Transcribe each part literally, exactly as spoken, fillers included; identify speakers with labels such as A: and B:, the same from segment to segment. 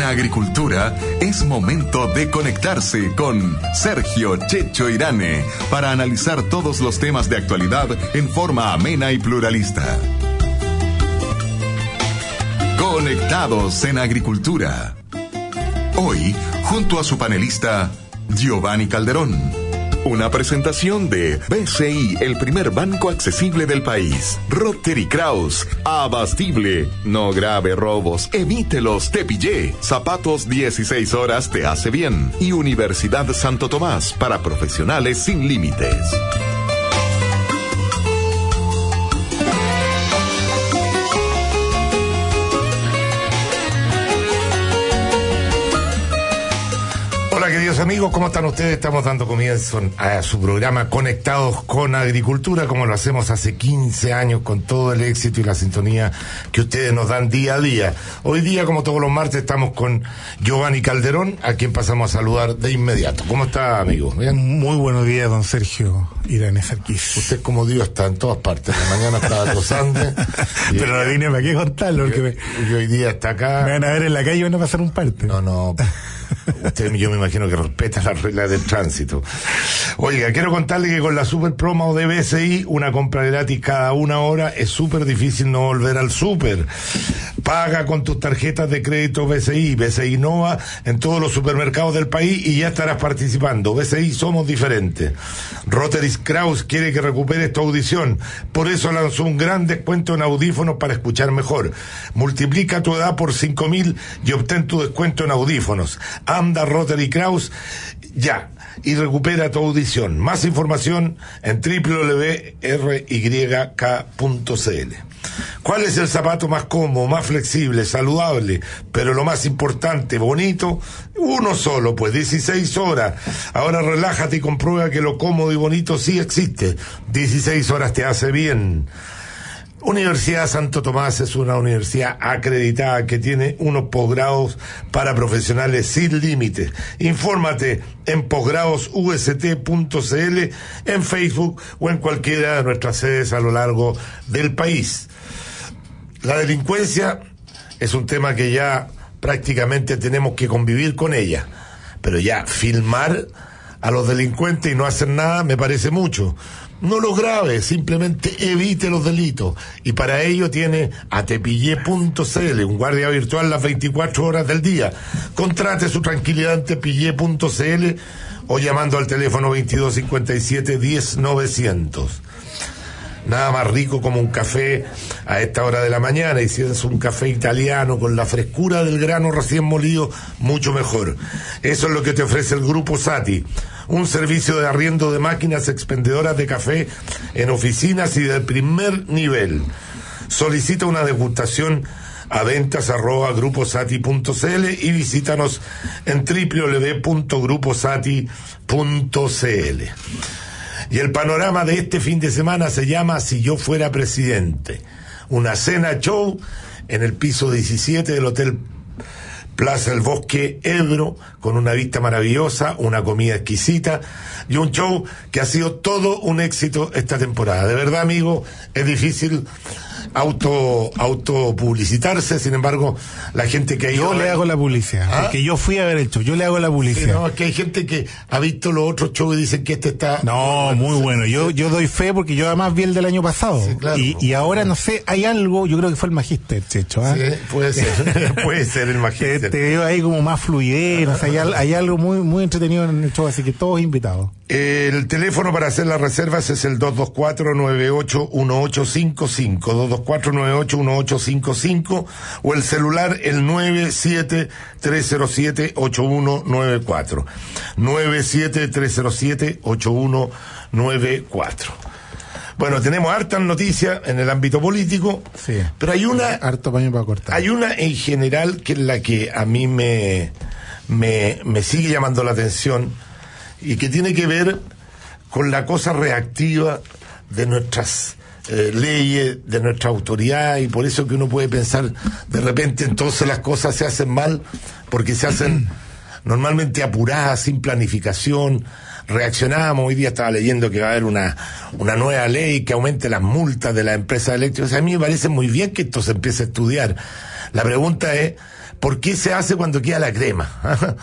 A: Agricultura es momento de conectarse con Sergio Checho Irane para analizar todos los temas de actualidad en forma amena y pluralista. Conectados en Agricultura. Hoy, junto a su panelista, Giovanni Calderón. Una presentación de B C I, el primer banco accesible del país. Rotary Kraus, abastible. No grave robos, evítelos, te pillé. Zapatos dieciséis horas te hace bien. Y Universidad Santo Tomás, para profesionales sin límites.
B: Queridos amigos, ¿cómo están ustedes? Estamos dando comienzo a su programa Conectados con Agricultura, como lo hacemos hace quince años, con todo el éxito y la sintonía que ustedes nos dan día a día. Hoy día, como todos los martes, estamos con Giovanni Calderón, a quien pasamos a saludar de inmediato. ¿Cómo está, amigo? ¿Bien?
C: Muy buenos días, don Sergio Irane Sarkis.
B: Usted, como Dios, está en todas partes. La mañana estaba gozando.
C: Pero la línea, ¿para qué contarlo? Porque me...
B: y hoy día está acá.
C: Me van a ver en la calle y van a pasar un parte.
B: No, no. Usted, yo me imagino que respeta las reglas del tránsito. Oiga, quiero contarle que con la super promo de B C I, una compra gratis cada una hora, es súper difícil no volver al súper. Paga con tus tarjetas de crédito B C I, B C I Nova, en todos los supermercados del país y ya estarás participando. B C I, somos diferentes. Rotary Kraus quiere que recuperes tu audición, por eso lanzó un gran descuento en audífonos para escuchar mejor. Multiplica tu edad por cinco mil y obtén tu descuento en audífonos. Anda Rotary Kraus ya y recupera tu audición. Más información en doble u doble u doble u punto r y k punto c l. ¿Cuál es el zapato más cómodo, más flexible, saludable, pero lo más importante, bonito? Uno solo, pues dieciséis horas. Ahora relájate y comprueba que lo cómodo y bonito sí existe. dieciséis horas te hace bien. Universidad Santo Tomás es una universidad acreditada que tiene unos posgrados para profesionales sin límites. Infórmate en posgrados u s t punto c l, en Facebook o en cualquiera de nuestras sedes a lo largo del país. La delincuencia es un tema que ya prácticamente tenemos que convivir con ella, pero ya filmar a los delincuentes y no hacer nada me parece mucho. No lo grave, simplemente evite los delitos. Y para ello tiene a tepillé punto c l, un guardia virtual las veinticuatro horas del día. Contrate su tranquilidad en tepillé punto c l o llamando al teléfono veintidós cincuenta y siete diez novecientos. Nada más rico como un café a esta hora de la mañana, y si es un café italiano con la frescura del grano recién molido, mucho mejor. Eso es lo que te ofrece el Grupo Sati, un servicio de arriendo de máquinas expendedoras de café en oficinas y del primer nivel. Solicita una degustación a ventas arroba gruposati punto c l y visítanos en doble u doble u doble u punto gruposati punto c l. Y el panorama de este fin de semana se llama Si yo fuera presidente. Una cena show en el piso diecisiete del Hotel Plaza El Bosque Ebro, con una vista maravillosa, una comida exquisita y un show que ha sido todo un éxito esta temporada. De verdad, amigo, es difícil auto auto publicitarse, sin embargo, la gente que ha ido...
C: Yo le hago la publicidad, ¿ah? Porque yo fui a ver el show, yo le hago la publicidad.
B: Sí, no, es que hay gente que ha visto los otros shows y dicen que este está...
C: No, muy bueno, yo yo doy fe porque yo además vi el del año pasado. Sí, claro, y, y ahora, no sé, hay algo, yo creo que fue el Magíster, Checho, ¿ah?
B: Sí, puede ser, puede ser el Magíster.
C: Te, te veo ahí como más fluidez, o sea, hay, hay algo muy muy entretenido en el show, así que todos invitados.
B: El teléfono para hacer las reservas es el dos dos cuatro nueve ocho uno ocho cinco cinco, dos dos cuatro nueve ocho uno ocho cinco cinco, o el celular el nueve siete tres cero siete ocho uno nueve cuatro, nueve siete tres cero siete ocho uno nueve cuatro. Bueno, tenemos hartas noticias en el ámbito político,
C: sí,
B: pero hay una...
C: Harto paño para cortar.
B: Hay una en general que es la que a mí me, me, me sigue llamando la atención y que tiene que ver con la cosa reactiva de nuestras eh, leyes, de nuestra autoridad, y por eso que uno puede pensar de repente entonces las cosas se hacen mal porque se hacen normalmente apuradas, sin planificación. Reaccionamos, hoy día estaba leyendo que va a haber una una nueva ley que aumente las multas de las empresas eléctricas. A mí me parece muy bien que esto se empiece a estudiar. La pregunta es, ¿Por qué se hace cuando queda la crema?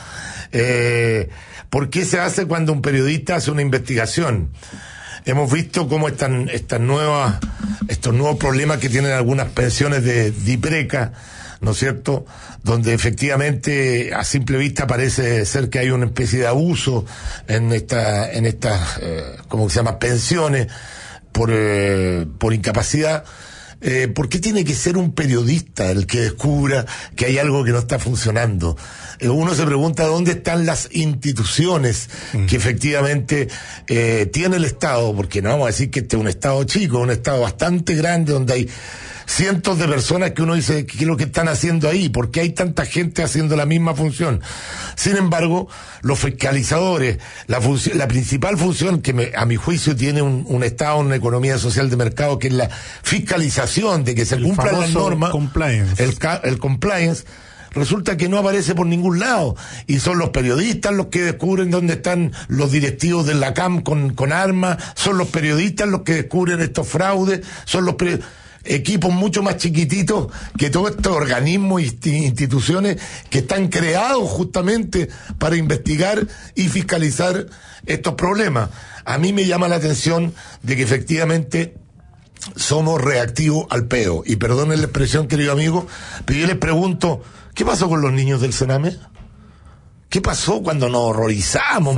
B: eh, ¿Por qué se hace cuando un periodista hace una investigación? Hemos visto cómo están estas nuevas, estos nuevos problemas que tienen algunas pensiones de DIPRECA, ¿no es cierto? Donde efectivamente a simple vista parece ser que hay una especie de abuso en esta, en estas, eh, ¿cómo se llama? Pensiones por, eh, por incapacidad. Eh, ¿Por qué tiene que ser un periodista el que descubra que hay algo que no está funcionando? Eh, uno se pregunta dónde están las instituciones mm. que efectivamente eh, tiene el Estado, porque no vamos a decir que este es un Estado chico, es un Estado bastante grande donde hay cientos de personas que uno dice, ¿qué es lo que están haciendo ahí? ¿Por qué hay tanta gente haciendo la misma función? Sin embargo, los fiscalizadores, la función, la principal función que me, a mi juicio tiene un, un Estado, una economía social de mercado, que es la fiscalización de que se cumplan las normas,
C: compliance.
B: El, el compliance, resulta que no aparece por ningún lado, y son los periodistas los que descubren dónde están los directivos de la C A M con, con armas, son los periodistas los que descubren estos fraudes, son los periodistas, equipos mucho más chiquititos que todos estos organismos e instituciones que están creados justamente para investigar y fiscalizar estos problemas. A mí me llama la atención de que efectivamente somos reactivos al peo. Y perdonen la expresión, querido amigo, pero yo les pregunto, ¿qué pasó con los niños del Sename? ¿Qué pasó cuando nos horrorizamos?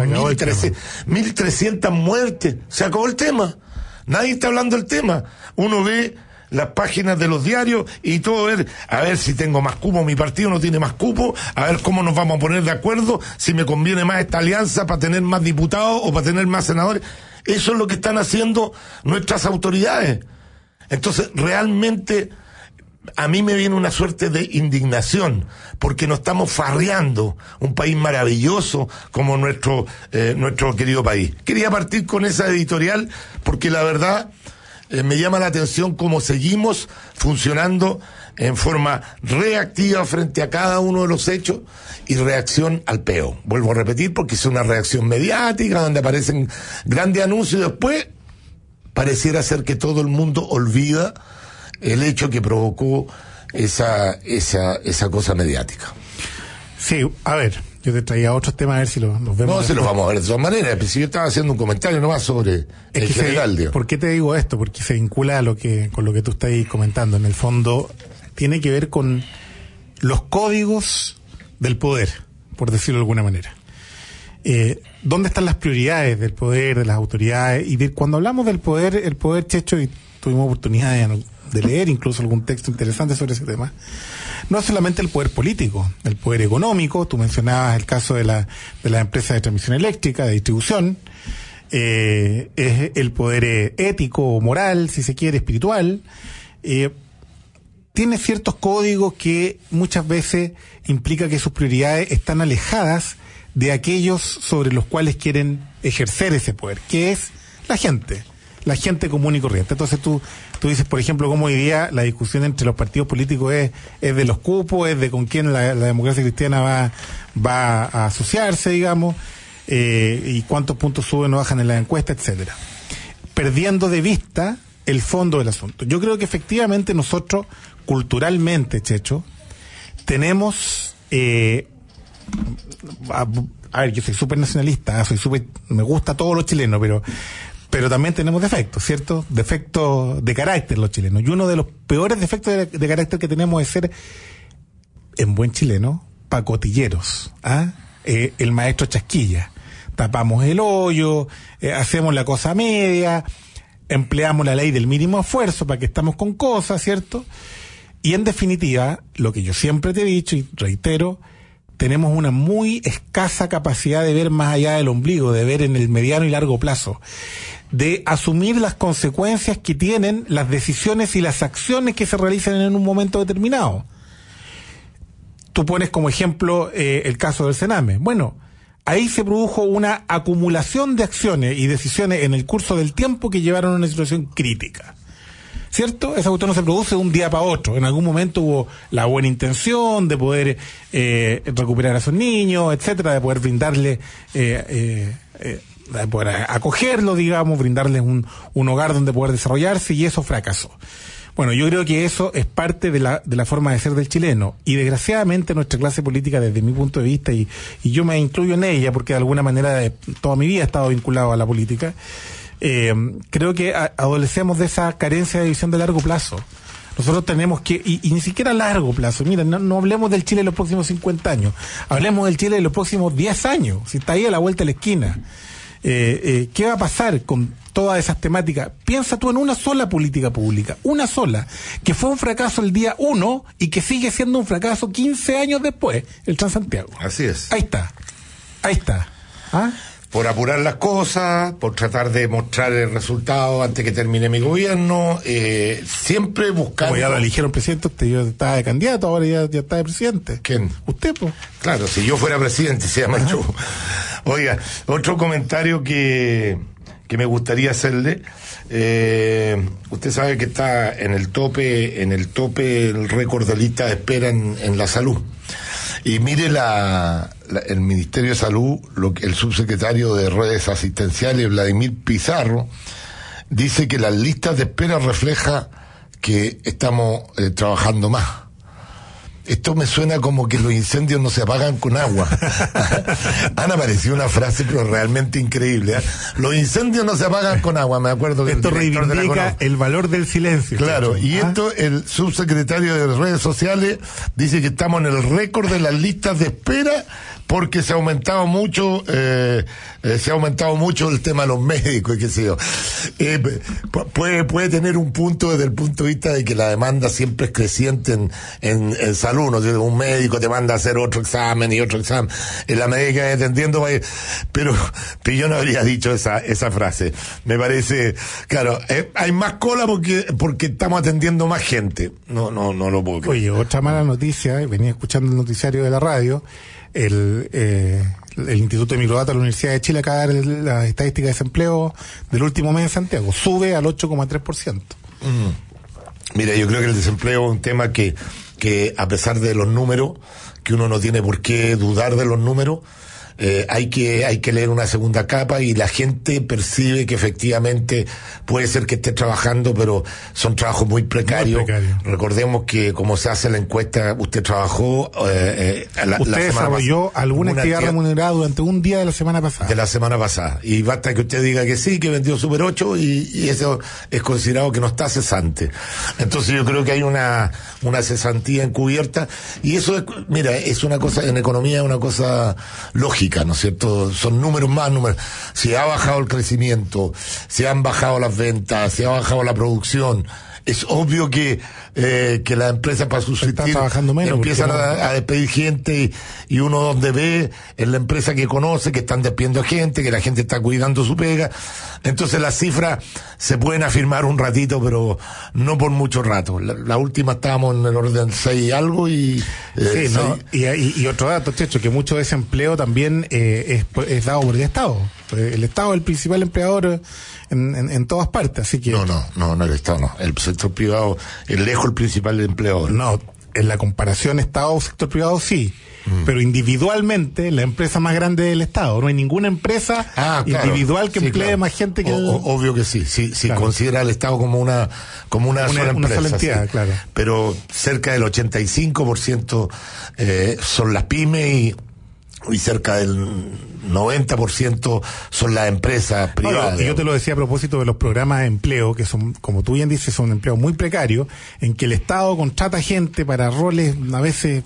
B: mil trescientas muertes. Se acabó el tema. Nadie está hablando del tema. Uno ve las páginas de los diarios y todo, ver, a ver si tengo más cupo, mi partido no tiene más cupo, a ver cómo nos vamos a poner de acuerdo, si me conviene más esta alianza para tener más diputados o para tener más senadores. Eso es lo que están haciendo nuestras autoridades. Entonces, realmente, a mí me viene una suerte de indignación, porque nos estamos farreando un país maravilloso como nuestro, eh, nuestro querido país. Quería partir con esa editorial, porque la verdad, Eh, me llama la atención cómo seguimos funcionando en forma reactiva frente a cada uno de los hechos y reacción al peo. Vuelvo a repetir, porque es una reacción mediática donde aparecen grandes anuncios y después pareciera ser que todo el mundo olvida el hecho que provocó esa, esa, esa cosa mediática.
C: Sí, a ver, yo te traía otros temas a ver si los, los vemos.
B: No, se los vamos a ver de todas maneras, pero si yo estaba haciendo un comentario nomás sobre el general.
C: Se, ¿Por qué te digo esto? Porque se vincula a lo que, con lo que tú estás comentando. En el fondo, tiene que ver con los códigos del poder, por decirlo de alguna manera. Eh, ¿Dónde están las prioridades del poder, de las autoridades? Y de, cuando hablamos del poder, el poder, Checho, y tuvimos oportunidad de, de leer incluso algún texto interesante sobre ese tema, no es solamente el poder político, el poder económico. Tú mencionabas el caso de la de la empresa de transmisión eléctrica, de distribución, eh, es el poder eh, ético, moral, si se quiere, espiritual. Eh, tiene ciertos códigos que muchas veces implica que sus prioridades están alejadas de aquellos sobre los cuales quieren ejercer ese poder, que es la gente, la gente común y corriente. Entonces tú Tú dices, por ejemplo, cómo hoy día la discusión entre los partidos políticos es, es de los cupos, es de con quién la, la democracia cristiana va, va a asociarse, digamos, eh, y cuántos puntos suben o bajan en la encuesta, etcétera. Perdiendo de vista el fondo del asunto. Yo creo que efectivamente nosotros, culturalmente, Checho, tenemos, eh, a, a ver, yo soy súper nacionalista, soy súper, me gusta todo lo chileno, pero pero también tenemos defectos, ¿cierto? Defectos de carácter los chilenos. Y uno de los peores defectos de, de carácter que tenemos es ser, en buen chileno, pacotilleros. ¿Ah? Eh, el maestro chasquilla. Tapamos el hoyo, eh, hacemos la cosa media, empleamos la ley del mínimo esfuerzo para que estamos con cosas, ¿cierto? Y en definitiva, lo que yo siempre te he dicho y reitero, tenemos una muy escasa capacidad de ver más allá del ombligo, de ver en el mediano y largo plazo, de asumir las consecuencias que tienen las decisiones y las acciones que se realizan en un momento determinado. Tú pones como ejemplo eh, el caso del Sename. Bueno, ahí se produjo una acumulación de acciones y decisiones en el curso del tiempo que llevaron a una situación crítica. ¿Cierto? Esa cuestión no se produce de un día para otro. En algún momento hubo la buena intención de poder eh, recuperar a esos niños, etcétera, de poder brindarle, eh, eh, eh, de poder acogerlos, digamos, brindarles un, un hogar donde poder desarrollarse, y eso fracasó. Bueno, yo creo que eso es parte de la, de la forma de ser del chileno. Y desgraciadamente nuestra clase política, desde mi punto de vista, y, y yo me incluyo en ella, porque de alguna manera de, toda mi vida he estado vinculado a la política, eh, creo que a, adolecemos de esa carencia de visión de largo plazo. Nosotros tenemos que, y, y ni siquiera a largo plazo, mira, no, no hablemos del Chile de los próximos cincuenta años, hablemos del Chile de los próximos diez años, si está ahí a la vuelta de la esquina. Eh, eh, ¿Qué va a pasar con todas esas temáticas? Piensa tú en una sola política pública, una sola, que fue un fracaso el día uno y que sigue siendo un fracaso quince años después, el Transantiago.
B: Así es.
C: Ahí está, ahí está. ¿Ah?
B: Por apurar las cosas, por tratar de mostrar el resultado antes que termine mi gobierno, eh, siempre buscando...
C: Como ya lo eligieron presidente, usted ya estaba de candidato, ahora ya, ya está de presidente.
B: ¿Quién?
C: Usted, pues.
B: Claro, si yo fuera presidente, se llama el show. Oiga, otro comentario que, que me gustaría hacerle, eh, usted sabe que está en el tope, en el tope el récord de lista de espera en, en la salud. Y mire la, la, el Ministerio de Salud, lo que el subsecretario de Redes Asistenciales, Vladimir Pizarro, dice que las listas de espera refleja que estamos eh, trabajando más. Esto me suena como que los incendios no se apagan con agua. Han aparecido una frase pero realmente increíble, ¿eh? Los incendios no se apagan con agua, me acuerdo que
C: esto
B: el director
C: reivindica
B: de la
C: el valor del silencio.
B: Claro, y
C: ¿Ah?
B: esto el subsecretario de redes sociales dice que estamos en el récord de las listas de espera porque se ha aumentado mucho, eh, eh, se ha aumentado mucho el tema de los médicos y qué sé yo. Eh, puede, puede tener un punto desde el punto de vista de que la demanda siempre es creciente en, en, en salud, ¿no? Un médico te manda a hacer otro examen y otro examen, en la medida que vaya atendiendo va a ir, pero, pero yo no habría dicho esa, esa frase. Me parece, claro, eh, hay más cola porque, porque estamos atendiendo más gente. No, no, no lo puedo creer.
C: Oye, otra mala noticia, venía escuchando el noticiario de la radio. El, eh, el Instituto de Microdatos de la Universidad de Chile acaba de dar la estadística de desempleo del último mes en Santiago. Sube al ocho coma tres por ciento.
B: Mm. Mira, yo creo que el desempleo es un tema que, que a pesar de los números, que uno no tiene por qué dudar de los números, eh, hay que hay que leer una segunda capa y la gente percibe que efectivamente puede ser que esté trabajando, pero son trabajos muy precarios. Muy precario. Recordemos que como se hace la encuesta, usted trabajó eh, eh, la,
C: usted
B: la
C: desarrolló alguna actividad
B: actividad
C: remunerada durante un día de la semana pasada.
B: De la semana pasada. Y basta que usted diga que sí, que vendió Super ocho y, y eso es considerado que no está cesante. Entonces yo creo que hay una una cesantía encubierta y eso es, mira, es una cosa, en economía es una cosa lógica, ¿no es cierto? Son números más números. Si ha bajado el crecimiento, si han bajado las ventas, si ha bajado la producción, es obvio que eh, que las empresas para subsistir empiezan no... a, a despedir gente y, y uno donde ve en la empresa que conoce que están despidiendo gente, que la gente está cuidando su pega. Entonces las cifras se pueden afirmar un ratito, pero no por mucho rato. La, la última estábamos en el orden seis y algo y...
C: Eh, sí, ¿no? y, y, y otro dato, Checho, que mucho desempleo también eh, es, es dado por el Estado. El Estado es el principal empleador en, en, en todas partes, así que...
B: No, no, no, no el Estado, no. El sector privado es lejos el principal empleador.
C: No, en la comparación Estado-sector privado sí, mm. pero individualmente la empresa más grande del Estado. No hay ninguna empresa ah, claro. individual que sí, emplee claro. más gente que...
B: O,
C: el...
B: Obvio que sí, sí, sí claro. considera al Estado como una como una, una sola empresa. Una sola entidad,
C: sí. claro.
B: Pero cerca del ochenta y cinco por ciento eh, son las pymes y... y cerca del noventa por ciento son las empresas privadas.
C: No, yo te lo decía a propósito de los programas de empleo, que son, como tú bien dices, son empleos muy precarios, en que el Estado contrata gente para roles a veces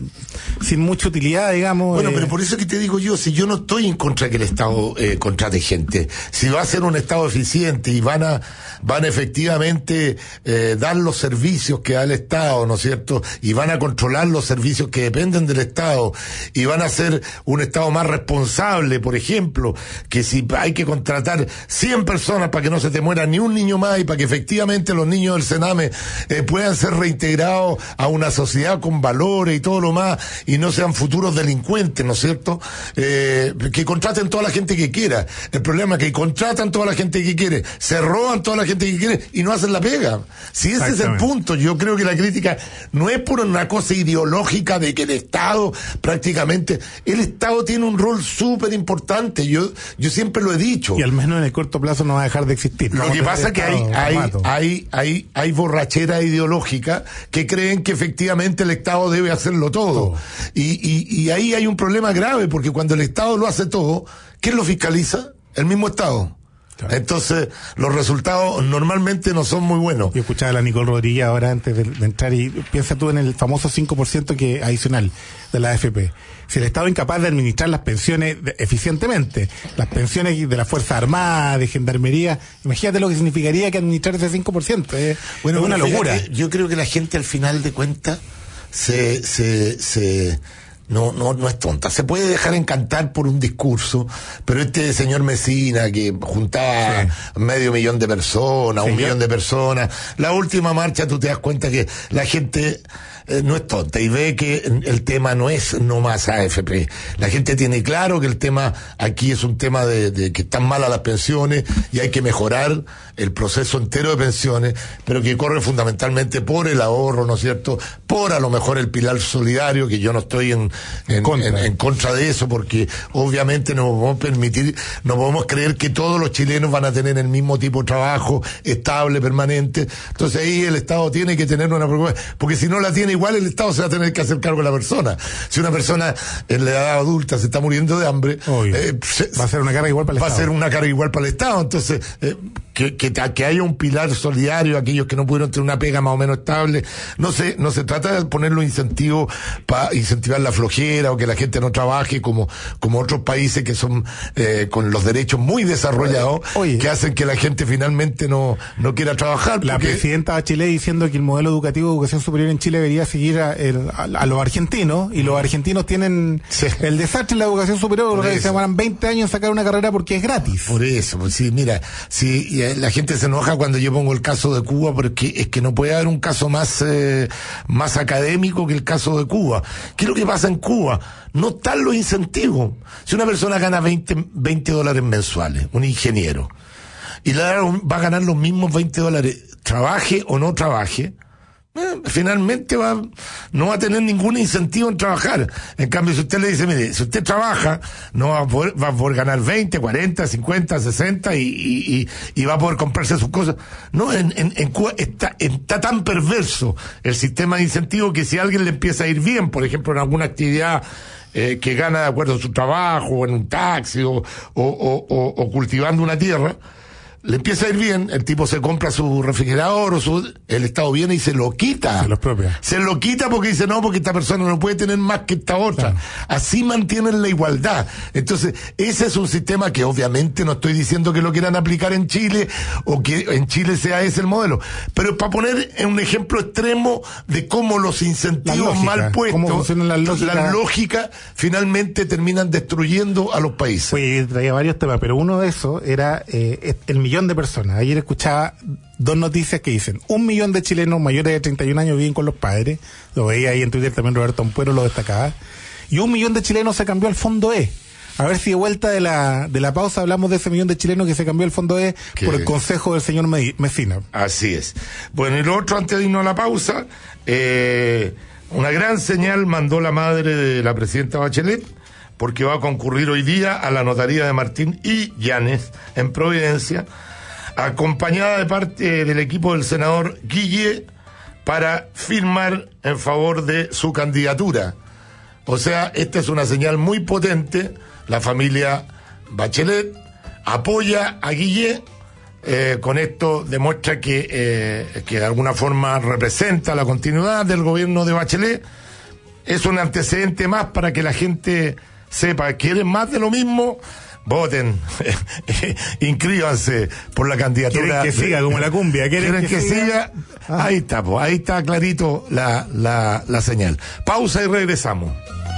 C: sin mucha utilidad, digamos.
B: Bueno,
C: eh...
B: pero por eso que te digo yo, si yo no estoy en contra de que el Estado eh, contrate gente, si va a ser un Estado eficiente y van a van a efectivamente eh, dar los servicios que da el Estado, ¿no es cierto? Y van a controlar los servicios que dependen del Estado y van a ser un Estado más responsable, por ejemplo, que si hay que contratar cien personas para que no se te muera ni un niño más y para que efectivamente los niños del Sename eh, puedan ser reintegrados a una sociedad con valores y todo lo más y no sean futuros delincuentes, ¿no es cierto? Eh, que contraten toda la gente que quiera. El problema es que contratan toda la gente que quiere, se roban toda la gente que quiere y no hacen la pega. Si ese es el punto, yo creo que la crítica no es por una cosa ideológica de que el Estado prácticamente, el Estado tiene un rol súper súper importante. Yo, yo siempre lo he dicho.
C: Y al menos en el corto plazo no va a dejar de existir.
B: Lo que pasa es que hay, hay, hay, hay, hay borrachera ideológica que creen que efectivamente el Estado debe hacerlo todo. todo. Y, y, y ahí hay un problema grave, porque cuando el Estado lo hace todo, ¿quién lo fiscaliza? El mismo Estado. Claro. Entonces, los resultados normalmente no son muy buenos.
C: Yo escuchaba a la Nicole Rodríguez ahora antes de, de entrar y piensa tú en el famoso cinco por ciento que adicional de la A F P. Si el Estado es incapaz de administrar las pensiones de, eficientemente, las pensiones de la Fuerza Armada, de Gendarmería, imagínate lo que significaría que administrar ese cinco por ciento. Es,
B: bueno,
C: es una
B: bueno,
C: locura.
B: Fíjate, yo creo que la gente al final de cuentas se... se, se No, no, no es tonta. Se puede dejar encantar por un discurso, pero este señor Mesina que juntaba sí. medio millón de personas, sí, un millón de personas, la última marcha tú te das cuenta que la gente eh, no es tonta y ve que el tema no es no más A F P. La gente tiene claro que el tema aquí es un tema de, de que están malas las pensiones y hay que mejorar el proceso entero de pensiones, pero que corre fundamentalmente por el ahorro, ¿no es cierto? Por a lo mejor el pilar solidario, que yo no estoy en En contra. En, en contra de eso, porque obviamente no podemos permitir, no podemos creer que todos los chilenos van a tener el mismo tipo de trabajo estable, permanente. Entonces ahí el Estado tiene que tener una preocupación, porque si no la tiene igual el Estado se va a tener que hacer cargo de la persona. Si una persona en la edad adulta se está muriendo de hambre,
C: eh, se, va a ser una carga igual para el
B: va
C: Estado.
B: Va a ser una carga igual para el Estado. Entonces, eh, que, que, que haya un pilar solidario, aquellos que no pudieron tener una pega más o menos estable, no se, no se trata de poner los incentivos para incentivar la flojera o que la gente no trabaje como, como otros países que son eh, con los derechos muy desarrollados, Oye, que hacen que la gente finalmente no, no quiera trabajar.
C: La presidenta Bachelet diciendo que el modelo educativo de educación superior en Chile debería seguir a, el, a, a los argentinos, y los argentinos tienen sí. el desastre en la educación superior, porque se demoran veinte años en sacar una carrera porque es gratis.
B: Por eso, pues sí, mira, sí, la gente se enoja cuando yo pongo el caso de Cuba, porque es que no puede haber un caso más, eh, más académico que el caso de Cuba. ¿Qué es lo que pasa en Cuba? No están los incentivos. Si una persona gana veinte dólares mensuales, un ingeniero, y le va a ganar los mismos veinte dólares, trabaje o no trabaje, Eh, finalmente va, no va a tener ningún incentivo en trabajar. En cambio, si usted le dice, mire, si usted trabaja, no va a poder, va a poder ganar veinte, cuarenta, cincuenta, sesenta y, y, y, y va a poder comprarse sus cosas. No, en, en, en Cuba está, está tan perverso el sistema de incentivos que si a alguien le empieza a ir bien, por ejemplo, en alguna actividad eh, que gana de acuerdo a su trabajo, o en un taxi, o, o, o, o, o cultivando una tierra, le empieza a ir bien, el tipo se compra su refrigerador o su, el Estado viene y se lo quita.
C: Se lo expropia.
B: Se lo quita porque dice, no, porque esta persona no puede tener más que esta otra. Claro. Así mantienen la igualdad. Entonces, ese es un sistema que obviamente no estoy diciendo que lo quieran aplicar en Chile o que en Chile sea ese el modelo. Pero para poner un ejemplo extremo de cómo los incentivos lógica, mal puestos,
C: cómo funcionan las lógicas,
B: las lógicas finalmente terminan destruyendo a los países.
C: Oye, traía varios temas, pero uno de esos era eh, el millón de personas. Ayer escuchaba dos noticias que dicen, un millón de chilenos mayores de treinta y un años viven con los padres, lo veía ahí en Twitter también Roberto Ampuero lo destacaba, y un millón de chilenos se cambió al Fondo E. A ver si de vuelta de la de la pausa hablamos de ese millón de chilenos que se cambió al Fondo E ¿Qué? Por el consejo del señor Mesina.
B: Así es. Bueno, y lo otro, antes de irnos a la pausa, eh, una gran señal mandó la madre de la presidenta Bachelet, porque va a concurrir hoy día a la notaría de Martín y Llanes en Providencia, acompañada de parte del equipo del senador Guille, para firmar en favor de su candidatura. O sea, esta es una señal muy potente. La familia Bachelet apoya a Guille, eh, con esto demuestra que, eh, que de alguna forma representa la continuidad del gobierno de Bachelet. Es un antecedente más para que la gente sepa, ¿quieren más de lo mismo? Voten, inscríbanse por la candidatura.
C: Quieren que siga como la cumbia.
B: Quieren, ¿Quieren que, que siga. siga? Ah. Ahí está, pues, ahí está clarito la, la, la señal. Pausa y regresamos.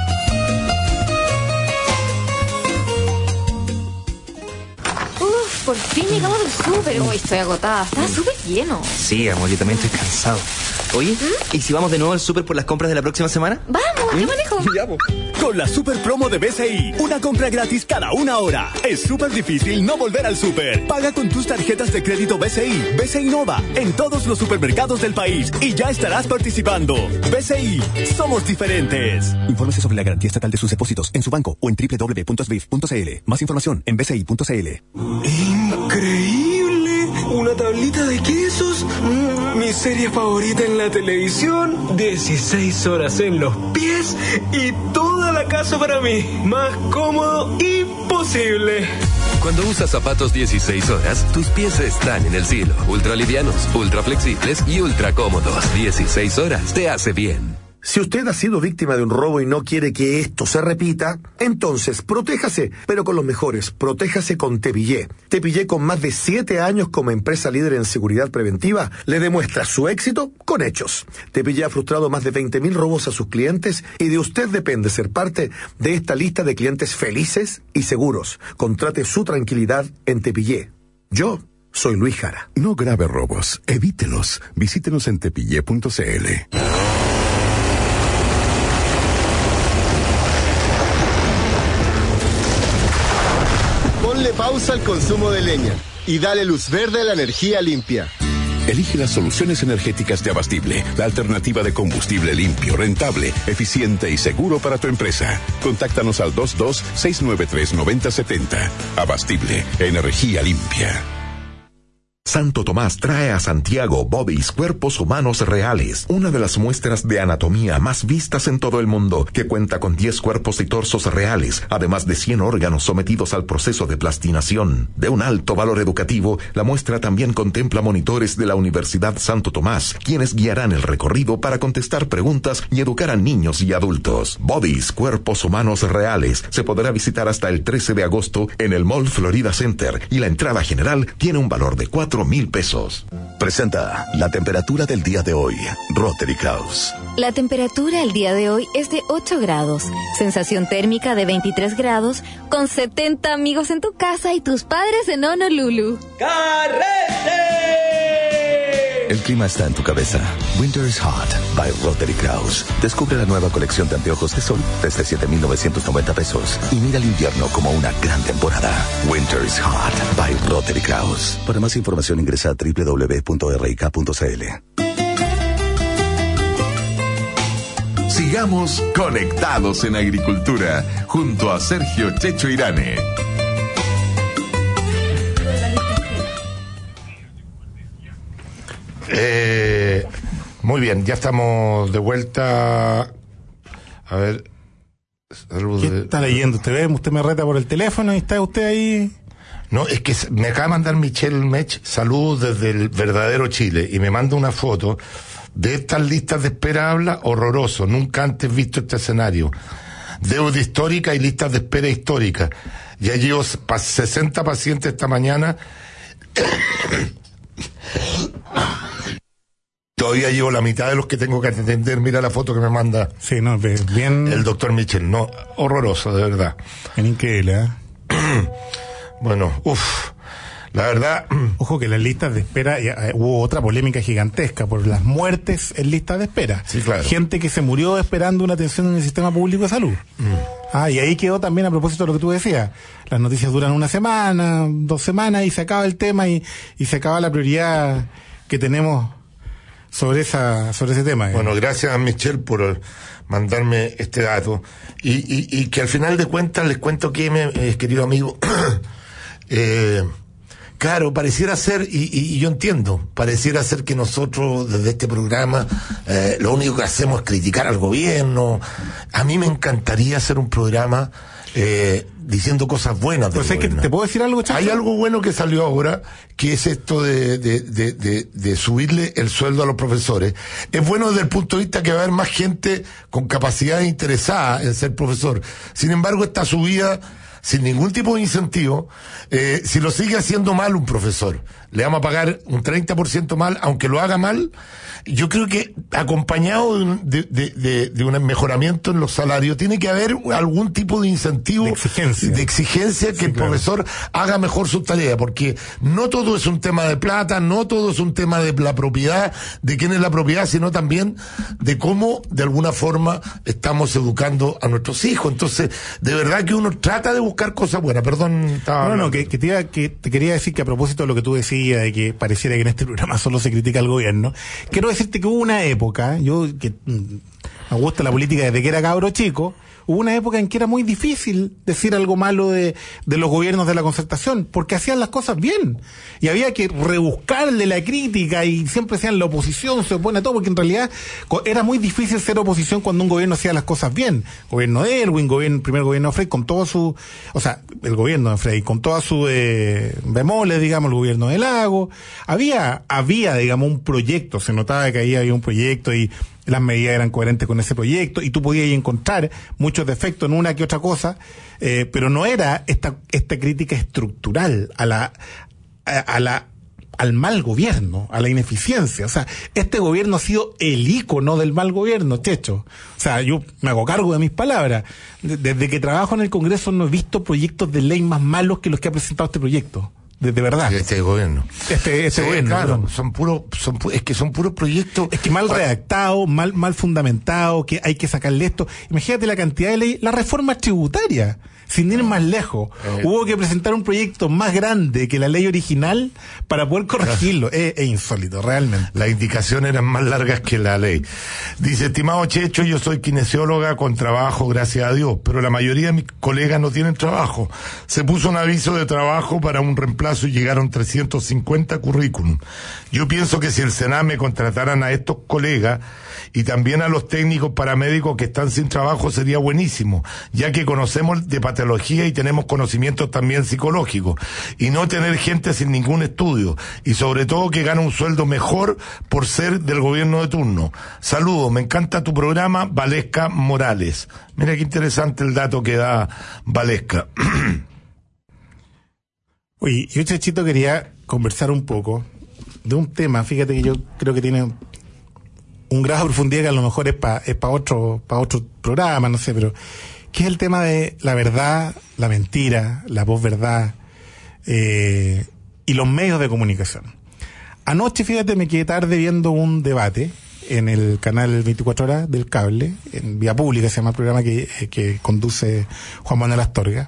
D: Uf, por fin llegamos del súper. Uy, estoy agotada. Está súper lleno.
E: Sí, amor, yo también estoy cansado. Oye, ¿Mm? ¿y si vamos de nuevo al súper por las compras de la próxima semana?
D: ¡Vamos! Yo manejo.
E: Ya, po.
F: Con la super promo de B C I, una compra gratis cada una hora. Es súper difícil no volver al súper. Paga con tus tarjetas de crédito B C I, B C I Nova, en todos los supermercados del país y ya estarás participando. B C I, somos diferentes. Infórmese sobre la garantía estatal de sus depósitos en su banco o en doble u doble u doble u punto s b i f punto c l. Más información en b c i punto c l.
E: Increíble. Una tablita de quesos. Mm, mi serie favorita en la televisión. dieciséis horas en los pies y toda la casa para mí. Más cómodo imposible.
G: Cuando usas zapatos dieciséis horas, tus pies están en el cielo. Ultra livianos, ultra flexibles y ultra cómodos. dieciséis horas te hace bien.
H: Si usted ha sido víctima de un robo y no quiere que esto se repita, entonces protéjase, pero con los mejores. Protéjase con Tepillé. Tepillé, con más de siete años como empresa líder en seguridad preventiva, le demuestra su éxito con hechos. Tepillé ha frustrado más de veinte mil robos a sus clientes y de usted depende ser parte de esta lista de clientes felices y seguros. Contrate su tranquilidad en Tepillé. Yo soy Luis Jara.
A: No grave robos, evítelos. Visítenos en tepillé punto c l.
I: Ponle pausa al consumo de leña y dale luz verde a la energía limpia.
A: Elige las soluciones energéticas de Abastible, la alternativa de combustible limpio, rentable, eficiente y seguro para tu empresa. Contáctanos al dos dos seis nueve tres nueve cero siete cero. Abastible, energía limpia. Santo Tomás trae a Santiago Bodies, cuerpos humanos reales, una de las muestras de anatomía más vistas en todo el mundo, que cuenta con diez cuerpos y torsos reales, además de cien órganos sometidos al proceso de plastinación. De un alto valor educativo, la muestra también contempla monitores de la Universidad Santo Tomás, quienes guiarán el recorrido para contestar preguntas y educar a niños y adultos. Bodies, cuerpos humanos reales, se podrá visitar hasta el trece de agosto en el Mall Florida Center y la entrada general tiene un valor de cuatro mil pesos.
J: Presenta la temperatura del día de hoy. Rotary House.
D: La temperatura el día de hoy es de ocho grados. Sensación térmica de veintitrés grados, con setenta amigos en tu casa y tus padres en Honolulu.
E: ¡Carrete!
J: El clima está en tu cabeza. Winter is Hot by Rotary Kraus. Descubre la nueva colección de anteojos de sol desde siete mil novecientos noventa pesos y mira el invierno como una gran temporada. Winter is Hot by Rotary Kraus. Para más información ingresa a doble u doble u doble u punto r i k punto c l.
A: Sigamos conectados en agricultura junto a Sergio Checho Irane.
B: Eh, muy bien, ya estamos de vuelta. A ver.
C: ¿Qué está leyendo? ¿Usted ve? Usted me reta por el teléfono y está usted ahí.
B: No, es que me acaba de mandar Michelle Mech saludos desde el verdadero Chile y me manda una foto de estas listas de espera. Habla horroroso, nunca antes visto este escenario. Deuda histórica y listas de espera históricas. Ya llevo sesenta pacientes esta mañana. Todavía llevo la mitad de los que tengo que atender. Mira la foto que me manda.
C: Sí, no, bien.
B: El doctor Michel. No, horroroso, de verdad.
C: Es increíble, ¿eh?
B: Bueno, uff. La verdad.
C: Ojo que las listas de espera, eh, hubo otra polémica gigantesca por las muertes en listas de espera.
B: Sí, claro.
C: Gente que se murió esperando una atención en el sistema público de salud. Mm. Ah, y ahí quedó también, a propósito de lo que tú decías, las noticias duran una semana, dos semanas y se acaba el tema y, y se acaba la prioridad que tenemos sobre esa sobre ese tema. ¿eh?
B: Bueno, gracias a Michelle por mandarme este dato y, y, y que al final de cuentas les cuento que, me, eh, querido amigo, eh, claro, pareciera ser, y, y, y yo entiendo, pareciera ser que nosotros desde este programa eh, lo único que hacemos es criticar al gobierno. A mí me encantaría hacer un programa eh, diciendo cosas buenas del
C: pues es que te puedo decir algo, Chacho.
B: Hay algo bueno que salió ahora, que es esto de, de, de, de, de subirle el sueldo a los profesores. Es bueno desde el punto de vista que va a haber más gente con capacidad interesada en ser profesor. Sin embargo, esta subida sin ningún tipo de incentivo, eh, si lo sigue haciendo mal un profesor, le vamos a pagar un treinta por ciento mal, aunque lo haga mal. Yo creo que acompañado de un, de, de, de, de un mejoramiento en los salarios, tiene que haber algún tipo de incentivo,
C: de exigencia,
B: de exigencia que
C: sí,
B: el
C: claro.
B: profesor haga mejor su tarea, porque no todo es un tema de plata, no todo es un tema de la propiedad, de quién es la propiedad, sino también de cómo de alguna forma estamos educando a nuestros hijos. Entonces, de verdad que uno trata de buscar cosas buenas. Perdón, estaba
C: No, no,
B: hablando.
C: que, que, te iba- que te quería decir que a propósito de lo que tú decías, de que pareciera que en este programa solo se critica al gobierno, quiero decirte que hubo una época, yo que mm, me gusta la política desde que era cabro chico, hubo una época en que era muy difícil decir algo malo de, de los gobiernos de la concertación, porque hacían las cosas bien. Y había que rebuscarle la crítica y siempre decían la oposición se opone a todo, porque en realidad co- era muy difícil ser oposición cuando un gobierno hacía las cosas bien. Gobierno de Elwin, gobierno, el primer gobierno de Frey, con todo su, o sea, el gobierno de Frey, con toda su eh, bemoles, digamos, el gobierno de Lago. Había, había, digamos, un proyecto, se notaba que ahí había un proyecto y las medidas eran coherentes con ese proyecto y tú podías encontrar muchos defectos en una que otra cosa, eh, pero no era esta esta crítica estructural a la a, a la al mal gobierno, a la ineficiencia. O sea, este gobierno ha sido el ícono del mal gobierno, Checho. O sea, yo me hago cargo de mis palabras. Desde que trabajo en el Congreso no he visto proyectos de ley más malos que los que ha presentado este proyecto. De, de verdad.
B: Este gobierno.
C: Este, este
B: Sí,
C: gobierno.
B: claro,
C: perdón.
B: son puros, son, pu- es que son puros proyectos.
C: Es que mal redactado, mal, mal fundamentado, que hay que sacarle esto. Imagínate la cantidad de ley, la reforma tributaria, sin ir más lejos.
B: Eh.
C: Hubo que presentar un proyecto más grande que la ley original para poder corregirlo. Es, es insólito, realmente.
B: Las indicaciones eran más largas que la ley. Dice, estimado Checho, yo soy kinesióloga con trabajo, gracias a Dios, pero la mayoría de mis colegas no tienen trabajo. Se puso un aviso de trabajo para un reemplazo y llegaron trescientos cincuenta currículum. Yo pienso que si el Sename contrataran a estos colegas y también a los técnicos paramédicos que están sin trabajo sería buenísimo, ya que conocemos de patología y tenemos conocimientos también psicológicos, y no tener gente sin ningún estudio, y sobre todo que gana un sueldo mejor por ser del gobierno de turno. Saludos, me encanta tu programa, Valesca Morales. Mira qué interesante el dato que da Valesca.
C: Oye, yo, Chechito, quería conversar un poco de un tema, fíjate que yo creo que tiene un grado de profundidad que a lo mejor es para es pa otro, pa otro programa, no sé, pero que es el tema de la verdad, la mentira, la posverdad, eh, y los medios de comunicación. Anoche, fíjate, me quedé tarde viendo un debate en el canal veinticuatro horas del cable, en Vía Pública, se llama el programa que, que conduce Juan Manuel Astorga.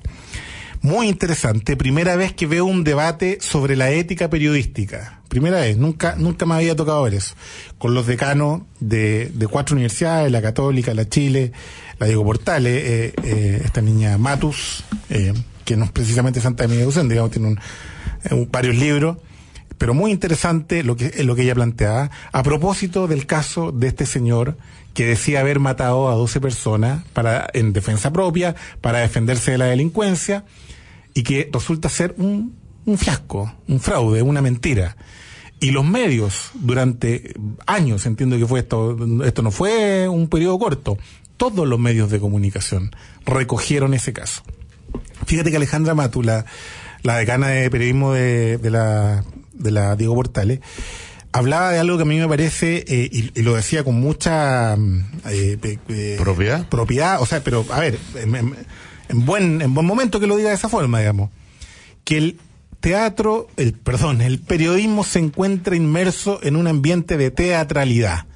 C: Muy interesante, primera vez que veo un debate sobre la ética periodística. Primera vez, nunca nunca me había tocado ver eso. Con los decanos de, de cuatro universidades, la Católica, la Chile, la Diego Portales, eh, eh, esta niña Matus, eh, que no es precisamente Santa de Media Docente, digamos, tiene un, un, varios libros, pero muy interesante lo que, lo que ella planteaba, a propósito del caso de este señor que decía haber matado a doce personas para, en defensa propia, para defenderse de la delincuencia, y que resulta ser un, un fiasco, un fraude, una mentira. Y los medios, durante años, entiendo que fue esto, esto no fue un periodo corto, todos los medios de comunicación recogieron ese caso. Fíjate que Alejandra Matu, la, la decana de periodismo de, de la, de la Diego Portales, hablaba de algo que a mí me parece, eh, y, y lo decía con mucha eh, eh,
B: ¿Propiedad?
C: propiedad, o sea, pero a ver, en, en, en buen en buen momento que lo diga de esa forma, digamos, que el teatro, el perdón, el periodismo se encuentra inmerso en un ambiente de teatralidad.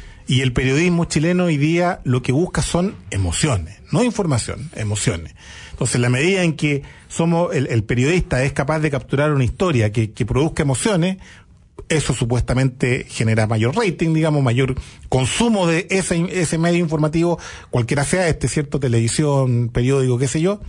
C: Y el periodismo chileno hoy día lo que busca son emociones, no información, emociones. Entonces, en la medida en que somos el, el periodista es capaz de capturar una historia que, que produzca emociones, eso supuestamente genera mayor rating, digamos, mayor consumo de ese, ese medio informativo, cualquiera sea este, cierto, televisión, periódico, qué sé yo,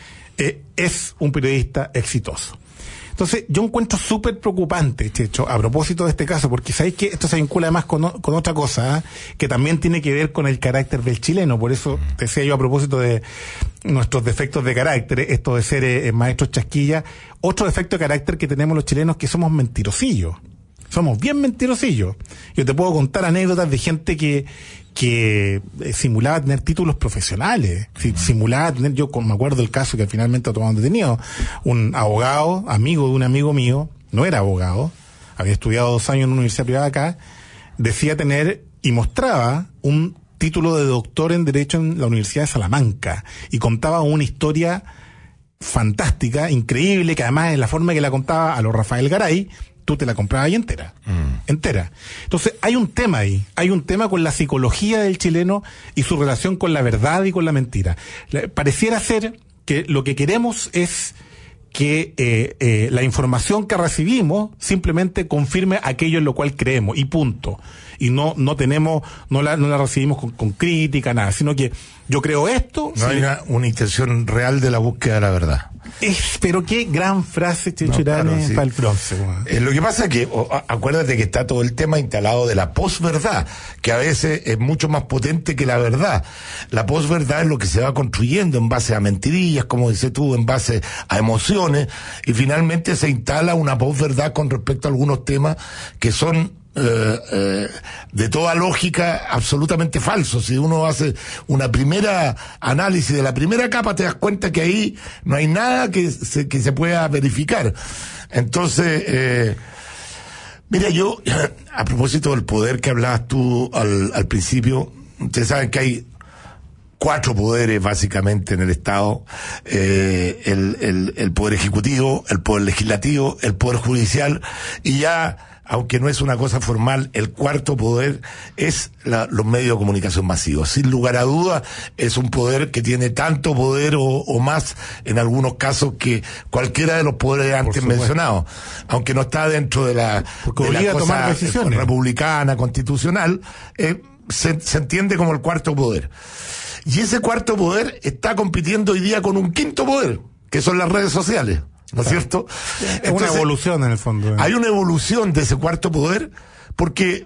C: eh, es un periodista exitoso. Entonces, yo encuentro súper preocupante, Checho, a propósito de este caso, porque sabéis que esto se vincula además con, con otra cosa, ¿eh? Que también tiene que ver con el carácter del chileno. Por eso te decía yo a propósito de nuestros defectos de carácter, esto de ser eh, maestros chasquilla, otro defecto de carácter que tenemos los chilenos, que somos mentirosillos. Somos bien mentirosillos. Yo te puedo contar anécdotas de gente que que eh, simulaba tener títulos profesionales, si, simulaba tener, yo me acuerdo del caso que finalmente lo tomaron detenido, un abogado, amigo de un amigo mío, no era abogado, había estudiado dos años en una universidad privada acá, decía tener y mostraba un título de doctor en Derecho en la Universidad de Salamanca y contaba una historia fantástica, increíble, que además en la forma que la contaba a los Rafael Garay, tú te la comprabas ahí entera, mm. entera. Entonces hay un tema ahí, hay un tema con la psicología del chileno y su relación con la verdad y con la mentira. Pareciera ser que lo que queremos es que eh, eh, la información que recibimos simplemente confirme aquello en lo cual creemos y punto. Y no no tenemos, no la, no la recibimos con, con crítica, nada, sino que yo creo esto.
B: No sí, hay una, una intención real de la búsqueda de la verdad.
C: Es, pero qué gran frase, Chechurane, no, claro, sí. Para el bronce. Bueno.
B: Eh, lo que pasa es que, o, acuérdate que está todo el tema instalado de la posverdad, que a veces es mucho más potente que la verdad. La posverdad es lo que se va construyendo en base a mentirillas, como dices tú, en base a emociones, y finalmente se instala una posverdad con respecto a algunos temas que son Eh, eh, de toda lógica absolutamente falso. Si uno hace una primera análisis de la primera capa, te das cuenta que ahí no hay nada que se, que se pueda verificar. Entonces, eh, mira, yo, a propósito del poder que hablabas tú al, al principio, ustedes saben que hay cuatro poderes básicamente en el Estado, eh, el, el, el poder ejecutivo, el poder legislativo, el poder judicial, y ya, aunque no es una cosa formal, el cuarto poder es la, los medios de comunicación masivos. Sin lugar a dudas, es un poder que tiene tanto poder o, o más en algunos casos que cualquiera de los poderes antes mencionados. Aunque no está dentro de la, de la cosa republicana, constitucional, eh, se, se entiende como el cuarto poder. Y ese cuarto poder está compitiendo hoy día con un quinto poder, que son las redes sociales. ¿No es cierto?
C: Es Entonces, una evolución en el fondo. ¿eh?
B: Hay una evolución de ese cuarto poder, porque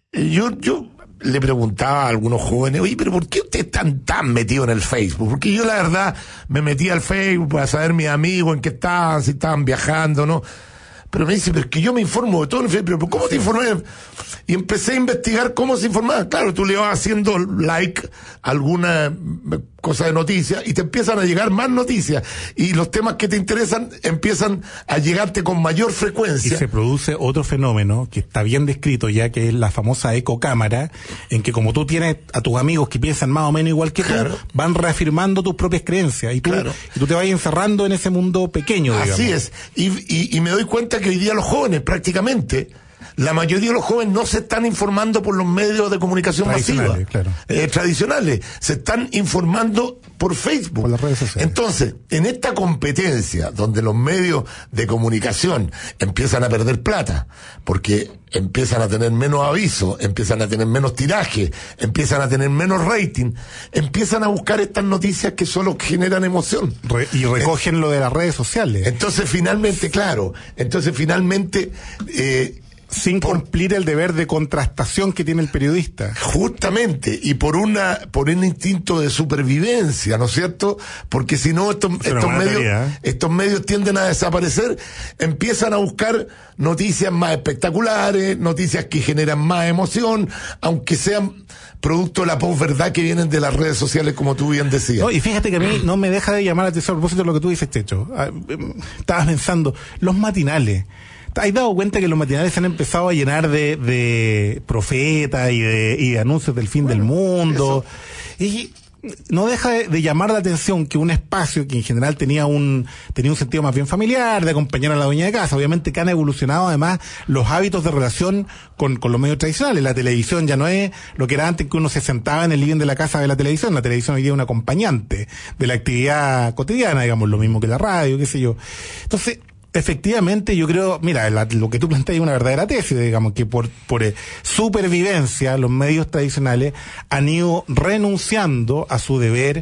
B: yo, yo le preguntaba a algunos jóvenes, oye, pero ¿por qué ustedes están tan metidos en el Facebook? Porque yo la verdad me metí al Facebook para saber mis amigos en qué estaban, si estaban viajando, ¿no? Pero me dice, pero es que yo me informo de todo en el Facebook. Pero ¿cómo te informé? Y empecé a investigar cómo se informaba. Claro, tú le vas haciendo like a alguna cosa de noticias y te empiezan a llegar más noticias. Y los temas que te interesan empiezan a llegarte con mayor frecuencia.
C: Y se produce otro fenómeno que está bien descrito ya, que es la famosa ecocámara, en que como tú tienes a tus amigos que piensan más o menos igual que claro. tú, van reafirmando tus propias creencias. Y tú, claro. y tú te vas encerrando en ese mundo pequeño, digamos.
B: Así es. Y, y, y me doy cuenta que hoy día los jóvenes prácticamente, la mayoría de los jóvenes no se están informando por los medios de comunicación masiva,
C: claro.
B: eh, tradicionales, se están informando por Facebook.
C: Por las redes sociales.
B: Entonces, en esta competencia donde los medios de comunicación empiezan a perder plata, porque empiezan a tener menos avisos, empiezan a tener menos tiraje, empiezan a tener menos rating, empiezan a buscar estas noticias que solo generan emoción.
C: Re- y recogen eh, lo de las redes sociales.
B: Entonces, finalmente, claro, entonces finalmente... Eh,
C: sin por, cumplir el deber de contrastación que tiene el periodista.
B: Justamente, y por una por un instinto de supervivencia, ¿no es cierto? Porque si no, estos, estos medios teoría, ¿eh? estos medios tienden a desaparecer, empiezan a buscar noticias más espectaculares, noticias que generan más emoción, aunque sean producto de la posverdad que vienen de las redes sociales, como tú bien decías.
C: No, y fíjate que a mí no me deja de llamar la atención a propósito de lo que tú dices, Checho. Estabas pensando, los matinales. ¿Has dado cuenta que los matinales se han empezado a llenar de, de profetas y de, y de anuncios del fin bueno, del mundo? Eso. Y no deja de, de llamar la atención que un espacio que en general tenía un tenía un sentido más bien familiar, de acompañar a la dueña de casa, obviamente que han evolucionado además los hábitos de relación con, con los medios tradicionales. La televisión ya no es lo que era antes, que uno se sentaba en el living de la casa de la televisión. La televisión hoy día es un acompañante de la actividad cotidiana, digamos, lo mismo que la radio, qué sé yo. Entonces, efectivamente, yo creo, mira, la, lo que tú planteas es una verdadera tesis, digamos, que por, por eh, supervivencia los medios tradicionales han ido renunciando a su deber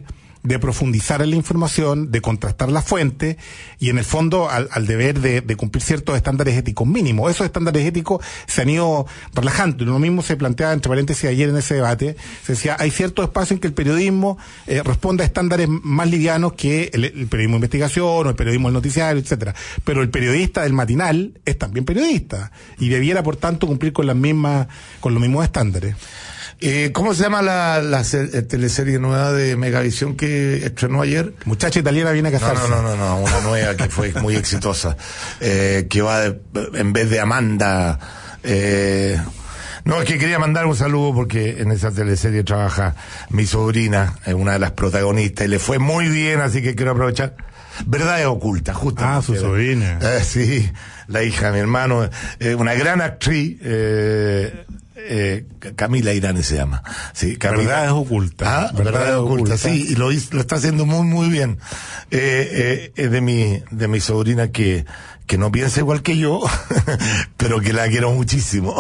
C: de profundizar en la información, de contrastar la fuente y en el fondo al, al deber de, de cumplir ciertos estándares éticos mínimos. Esos estándares éticos se han ido relajando. Lo mismo se planteaba, entre paréntesis, ayer en ese debate. Se decía, hay cierto espacio en que el periodismo eh, responde a estándares más livianos que el, el periodismo de investigación o el periodismo del noticiario, etcétera. Pero el periodista del matinal es también periodista y debiera, por tanto, cumplir con las mismas, con los mismos estándares.
B: Eh, ¿Cómo se llama la, la se- teleserie nueva de Megavisión que estrenó ayer?
C: Muchacha italiana viene a casarse.
B: No, no, no, no, una nueva que fue muy exitosa, eh, que va de, en vez de Amanda. Eh, no, es que quería mandar un saludo porque en esa teleserie trabaja mi sobrina, es una de las protagonistas, y le fue muy bien, así que quiero aprovechar. Verdades ocultas, justo.
C: Ah, su sobrina.
B: Eh, sí, la hija de mi hermano, eh, una gran actriz, eh, eh, Camila Irane se llama. Sí, Camila.
C: Verdades ocultas.
B: Ah, verdades, verdades ocultas, sí, y lo, lo está haciendo muy, muy bien. Eh, eh, es de mi, de mi sobrina que, que no piensa igual que yo, pero que la quiero muchísimo.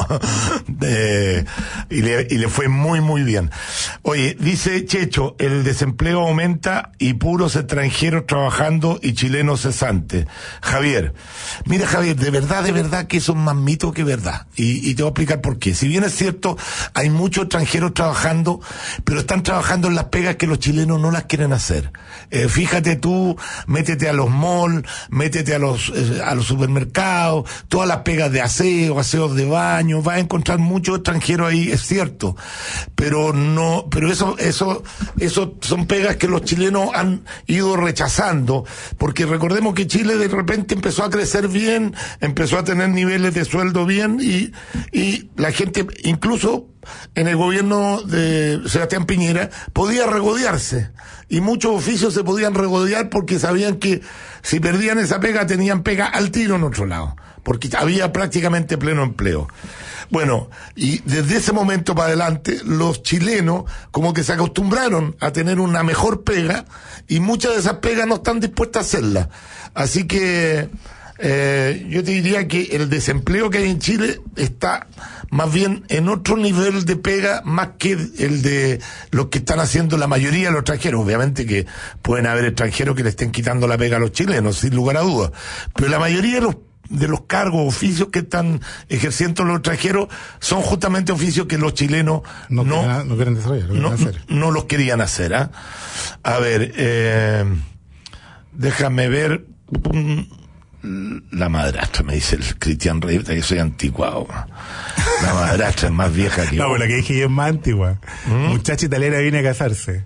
B: eh, y, le, y le fue muy, muy bien. Oye, dice Checho, el desempleo aumenta y puros extranjeros trabajando y chilenos cesantes. Javier, mira Javier, de verdad, de verdad que eso es más mito que verdad. Y, y te voy a explicar por qué. Si bien es cierto, hay muchos extranjeros trabajando, pero están trabajando en las pegas que los chilenos no las quieren hacer. Eh, fíjate tú, métete a los malls, métete a los, eh, a los supermercados, todas las pegas de aseo, aseos de baño, vas a encontrar muchos extranjeros ahí, es cierto, pero no, pero eso, eso, eso son pegas que los chilenos han ido rechazando, porque recordemos que Chile de repente empezó a crecer bien, empezó a tener niveles de sueldo bien y, y la gente, incluso en el gobierno de Sebastián Piñera, podía regodearse. Y muchos oficios se podían regodear porque sabían que si perdían esa pega, tenían pega al tiro en otro lado. Porque había prácticamente pleno empleo. Bueno, y desde ese momento para adelante, los chilenos como que se acostumbraron a tener una mejor pega y muchas de esas pegas no están dispuestas a hacerlas. Así que eh, yo te diría que el desempleo que hay en Chile está más bien en otro nivel de pega más que el de los que están haciendo la mayoría de los extranjeros. Obviamente que pueden haber extranjeros que le estén quitando la pega a los chilenos, sin lugar a dudas, pero la mayoría de los de los cargos, oficios que están ejerciendo los extranjeros son justamente oficios que los chilenos no, no,
C: quieren, no quieren desarrollar, no,
B: no,
C: hacer.
B: no los querían hacer. ¿eh? A ver, eh, déjame ver. La madrastra, me dice el Cristian Rey, que soy anticuado. La madrastra es más vieja que yo.
C: No, pues la que dije yo es más antigua. ¿Mm? Muchacha italiana viene a casarse.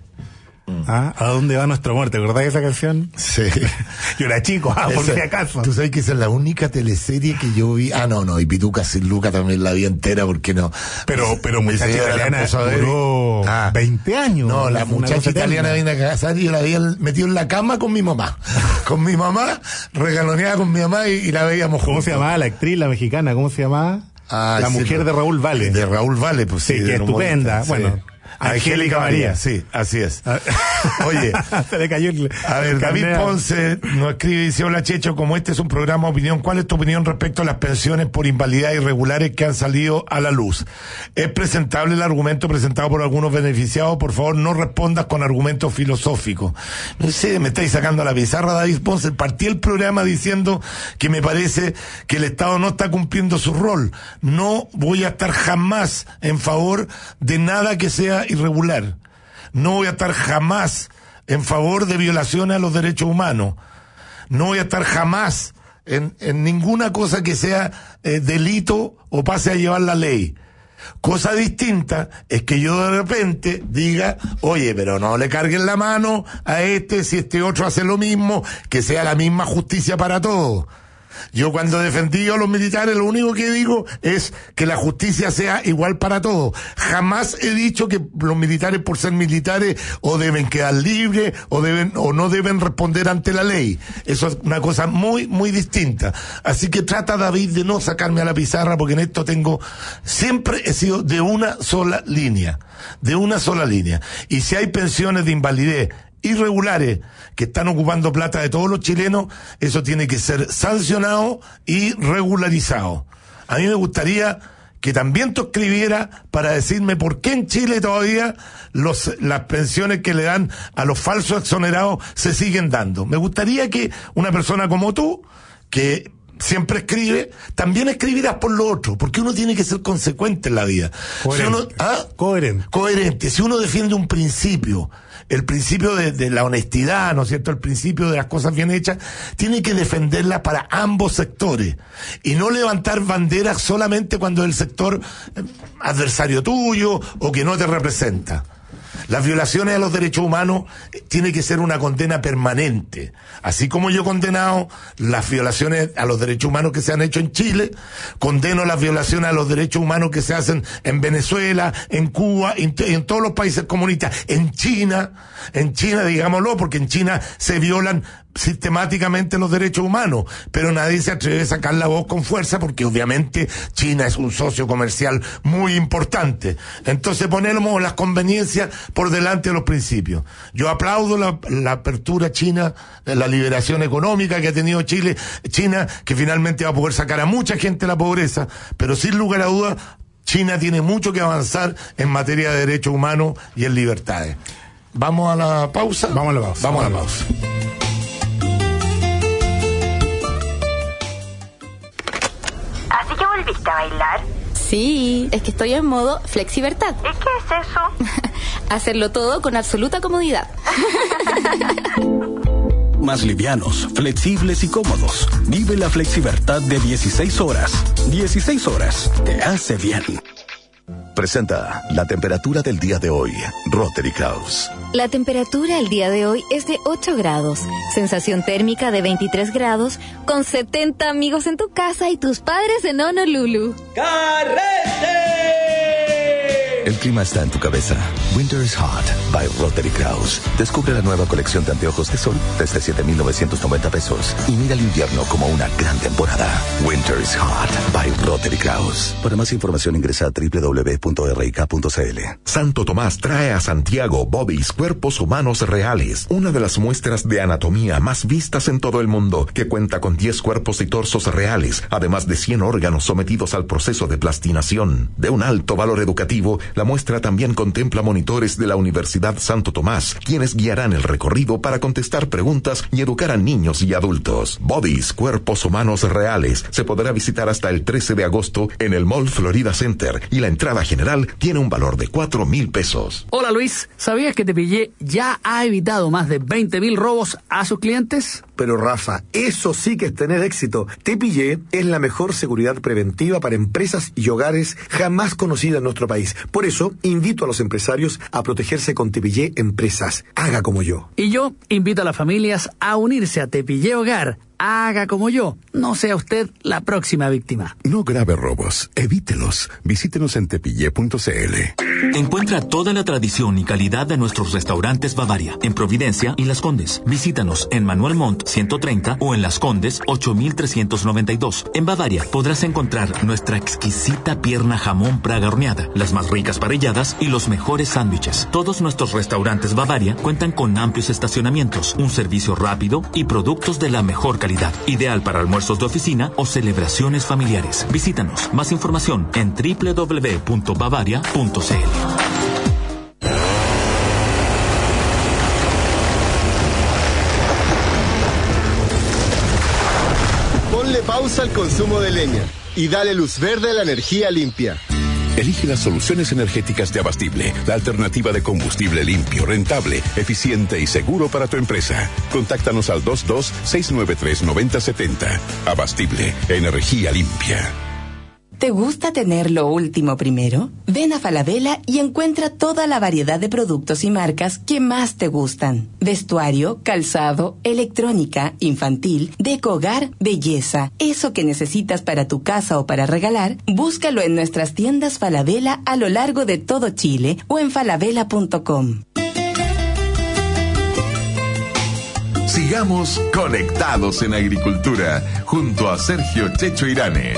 C: ¿Ah? ¿A dónde va nuestro amor? ¿Te acordás de esa canción?
B: Sí.
C: Yo era chico, ah, por
B: esa,
C: si acaso.
B: Tú sabes que esa es la única teleserie que yo vi. Ah, no, no, y Pituca sin Luca también la vi entera, porque no.
C: Pero, pero muchacha italiana duró ah. veinte años.
B: No, la muchacha italiana viene a casar y yo la había metido en la cama con mi mamá. Con mi mamá, regaloneada con mi mamá y, y la veíamos
C: ¿Cómo
B: juntos.
C: se llamaba la actriz, la mexicana? ¿Cómo se llamaba?
B: Ah,
C: la
B: sí,
C: mujer
B: no.
C: de Raúl Vale.
B: De Raúl Vale, pues sí.
C: Sí, que estupenda. Bueno.
B: Sí. Angélica María, sí, así es. Oye,
C: se le cayó el,
B: a ver,
C: el
B: David
C: carnea.
B: Ponce nos escribe y dice: hola Checho, como este es un programa de opinión, ¿cuál es tu opinión respecto a las pensiones por invalidez irregulares que han salido a la luz? ¿Es presentable el argumento presentado por algunos beneficiados? Por favor, no respondas con argumentos filosóficos. No sé, me estáis sacando a la pizarra, David Ponce. Partí el programa diciendo que me parece que el Estado no está cumpliendo su rol. No voy a estar jamás en favor de nada que sea irregular. No voy a estar jamás en favor de violaciones a los derechos humanos. No voy a estar jamás en, en ninguna cosa que sea eh, delito o pase a llevar la ley. Cosa distinta es que yo de repente diga, oye, pero no le carguen la mano a este si este otro hace lo mismo, que sea la misma justicia para todos. Yo cuando defendí a los militares lo único que digo es que la justicia sea igual para todos. Jamás he dicho que los militares por ser militares o deben quedar libres o deben o no deben responder ante la ley. Eso es una cosa muy muy distinta. Así que trata, David, de no sacarme a la pizarra, porque en esto tengo, siempre he sido de una sola línea, de una sola línea. Y si hay pensiones de invalidez irregulares que están ocupando plata de todos los chilenos, eso tiene que ser sancionado y regularizado. A mí me gustaría que también tú escribieras para decirme por qué en Chile todavía los, las pensiones que le dan a los falsos exonerados se siguen dando. Me gustaría que una persona como tú, que siempre escribe, también escribirás por lo otro, porque uno tiene que ser consecuente en la vida.
C: Coherente.
B: Si uno, ¿ah?
C: Coherente.
B: Coherente. Si uno defiende un principio, el principio de, de la honestidad, ¿no es cierto?, el principio de las cosas bien hechas, tiene que defenderla para ambos sectores y no levantar banderas solamente cuando el sector eh, adversario tuyo o que no te representa. Las violaciones a los derechos humanos eh, tiene que ser una condena permanente. Así como yo he condenado las violaciones a los derechos humanos que se han hecho en Chile, condeno las violaciones a los derechos humanos que se hacen en Venezuela, en Cuba, en, en todos los países comunistas, en China, en China, digámoslo, porque en China se violan sistemáticamente los derechos humanos, pero nadie se atreve a sacar la voz con fuerza porque obviamente China es un socio comercial muy importante. Entonces ponemos las conveniencias por delante de los principios. Yo aplaudo la, la apertura china, la liberación económica que ha tenido Chile, China, que finalmente va a poder sacar a mucha gente de la pobreza, pero sin lugar a dudas China tiene mucho que avanzar en materia de derechos humanos y en libertades. ¿Vamos a la pausa?
C: Vamos a la pausa.
B: Vamos a la pausa.
K: ¿Así que volviste a bailar?
D: Sí, es que estoy en modo flexibertad.
K: ¿Y qué es eso?
D: Hacerlo todo con absoluta comodidad.
F: Más livianos, flexibles y cómodos. Vive la flexibertad de dieciséis horas. dieciséis horas te hace bien.
J: Presenta la temperatura del día de hoy, Rotary Kraus.
D: La temperatura el día de hoy es de ocho grados. Sensación térmica de veintitrés grados, con setenta amigos en tu casa y tus padres en Honolulu.
L: ¡Carrete!
J: El clima está en tu cabeza. Winter is Hot by Rotary Kraus. Descubre la nueva colección de anteojos de sol desde siete mil novecientos noventa pesos y mira el invierno como una gran temporada. Winter is Hot by Rotary Kraus. Para más información ingresa a doble u doble u doble u punto r i k punto c l.
A: Santo Tomás trae a Santiago Bodies Cuerpos Humanos Reales, una de las muestras de anatomía más vistas en todo el mundo, que cuenta con diez cuerpos y torsos reales, además de cien órganos sometidos al proceso de plastinación. De un alto valor educativo, la muestra también contempla monitores de la Universidad Santo Tomás, quienes guiarán el recorrido para contestar preguntas y educar a niños y adultos. Bodies Cuerpos Humanos Reales se podrá visitar hasta el trece de agosto en el Mall Florida Center y la entrada general tiene un valor de cuatro mil pesos.
M: Hola Luis, ¿sabías que Tepillé ya ha evitado más de veinte mil robos a sus clientes?
H: Pero Rafa, eso sí que es tener éxito. Tepillé es la mejor seguridad preventiva para empresas y hogares jamás conocida en nuestro país. Por eso, invito a los empresarios a protegerse con Tepillé Empresas. Haga como yo.
M: Y yo invito a las familias a unirse a Tepillé Hogar. Haga como yo. No sea usted la próxima víctima.
N: No grabe robos. Evítelos. Visítenos en tepillé punto c l.
O: Encuentra toda la tradición y calidad de nuestros restaurantes Bavaria en Providencia y Las Condes. Visítanos en Manuel Montt ciento treinta o en Las Condes ocho mil trescientos noventa y dos. En Bavaria podrás encontrar nuestra exquisita pierna jamón Praga horneada, las más ricas parrilladas y los mejores sándwiches. Todos nuestros restaurantes Bavaria cuentan con amplios estacionamientos, un servicio rápido y productos de la mejor calidad. Ideal para almuerzos de oficina o celebraciones familiares. Visítanos. Más información en doble u doble u doble u punto bavaria punto c l.
I: Ponle pausa al consumo de leña y dale luz verde a la energía limpia.
N: Elige las soluciones energéticas de Abastible, la alternativa de combustible limpio, rentable, eficiente y seguro para tu empresa. Contáctanos al dos dos seis nueve tres nueve cero siete cero. Abastible, energía limpia.
P: ¿Te gusta tener lo último primero? Ven a Falabella y encuentra toda la variedad de productos y marcas que más te gustan. Vestuario, calzado, electrónica, infantil, deco hogar, belleza. Eso que necesitas para tu casa o para regalar, búscalo en nuestras tiendas Falabella a lo largo de todo Chile o en falabella punto com.
A: Sigamos conectados en agricultura junto a Sergio Checho Irane.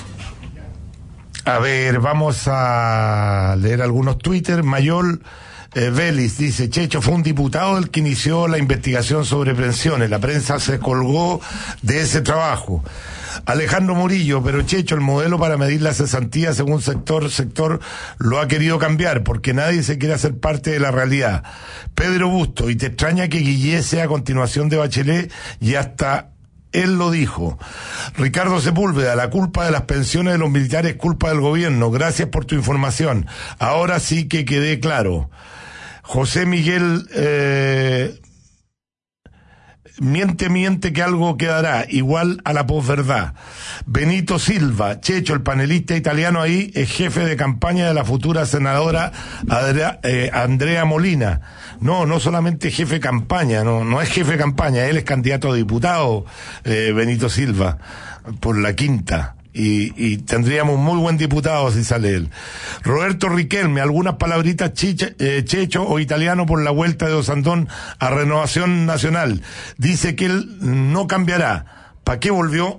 B: A ver, vamos a leer algunos Twitter. Mayol eh, Vélez dice, Checho fue un diputado el que inició la investigación sobre pensiones. La prensa se colgó de ese trabajo. Alejandro Murillo, pero Checho, el modelo para medir la cesantía según sector, sector lo ha querido cambiar, porque nadie se quiere hacer parte de la realidad. Pedro Busto, y te extraña que Guillé sea a continuación de Bachelet, y hasta él lo dijo. Ricardo Sepúlveda, la culpa de las pensiones de los militares es culpa del gobierno. Gracias por tu información. Ahora sí que quedé claro. José Miguel, eh, miente, miente que algo quedará, igual a la posverdad. Benito Silva, Checho, el panelista italiano ahí, es jefe de campaña de la futura senadora Adria, eh, Andrea Molina. No, no solamente jefe de campaña, no, no es jefe de campaña, él es candidato a diputado, eh, Benito Silva, por la quinta. Y, y tendríamos muy buen diputado si sale él. Roberto Riquelme, algunas palabritas chiche, eh, checho o italiano por la vuelta de Osandón a Renovación Nacional. Dice que él no cambiará. ¿Para qué volvió?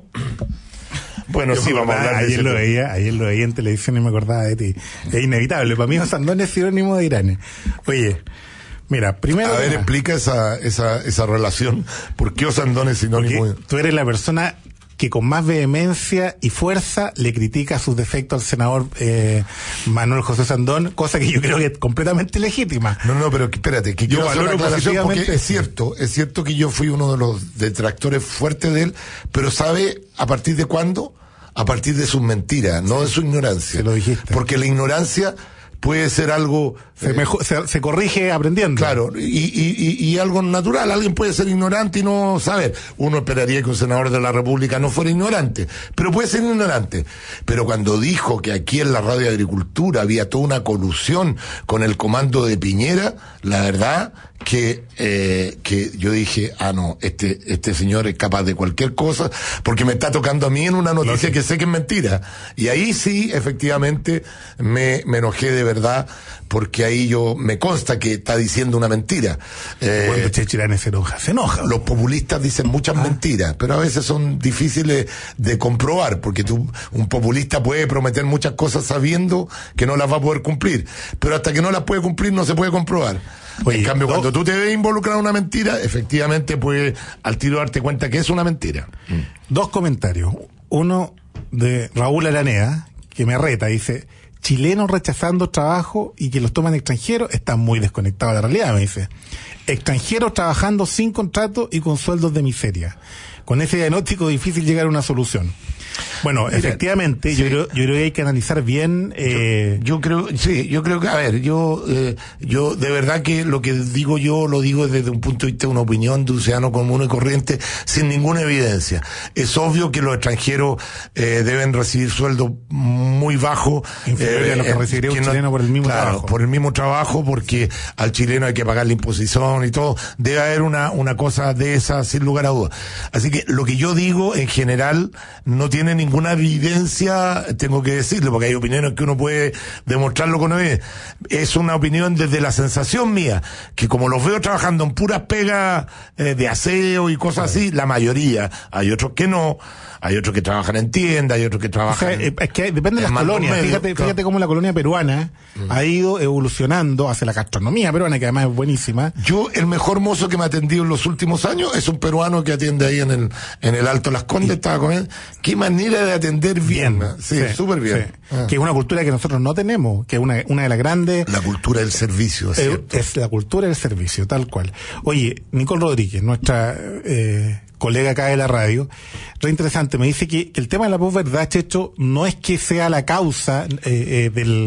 B: Bueno,
C: Yo
B: sí, vamos a hablar de
C: ayer
B: ese
C: lo
B: tema.
C: veía, ayer lo veía en televisión y me acordaba de ti. Es inevitable. Para mí Osandón es sinónimo de Irán. Oye, mira, primero...
B: A ver, explica esa, esa, esa relación. ¿Por qué Osandón es sinónimo de...?
C: Tú eres la persona que con más vehemencia y fuerza le critica sus defectos al senador eh, Manuel José Osandón, cosa que yo creo que es completamente legítima.
B: No, no, pero espérate, que
C: yo
B: quiero hacer una
C: valoro
B: aclaración, porque
C: positivamente.
B: es cierto, es cierto que yo fui uno de los detractores fuertes de él, pero ¿sabe a partir de cuándo? A partir de sus mentiras, no de su ignorancia.
C: Se lo dijiste.
B: Porque la ignorancia puede ser algo...
C: Se,
B: eh,
C: mejor, se, se corrige aprendiendo.
B: Claro, y, y, y, y algo natural. Alguien puede ser ignorante y no saber. Uno esperaría que un senador de la República no fuera ignorante, pero puede ser ignorante. Pero cuando dijo que aquí en la Radio de Agricultura había toda una colusión con el comando de Piñera, la verdad que eh, que yo dije, ah no, este este señor es capaz de cualquier cosa, porque me está tocando a mí en una noticia que sé que es mentira. Y ahí sí, efectivamente, me, me enojé de verdad, porque ahí yo, me consta que está diciendo una mentira. Eh,
C: Cuando Chechirane se enoja, se enoja.
B: Los populistas dicen muchas
C: Ah.
B: mentiras, pero a veces son difíciles de comprobar, porque tú, un populista puede prometer muchas cosas sabiendo que no las va a poder cumplir, pero hasta que no las puede cumplir no se puede comprobar.
C: Oye,
B: en cambio,
C: dos-
B: cuando tú te ves involucrado en una mentira, efectivamente puedes al tiro darte cuenta que es una mentira.
C: Dos comentarios. Uno de Raúl Aranea, que me reta, dice, chilenos rechazando trabajo y que los toman extranjeros, están muy desconectados de la realidad, me dice. Extranjeros trabajando sin contrato y con sueldos de miseria. Con ese diagnóstico difícil llegar a una solución. Bueno,
B: Mira,
C: efectivamente,
B: sí.
C: yo creo, yo creo que hay que analizar bien. Eh,
B: Yo creo, sí, yo creo que, a ver, yo, eh, yo de verdad que lo que digo yo lo digo desde un punto de vista de una opinión de un ciudadano común y corriente, sin ninguna evidencia. Es obvio que los extranjeros eh, deben recibir sueldos muy bajos,
C: Inferiores a los que recibiría un chileno por el mismo
B: claro,
C: trabajo.
B: por el mismo trabajo, porque al chileno hay que pagar la imposición y todo. Debe haber una, una cosa de esa, sin lugar a dudas. Así que lo que yo digo en general no tiene ninguna evidencia, tengo que decirlo, porque hay opiniones que uno puede demostrarlo con evidencia. Es una opinión desde la sensación mía, que como los veo trabajando en puras pegas eh, de aseo y cosas así, la mayoría, hay otros que no, hay otros que trabajan en tiendas, hay otros que
C: O
B: trabajan
C: sea,
B: en,
C: eh, es que depende de las
B: en mandos
C: colonias.
B: medios,
C: Fíjate,
B: claro.
C: fíjate cómo la colonia peruana ha ido evolucionando hacia la gastronomía peruana, que además es buenísima.
B: Yo, el mejor mozo que me ha atendido en los últimos años es un peruano que atiende ahí en el, en el Alto Las Condes, estaba con él. Qué manera de atender bien.
C: Bien,
B: Sí,
C: sí,
B: súper bien.
C: sí.
B: Ah.
C: Que es una cultura que nosotros no tenemos, que es una, una de las grandes...
B: La cultura del servicio, es
C: eh,
B: cierto.
C: es la cultura del servicio, tal cual. Oye, Nicole Rodríguez, nuestra eh, colega acá de la radio, re interesante, me dice que, que el tema de la posverdad, Checho, no es que sea la causa eh, eh, del,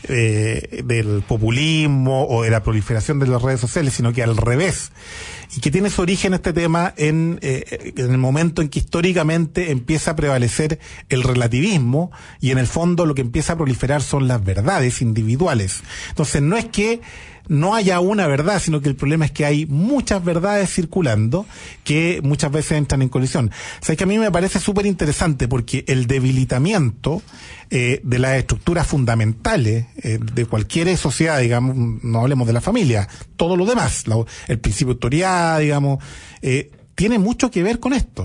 C: eh, del populismo o de la proliferación de las redes sociales, sino que al revés. Y que tiene su origen este tema en, eh, en el momento en que históricamente empieza a prevalecer el relativismo y en el fondo lo que empieza a proliferar son las verdades individuales. Entonces no es que no haya una verdad, sino que el problema es que hay muchas verdades circulando que muchas veces entran en colisión. O sea, es que a mí me parece súper interesante porque el debilitamiento eh, de las estructuras fundamentales eh, de cualquier sociedad, digamos, no hablemos de la familia, todo lo demás, la- el principio de autoridad, digamos, eh, tiene mucho que ver con esto.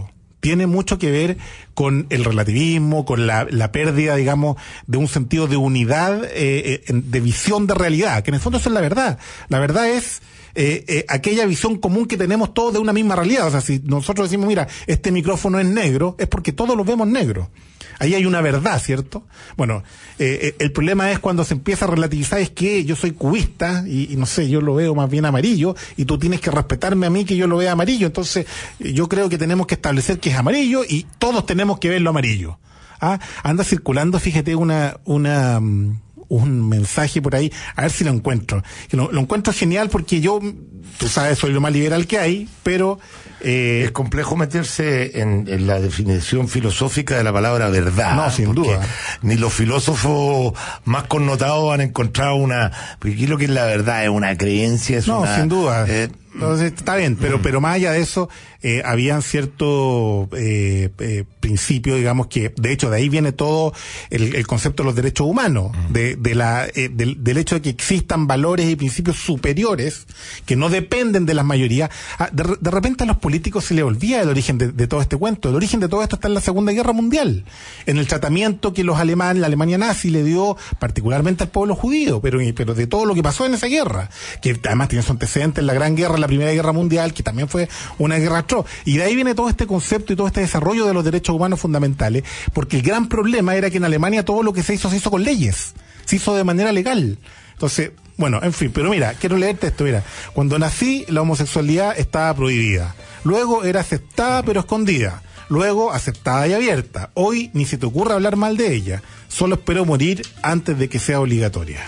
C: tiene mucho que ver con el relativismo, con la, la pérdida, digamos, de un sentido de unidad, eh, de visión de realidad, que en el fondo eso es la verdad. La verdad es eh, eh, aquella visión común que tenemos todos de una misma realidad. O sea, si nosotros decimos, mira, este micrófono es negro, es porque todos lo vemos negro. Ahí hay una verdad, ¿cierto? Bueno, eh, el problema es cuando se empieza a relativizar, es que yo soy cubista y, y no sé, yo lo veo más bien amarillo y tú tienes que respetarme a mí que yo lo vea amarillo. Entonces, yo creo que tenemos que establecer que es amarillo y todos tenemos que verlo amarillo. ¿Ah? Anda circulando, fíjate, una, una, um, un mensaje por ahí, a ver si lo encuentro. Lo, lo encuentro genial porque yo, tú sabes, soy lo más liberal que hay, pero
B: Eh, es complejo meterse en, en la definición filosófica de la palabra verdad.
C: No, sin duda.
B: Ni los filósofos más connotados han encontrado una... Porque aquí lo que es la verdad es una creencia, es
C: no,
B: una...
C: sin duda.
B: Eh,
C: Entonces, está bien, pero, pero más allá de eso, eh, habían ciertos eh, eh, principios, digamos, que, de hecho, de ahí viene todo el, el concepto de los derechos humanos, de, de la, eh, del, del hecho de que existan valores y principios superiores que no dependen de las mayorías. Ah, de, de repente a los políticos se les olvida el origen de, de todo este cuento. El origen de todo esto está en la Segunda Guerra Mundial, en el tratamiento que los alemanes, la Alemania nazi le dio particularmente al pueblo judío, pero, pero de todo lo que pasó en esa guerra, que además tiene su antecedente en la Gran Guerra, la Primera Guerra Mundial, que también fue una guerra atroz. Y de ahí viene todo este concepto y todo este desarrollo de los derechos humanos fundamentales, porque el gran problema era que en Alemania todo lo que se hizo, se hizo con leyes, se hizo de manera legal. Entonces, bueno, en fin, pero mira, quiero leerte esto, mira. Cuando nací, la homosexualidad estaba prohibida. Luego era aceptada pero escondida. Luego aceptada y abierta. Hoy ni se te ocurre hablar mal de ella. Solo espero morir antes de que sea obligatoria.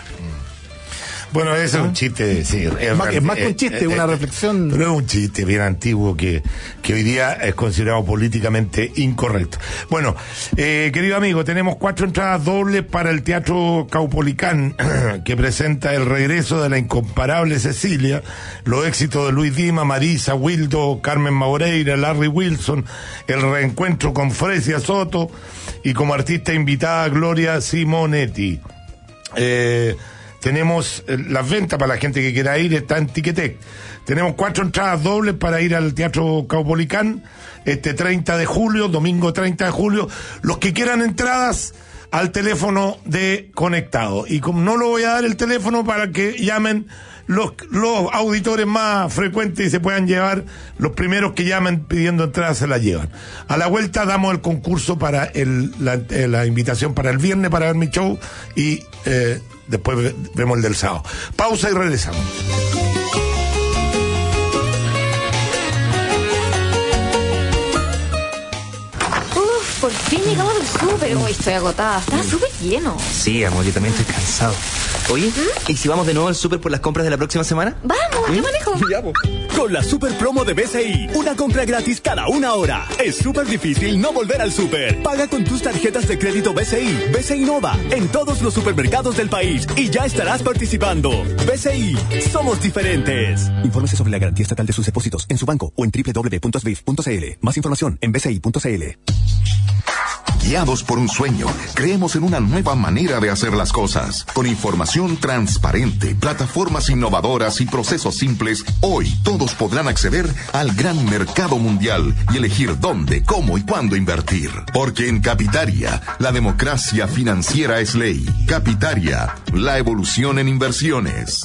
B: Bueno, ese ¿Ah? es un chiste, sí.
C: Es más, es más que un chiste, es una eh, reflexión.
B: Pero es un chiste bien antiguo que, que hoy día es considerado políticamente incorrecto. Bueno, eh, querido amigo, tenemos cuatro entradas dobles para el Teatro Caupolicán, que presenta el regreso de la incomparable Cecilia, los éxitos de Luis Dima, Marisa, Wildo, Carmen Maureira, Larry Wilson, el reencuentro con Fresia Soto y como artista invitada Gloria Simonetti. Eh... Tenemos eh, las ventas para la gente que quiera ir, está en Ticketek. Tenemos cuatro entradas dobles para ir al Teatro Caupolicán este treinta de julio, domingo treinta de julio. Los que quieran entradas al teléfono de Conectado. Y como no lo voy a dar el teléfono para que llamen los, los auditores más frecuentes y se puedan llevar, los primeros que llamen pidiendo entradas se las llevan. A la vuelta damos el concurso para el, la, eh, la invitación para el viernes para ver mi show y... Eh, después vemos el del sábado. Pausa y regresamos.
D: Uf, por fin llegamos del súper. Uy, estoy agotada. Está súper lleno.
Q: Sí, amor, yo también estoy cansado. Oye, ¿y si vamos de nuevo al súper por las compras de la próxima semana?
D: Vamos, yo manejo.
Q: Ya, pues.
F: Con la super promo de B C I, una compra gratis cada una hora. Es súper difícil no volver al súper. Paga con tus tarjetas de crédito B C I, B C I Nova, en todos los supermercados del país y ya estarás participando. B C I, somos diferentes.
R: Infórmese sobre la garantía estatal de sus depósitos en su banco o en doble u doble u doble u punto s b i f punto c l. Más información en b c i punto c l.
A: Guiados por un sueño, creemos en una nueva manera de hacer las cosas. Con información transparente, plataformas innovadoras y procesos simples, hoy todos podrán acceder al gran mercado mundial y elegir dónde, cómo y cuándo invertir. Porque en Capitaria, la democracia financiera es ley. Capitaria, la evolución en inversiones.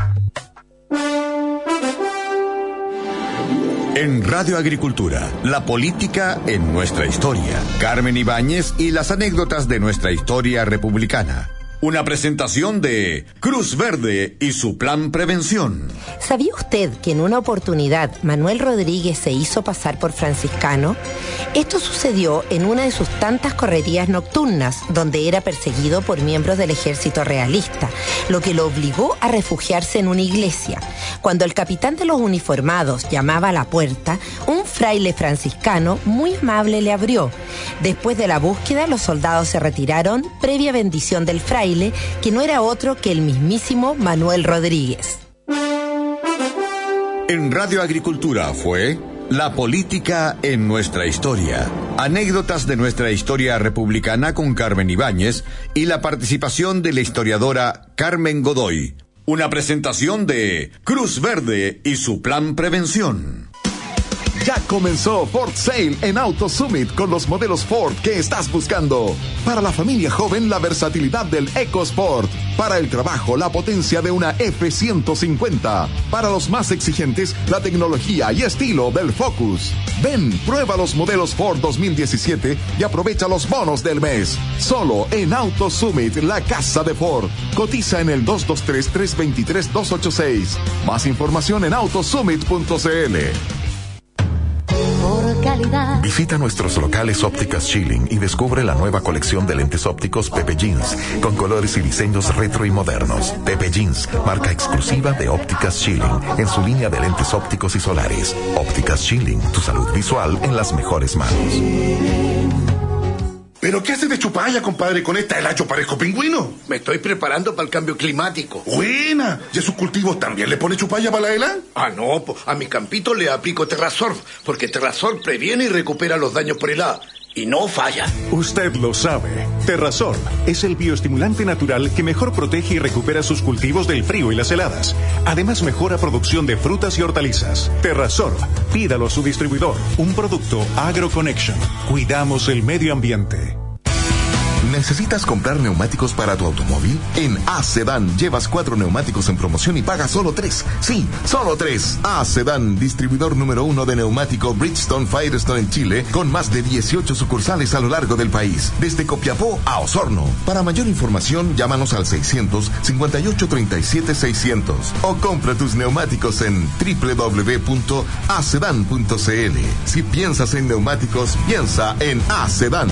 S: En Radio Agricultura, la política en nuestra historia. Carmen Ibáñez y las anécdotas de nuestra historia republicana. Una presentación de Cruz Verde y su plan prevención.
T: ¿Sabía usted que en una oportunidad Manuel Rodríguez se hizo pasar por franciscano? Esto sucedió en una de sus tantas correrías nocturnas, donde era perseguido por miembros del ejército realista, lo que lo obligó a refugiarse en una iglesia. Cuando el capitán de los uniformados llamaba a la puerta, un fraile franciscano muy amable le abrió. Después de la búsqueda, los soldados se retiraron, previa bendición del fraile, que no era otro que el mismísimo Manuel Rodríguez.
S: En Radio Agricultura fue La política en nuestra historia. Anécdotas de nuestra historia republicana con Carmen Ibáñez y la participación de la historiadora Carmen Godoy. Una presentación de Cruz Verde y su plan prevención.
A: Ya comenzó Ford Sale en Auto Summit con los modelos Ford que estás buscando. Para la familia joven, la versatilidad del EcoSport. Para el trabajo, la potencia de una F ciento cincuenta. Para los más exigentes, la tecnología y estilo del Focus. Ven, prueba los modelos Ford dos mil diecisiete y aprovecha los bonos del mes. Solo en Auto Summit, la casa de Ford. Cotiza en el dos dos tres, tres dos tres, dos ocho seis. Más información en autosummit punto c l. Visita nuestros locales Ópticas Schilling y descubre la nueva colección de lentes ópticos Pepe Jeans, con colores y diseños retro y modernos. Pepe Jeans, marca exclusiva de Ópticas Schilling, en su línea de lentes ópticos y solares. Ópticas Schilling, tu salud visual en las mejores manos.
U: ¿Pero qué haces de chupalla, compadre? Con esta helacho parezco pingüino.
V: Me estoy preparando para el cambio climático.
U: Buena. ¿Y a sus cultivos también le pone chupalla para la hela?
V: Ah, no, po. A mi campito le aplico Terrasorb, porque Terrasorb previene y recupera los daños por helada. Y no falla.
W: Usted lo sabe. Terrasorb es el bioestimulante natural que mejor protege y recupera sus cultivos del frío y las heladas. Además, mejora producción de frutas y hortalizas. Terrasorb, pídalo a su distribuidor. Un producto AgroConnection. Cuidamos el medio ambiente.
A: ¿Necesitas comprar neumáticos para tu automóvil? En A-Sedan llevas cuatro neumáticos en promoción y pagas solo tres. Sí, solo tres. A-Sedan, distribuidor número uno de neumático Bridgestone Firestone en Chile, con más de dieciocho sucursales a lo largo del país, desde Copiapó a Osorno. Para mayor información, llámanos al seiscientos cincuenta y ocho treinta y siete seiscientos o compra tus neumáticos en doble u doble u doble u punto a sedan punto c l. Si piensas en neumáticos, piensa en A-Sedan.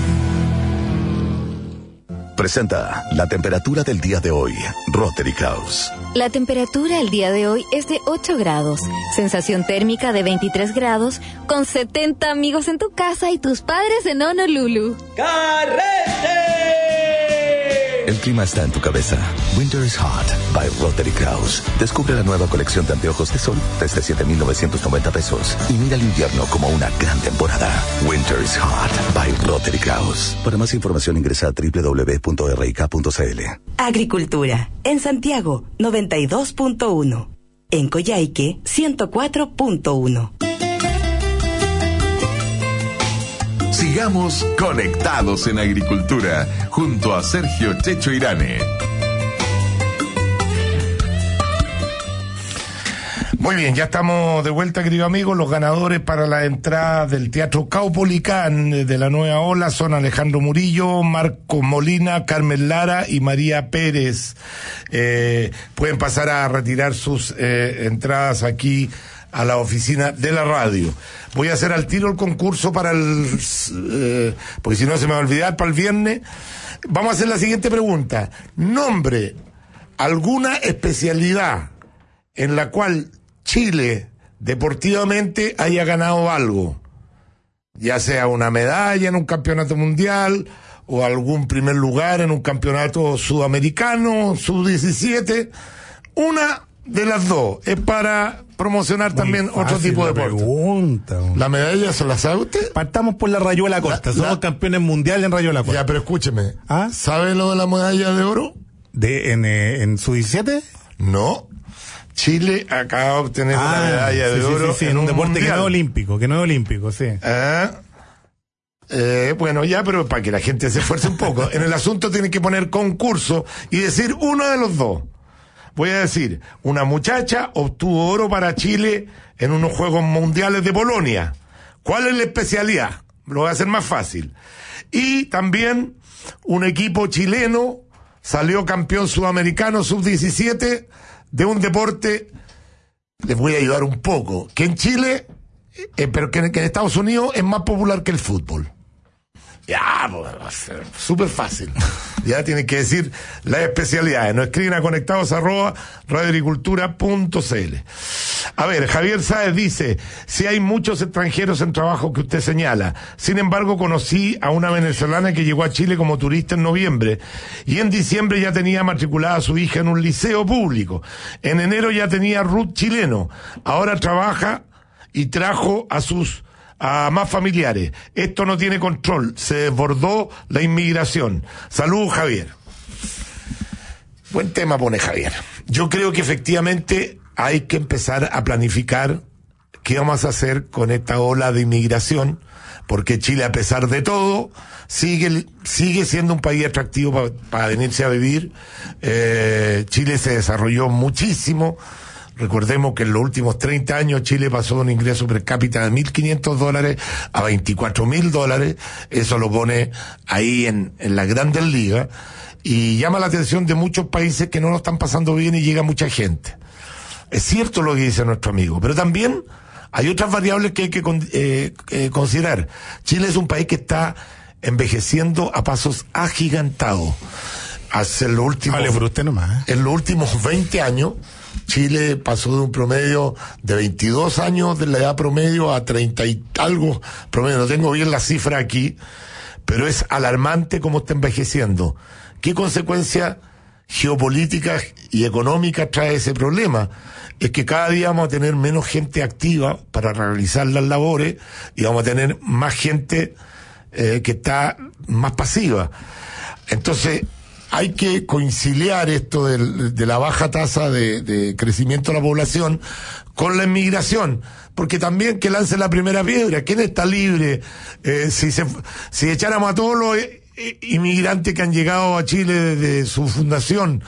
J: Presenta la temperatura del día de hoy, Rotary Kraus.
D: La temperatura el día de hoy es de ocho grados, sensación térmica de veintitrés grados, con setenta amigos en tu casa y tus padres en Honolulu.
L: ¡Carrete!
J: El clima está en tu cabeza. Winter is Hot by Rotary Kraus. Descubre la nueva colección de anteojos de sol desde siete mil novecientos noventa pesos y mira el invierno como una gran temporada. Winter is Hot by Rotary Kraus. Para más información ingresa a doble u doble u doble u punto r i k punto c l.
P: Agricultura. En Santiago, noventa y dos punto uno. En Coyhaique, ciento cuatro punto uno.
A: Sigamos conectados en agricultura junto a Sergio Checho Irane.
B: Muy bien, ya estamos de vuelta, querido amigo. Los ganadores para la entrada del Teatro Caupolicán de la Nueva Ola son Alejandro Murillo, Marco Molina, Carmen Lara y María Pérez. Eh, pueden pasar a retirar sus eh, entradas aquí a la oficina de la radio. Voy a hacer al tiro el concurso para el... Eh, porque si no se me va a olvidar, para el viernes. Vamos a hacer la siguiente pregunta. Nombre alguna especialidad en la cual Chile deportivamente haya ganado algo, ya sea una medalla en un campeonato mundial o algún primer lugar en un campeonato sudamericano, sub diecisiete, una de las dos, es para promocionar muy también otro tipo de deporte.
C: Pregunta,
B: ¿La medalla se la sabe usted?
C: Partamos por la Rayuela Costa, la, somos la... campeones mundiales en Rayuela Costa.
B: Ya, pero escúcheme, ¿ah? ¿Sabe lo de la medalla de oro?
C: ¿De en, eh, en sub diecisiete?
B: No. Chile acaba de obtener ah, una medalla de
C: sí,
B: oro
C: sí, sí,
B: en
C: un,
B: un
C: deporte
B: mundial.
C: que no es olímpico, que no es olímpico, sí.
B: Ah, eh, bueno, ya, pero para que la gente se esfuerce un poco. En el asunto tienen que poner concurso y decir uno de los dos. Voy a decir, una muchacha obtuvo oro para Chile en unos Juegos Mundiales de Polonia. ¿Cuál es la especialidad? Lo voy a hacer más fácil. Y también un equipo chileno salió campeón sudamericano sub diecisiete de un deporte, les voy a ayudar un poco, que en Chile, eh, pero que en, que en Estados Unidos es más popular que el fútbol. Ya, pues, súper fácil. Ya tienen que decir las especialidades. Nos escriben a conectados arroba radioagricultura punto c l. A ver, Javier Sáez dice, si hay muchos extranjeros en trabajo que usted señala. Sin embargo, conocí a una venezolana que llegó a Chile como turista en noviembre y en diciembre ya tenía matriculada a su hija en un liceo público. En enero ya tenía R U T chileno. Ahora trabaja y trajo a sus a más familiares. Esto no tiene control. Se desbordó la inmigración. Salud, Javier. Buen tema pone Javier. Yo creo que efectivamente hay que empezar a planificar qué vamos a hacer con esta ola de inmigración, porque Chile, a pesar de todo, sigue sigue siendo un país atractivo para pa venirse a vivir. Eh, Chile se desarrolló muchísimo. Recordemos que en los últimos treinta años Chile pasó de un ingreso per cápita de mil quinientos dólares a veinticuatro mil dólares. Eso lo pone ahí en, en las grandes ligas. Y llama la atención de muchos países que no lo están pasando bien y llega mucha gente. Es cierto lo que dice nuestro amigo, pero también hay otras variables que hay que eh, eh, considerar. Chile es un país que está envejeciendo a pasos agigantados. Hace los últimos,
C: vale, por usted nomás, ¿eh?
B: En los últimos veinte años, Chile pasó de un promedio de veintidós años de la edad promedio a treinta y algo promedio. No tengo bien la cifra aquí, pero es alarmante cómo está envejeciendo. ¿Qué consecuencias geopolíticas y económicas trae ese problema? Es que cada día vamos a tener menos gente activa para realizar las labores y vamos a tener más gente eh, que está más pasiva. Entonces, hay que conciliar esto del, de la baja tasa de, de crecimiento de la población con la inmigración, porque también que lance la primera piedra. ¿Quién está libre? Eh, si se, si echáramos a todos los inmigrantes que han llegado a Chile desde su fundación,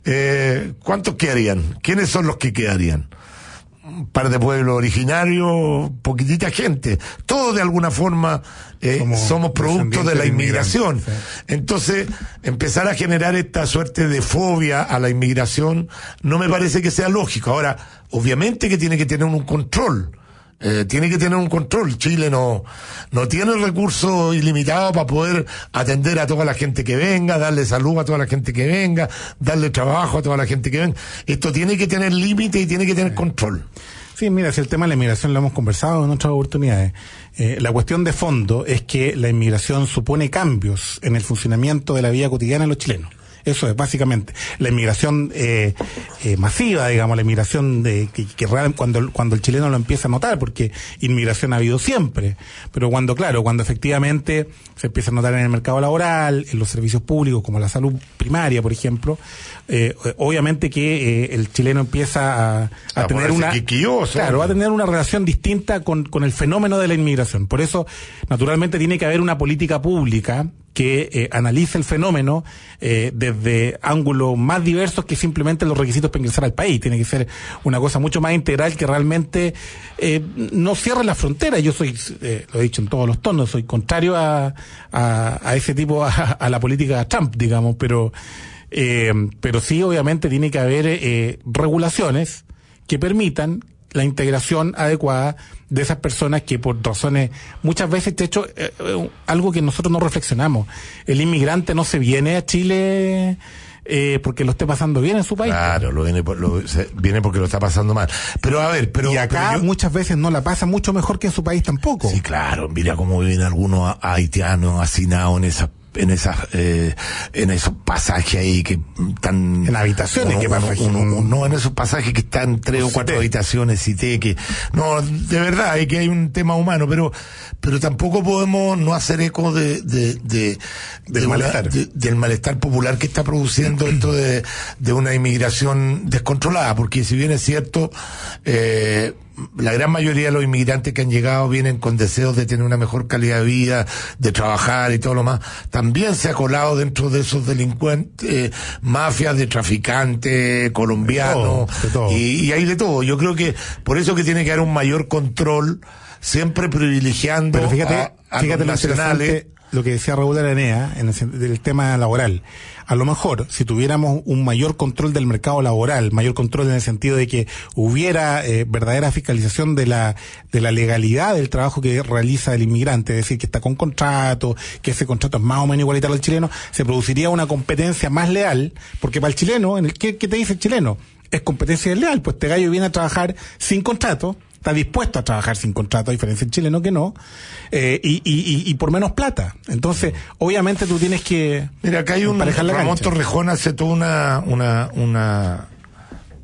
B: eh, ¿cuántos quedarían? ¿Quiénes son los que quedarían? Un par de pueblos originarios, poquitita gente. Todos de alguna forma eh, somos, somos productos de la inmigración. Sí. Entonces, empezar a generar esta suerte de fobia a la inmigración no me parece que sea lógico. Ahora, obviamente que tiene que tener un control. Eh, tiene que tener un control. Chile no, no tiene recursos ilimitados para poder atender a toda la gente que venga, darle salud a toda la gente que venga, darle trabajo a toda la gente que venga. Esto tiene que tener límite y tiene que tener control.
C: Sí, mira, si el tema de la inmigración lo hemos conversado en otras oportunidades. Eh, la cuestión de fondo es que la inmigración supone cambios en el funcionamiento de la vida cotidiana de los chilenos. Eso es básicamente la inmigración eh, eh, masiva, digamos, la inmigración de que, que cuando cuando el chileno lo empieza a notar, porque inmigración ha habido siempre, pero cuando claro, cuando efectivamente se empieza a notar en el mercado laboral, en los servicios públicos como la salud primaria, por ejemplo, eh, obviamente que eh, el chileno empieza a, a tener una claro, va a tener una relación distinta con con el fenómeno de la inmigración. Por eso, naturalmente, tiene que haber una política pública que eh, analice el fenómeno eh, desde ángulos más diversos que simplemente los requisitos para ingresar al país. Tiene que ser una cosa mucho más integral que realmente eh, no cierre las fronteras. Yo soy, eh, lo he dicho en todos los tonos, soy contrario a, a, a ese tipo, a, a la política de Trump, digamos, pero eh, pero sí, obviamente, tiene que haber eh, regulaciones que permitan la integración adecuada de esas personas que por razones, muchas veces, de hecho, eh, eh, algo que nosotros no reflexionamos, el inmigrante no se viene a Chile eh, porque lo esté pasando bien en su país.
B: Claro, lo viene, por, lo, se, viene porque lo está pasando mal. Pero a ver, pero...
C: Y acá
B: pero yo,
C: muchas veces no la pasa mucho mejor que en su país tampoco.
B: Sí, claro, mira cómo viven algunos haitianos hacinados en esas en esas eh, en esos pasajes ahí que están
C: en habitaciones
B: uno,
C: que
B: uno,
C: uno,
B: uno, no en esos pasajes que están tres o cuatro habitaciones cité que no, de verdad hay que hay un tema humano, pero pero tampoco podemos no hacer eco de, de, de
C: del
B: de
C: malestar
B: una, de, del malestar popular que está produciendo esto de, de una inmigración descontrolada, porque si bien es cierto, eh la gran mayoría de los inmigrantes que han llegado vienen con deseos de tener una mejor calidad de vida, de trabajar y todo lo más. También se ha colado dentro de esos delincuentes, eh, mafias de traficantes, colombianos,
C: de todo, de todo.
B: Y, y hay de todo. Yo creo que por eso que tiene que haber un mayor control, siempre privilegiando
C: Pero fíjate,
B: a, a
C: fíjate
B: los nacionales.
C: Lo que decía Raúl Aranea en el, del tema laboral. A lo mejor, si tuviéramos un mayor control del mercado laboral, mayor control en el sentido de que hubiera eh, verdadera fiscalización de la de la legalidad del trabajo que realiza el inmigrante, es decir, que está con contrato, que ese contrato es más o menos igualitario al chileno, se produciría una competencia más leal, porque para el chileno, en el, ¿qué, qué te dice el chileno? Es competencia desleal, pues este gallo viene a trabajar sin contrato, está dispuesto a trabajar sin contrato, a diferencia del chileno que no, eh, y, y, y, y por menos plata. Entonces, obviamente tú tienes que...
B: Mira, acá hay un...
C: Ramón
B: Torrejón hace toda una, una, una,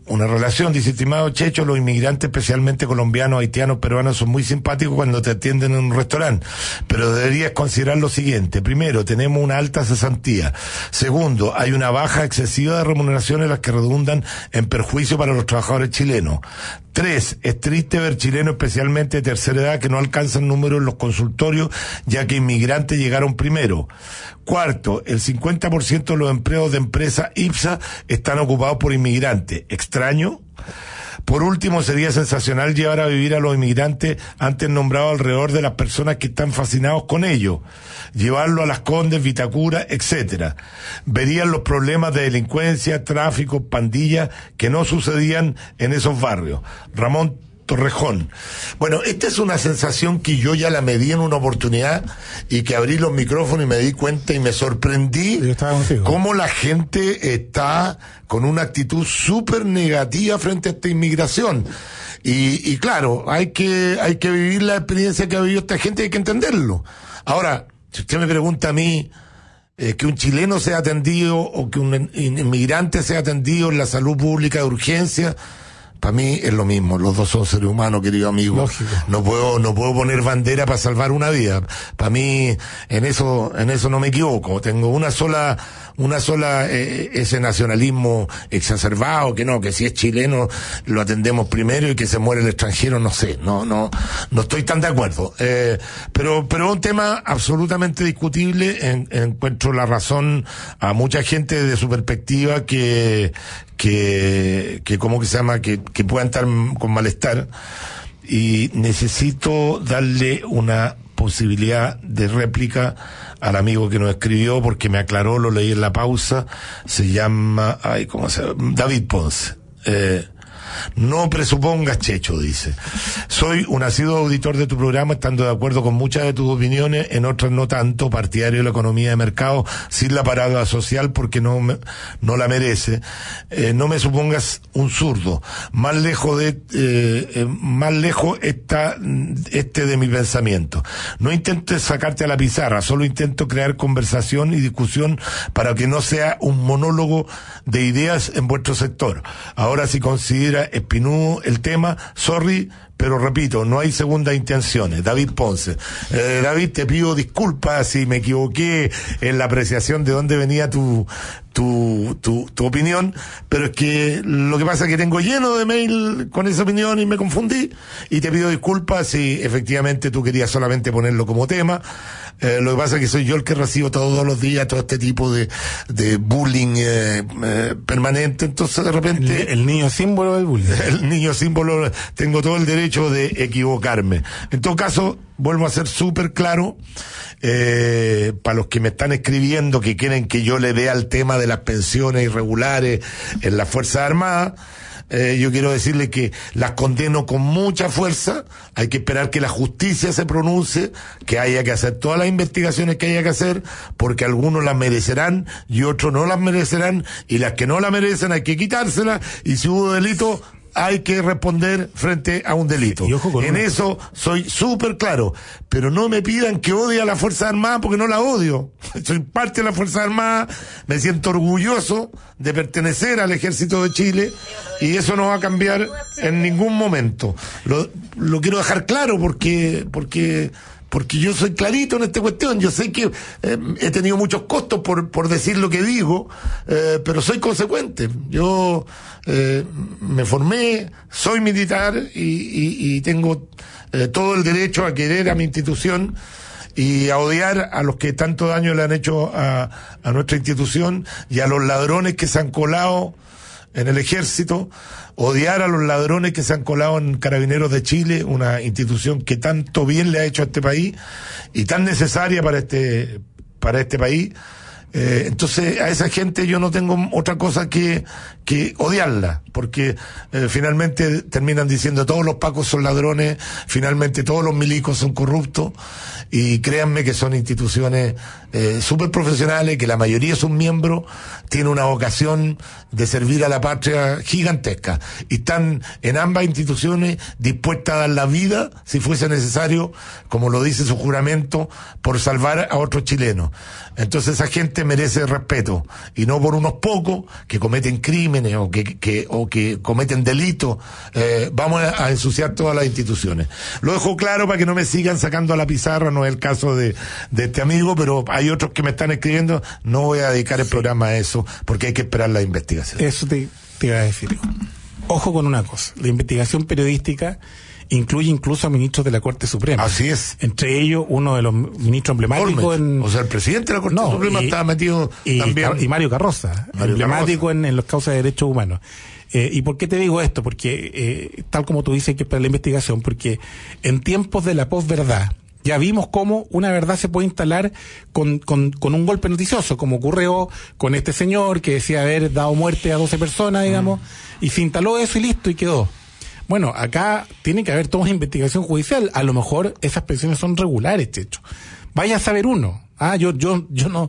B: una relación. Dice, estimado Checho, los inmigrantes, especialmente colombianos, haitianos, peruanos, son muy simpáticos cuando te atienden en un restaurante, pero deberías considerar lo siguiente. Primero, tenemos una alta cesantía. Segundo, hay una baja excesiva de remuneraciones, las que redundan en perjuicio para los trabajadores chilenos. Tres, es triste ver chilenos, especialmente de tercera edad, que no alcanzan números en los consultorios, ya que inmigrantes llegaron primero. Cuarto, el cincuenta por ciento de los empleos de empresa IPSA están ocupados por inmigrantes. ¿Extraño? Por último, sería sensacional llevar a vivir a los inmigrantes antes nombrados alrededor de las personas que están fascinados con ellos. Llevarlo a Las Condes, Vitacura, etcétera. Verían los problemas de delincuencia, tráfico, pandillas que no sucedían en esos barrios. Ramón Torrejón. Bueno, esta es una sensación que yo ya la medí en una oportunidad y que abrí los micrófonos y me di cuenta y me sorprendí cómo la gente está con una actitud súper negativa frente a esta inmigración. Y, y claro, hay que, hay que vivir la experiencia que ha vivido esta gente y hay que entenderlo. Ahora, si usted me pregunta a mí, eh, que un chileno sea atendido o que un inmigrante sea atendido en la salud pública de urgencia, para mí es lo mismo, los dos son seres humanos, querido amigo. Lógico. No puedo, no puedo poner bandera para salvar una vida. Para mí, en eso, en eso no me equivoco. Tengo una sola, una sola, eh, ese nacionalismo exacerbado, que no, que si es chileno lo atendemos primero y que se muere el extranjero, no sé, no, no, no estoy tan de acuerdo. Eh, pero, pero un tema absolutamente discutible, en, encuentro la razón a mucha gente desde su perspectiva que, que, que, ¿cómo que se llama? Que, que puedan estar con malestar, y necesito darle una posibilidad de réplica al amigo que nos escribió, porque me aclaró, lo leí en la pausa. Se llama, ay, ¿cómo se llama? David Ponce. Eh, no presupongas, Checho, dice. Soy un asiduo auditor de tu programa, estando de acuerdo con muchas de tus opiniones, en otras no tanto, partidario de la economía de mercado, sin la parada social, porque no me, no la merece. Eh, no me supongas un zurdo. Más lejos de, eh, eh, más lejos está este de mi pensamiento. No intentes sacarte a la pizarra, solo intento crear conversación y discusión para que no sea un monólogo de ideas en vuestro sector. Ahora, si considera espinudo el tema, sorry, pero repito, no hay segundas intenciones. David Ponce. Eh, David, te pido disculpas si me equivoqué en la apreciación de dónde venía tu, tu, tu, tu opinión, pero es que lo que pasa es que tengo lleno de mail con esa opinión y me confundí, y te pido disculpas si efectivamente tú querías solamente ponerlo como tema. Eh, lo que pasa es que soy yo el que recibo todos los días todo este tipo de, de bullying eh, eh, permanente, entonces de repente...
C: El, el niño símbolo del bullying.
B: El niño símbolo, tengo todo el derecho de equivocarme. En todo caso, vuelvo a ser súper claro, eh, para los que me están escribiendo que quieren que yo le dé al tema de las pensiones irregulares en las Fuerzas Armadas, Eh, yo quiero decirle que las condeno con mucha fuerza. Hay que esperar que la justicia se pronuncie, que haya que hacer todas las investigaciones que haya que hacer, porque algunos las merecerán y otros no las merecerán, y las que no la merecen hay que quitárselas, y si hubo delito hay que responder frente a un delito. En una... eso soy súper claro, pero no me pidan que odie a la Fuerza Armada, porque no la odio. Soy parte de la Fuerza Armada, me siento orgulloso de pertenecer al Ejército de Chile, y eso no va a cambiar en ningún momento. Lo, lo quiero dejar claro porque, porque, porque yo soy clarito en esta cuestión. Yo sé que eh, he tenido muchos costos por, por decir lo que digo, eh, pero soy consecuente. Yo eh, me formé, soy militar y, y, y tengo eh, todo el derecho a querer a mi institución y a odiar a los que tanto daño le han hecho a, a nuestra institución, y a los ladrones que se han colado en el Ejército, odiar a los ladrones que se han colado en Carabineros de Chile, una institución que tanto bien le ha hecho a este país y tan necesaria para este para este país. Eh, entonces, a esa gente yo no tengo otra cosa que, que odiarla, porque eh, finalmente terminan diciendo todos los pacos son ladrones, finalmente todos los milicos son corruptos, y créanme que son instituciones eh, súper profesionales, que la mayoría de sus miembros tienen una vocación de servir a la patria gigantesca, y están en ambas instituciones dispuestas a dar la vida, si fuese necesario, como lo dice su juramento, por salvar a otros chilenos. Entonces esa gente merece respeto, y no por unos pocos que cometen crímenes o que, que, o o que cometen delitos, eh, vamos a, a ensuciar todas las instituciones. Lo dejo claro para que no me sigan sacando a la pizarra, no es el caso de, de este amigo, pero hay otros que me están escribiendo, no voy a dedicar el programa a eso, porque hay que esperar la investigación.
C: Eso te, te iba a decir. Ojo con una cosa, la investigación periodística incluye incluso a ministros de la Corte Suprema.
B: Así es.
C: Entre ellos, uno de los ministros emblemáticos en...
B: O sea, el presidente de la Corte
C: no,
B: Suprema
C: y,
B: estaba metido
C: y,
B: también...
C: Y Mario Carroza,
B: Mario
C: emblemático
B: Carroza.
C: En, en las causas de derechos humanos. Eh, ¿Y por qué te digo esto? Porque, eh, tal como tú dices, hay que esperar la investigación, porque en tiempos de la posverdad, ya vimos cómo una verdad se puede instalar con, con, con un golpe noticioso, como ocurrió con este señor que decía haber dado muerte a doce personas, digamos, mm. y se instaló eso y listo, y quedó. Bueno, acá tiene que haber toda una investigación judicial. A lo mejor esas pensiones son regulares, Checho. Vaya a saber uno. Ah, yo, yo, yo no,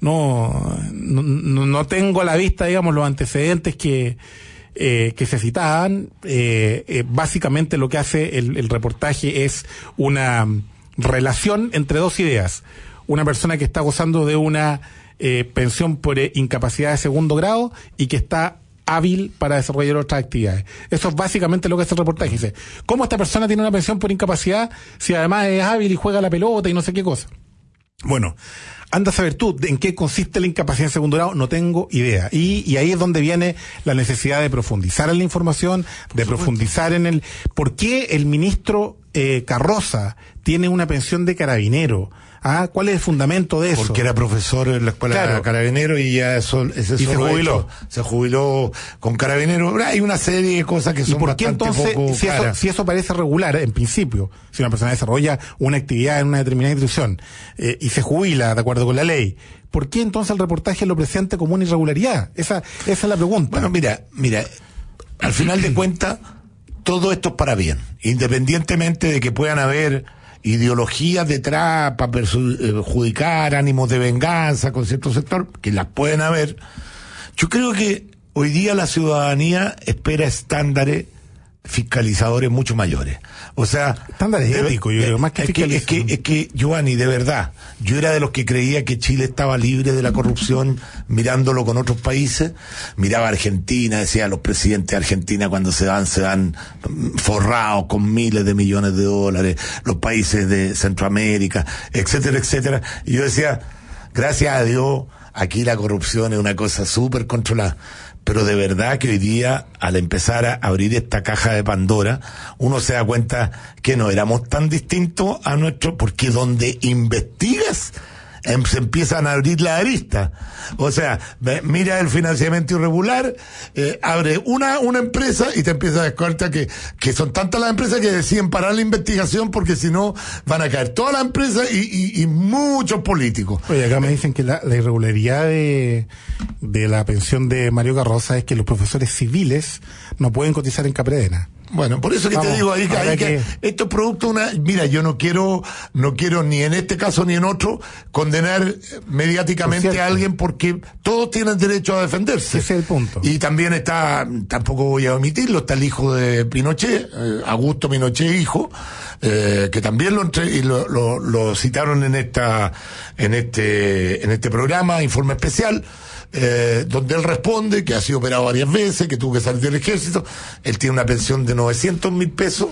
C: no, no, no tengo a la vista, digamos, los antecedentes que, eh, que se citaban. Eh, eh, básicamente lo que hace el, el reportaje es una relación entre dos ideas. Una persona que está gozando de una eh, pensión por eh, incapacidad de segundo grado y que está hábil para desarrollar otras actividades. Eso es básicamente lo que hace el reportaje. Dice, ¿cómo esta persona tiene una pensión por incapacidad si además es hábil y juega la pelota y no sé qué cosa? Bueno, anda a saber tú en qué consiste la incapacidad en segundo grado, no tengo idea. Y, y ahí es donde viene la necesidad de profundizar en la información, de profundizar en el... ¿Por qué el ministro eh, Carroza tiene una pensión de carabinero? ¿Ah? ¿Cuál es el fundamento de eso?
B: Porque era profesor en la escuela claro. de carabineros y ya eso, ese
C: y se jubiló.
B: Hecho, se jubiló con carabineros. Hay una serie de cosas que son
C: ¿Y por qué
B: bastante
C: entonces,
B: poco
C: si eso, si eso parece regular, en principio, si una persona desarrolla una actividad en una determinada institución eh, y se jubila de acuerdo con la ley, ¿por qué entonces el reportaje lo presenta como una irregularidad? Esa, esa es la pregunta.
B: Bueno, mira, mira, al final de cuentas, todo esto es para bien, independientemente de que puedan haber ideologías detrás para perjudicar, ánimos de venganza con cierto sector, que las pueden haber. Yo creo que hoy día la ciudadanía espera estándares fiscalizadores mucho mayores. O sea,
C: estándares éticos, yo creo, más que
B: es que, es que, es que, Giovanni, de verdad, yo era de los que creía que Chile estaba libre de la corrupción mirándolo con otros países. Miraba a Argentina, decía, los presidentes de Argentina cuando se van, se van forrados con miles de millones de dólares, los países de Centroamérica, etcétera, etcétera. Y yo decía, gracias a Dios, aquí la corrupción es una cosa súper controlada. Pero de verdad que hoy día, al empezar a abrir esta caja de Pandora, uno se da cuenta que no éramos tan distintos a nuestro, porque donde investigas, em, se empiezan a abrir las aristas. O sea, ve, mira el financiamiento irregular, eh, abre una, una empresa y te empiezas a dar cuenta que, que son tantas las empresas que deciden parar la investigación porque si no van a caer todas las empresas y, y, y muchos políticos.
C: Oye, acá me dicen que la, la irregularidad de, de la pensión de Mario Carroza es que los profesores civiles no pueden cotizar en Capredena.
B: Bueno, por eso que Vamos, te digo ahí, que, ahí que, que esto es producto de una, mira, yo no quiero, no quiero ni en este caso ni en otro condenar mediáticamente a alguien porque todos tienen derecho a defenderse.
C: Ese es el punto.
B: Y también está, tampoco voy a omitirlo, está el hijo de Pinochet, eh, Augusto Pinochet hijo, eh, que también lo, entre, y lo, lo, lo citaron en esta, en este, en este programa, Informe Especial. Eh, donde él responde que ha sido operado varias veces, que tuvo que salir del ejército. Él tiene una pensión de novecientos mil pesos.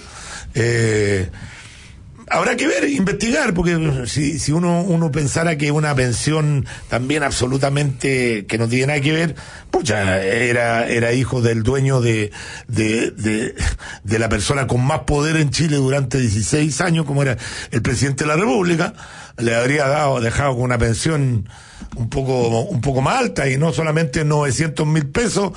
B: Eh, habrá que ver, investigar, porque si, si uno, uno pensara que una pensión también absolutamente que no tiene nada que ver, pucha, era, era hijo del dueño de, de, de, de la persona con más poder en Chile durante dieciséis años, como era el presidente de la República, le habría dado, dejado con una pensión un poco un poco más alta y no solamente novecientos mil pesos,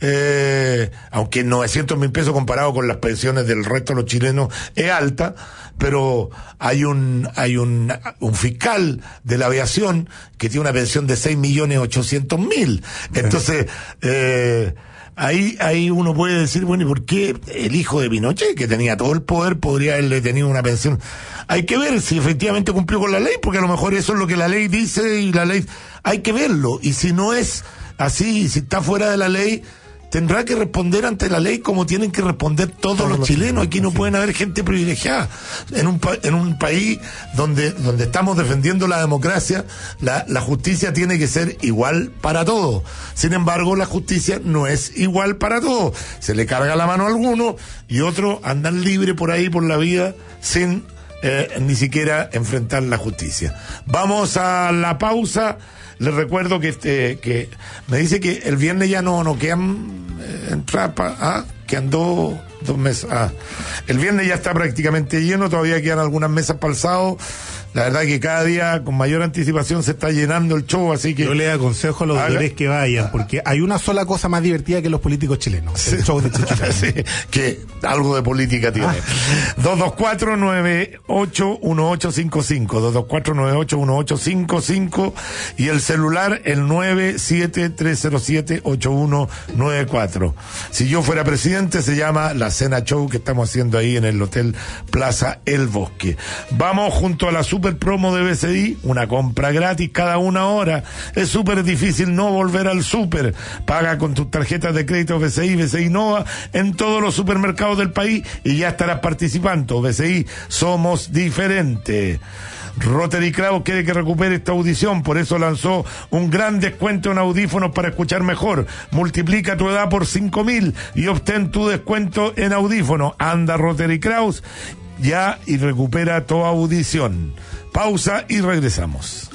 B: eh, aunque novecientos mil pesos comparado con las pensiones del resto de los chilenos es alta, pero hay un hay un, un fiscal de la aviación que tiene una pensión de seis millones ochocientos mil. Entonces, eh, Ahí, ahí uno puede decir, bueno, ¿y por qué el hijo de Pinochet, que tenía todo el poder, podría haberle tenido una pensión? Hay que ver si efectivamente cumplió con la ley, porque a lo mejor eso es lo que la ley dice y la ley, hay que verlo. Y si no es así, si está fuera de la ley, tendrá que responder ante la ley como tienen que responder todos, todos los, los chilenos. Aquí no pueden haber gente privilegiada. En un, pa- en un país donde, donde estamos defendiendo la democracia, la, la justicia tiene que ser igual para todos. Sin embargo, la justicia no es igual para todos. Se le carga la mano a algunos y otros andan libres por ahí, por la vida, sin eh, ni siquiera enfrentar la justicia. Vamos a la pausa. Les recuerdo que este, que me dice que el viernes ya no, no quedan eh, entradas, ah, quedan dos, dos mesas. Ah, el viernes ya está prácticamente lleno, todavía quedan algunas mesas para el sábado. La verdad que cada día con mayor anticipación se está llenando el show, así que...
C: Yo les aconsejo a los auditores que vayan, porque hay una sola cosa más divertida que los políticos chilenos,
B: sí.
C: El show de Chichilán.
B: Sí, que algo de política tiene. Ah. dos dos cuatro, nueve ocho uno ocho cinco cinco, dos dos cuatro, nueve ocho uno ocho cinco cinco y el celular el nueve siete tres cero siete ocho uno nueve cuatro. Si yo fuera presidente se llama la Cena Show que estamos haciendo ahí en el Hotel Plaza El Bosque. Vamos junto a la super promo de B C I, una compra gratis cada una hora. Es súper difícil no volver al súper. Paga con tus tarjetas de crédito B C I, B C I Nova en todos los supermercados del país y ya estarás participando. B C I, somos diferentes. Rotary Kraus quiere que recupere esta audición, por eso lanzó un gran descuento en audífonos para escuchar mejor. Multiplica tu edad por cinco mil y obtén tu descuento en audífonos. Anda Rotary Kraus ya y recupera tu audición. Pausa y regresamos.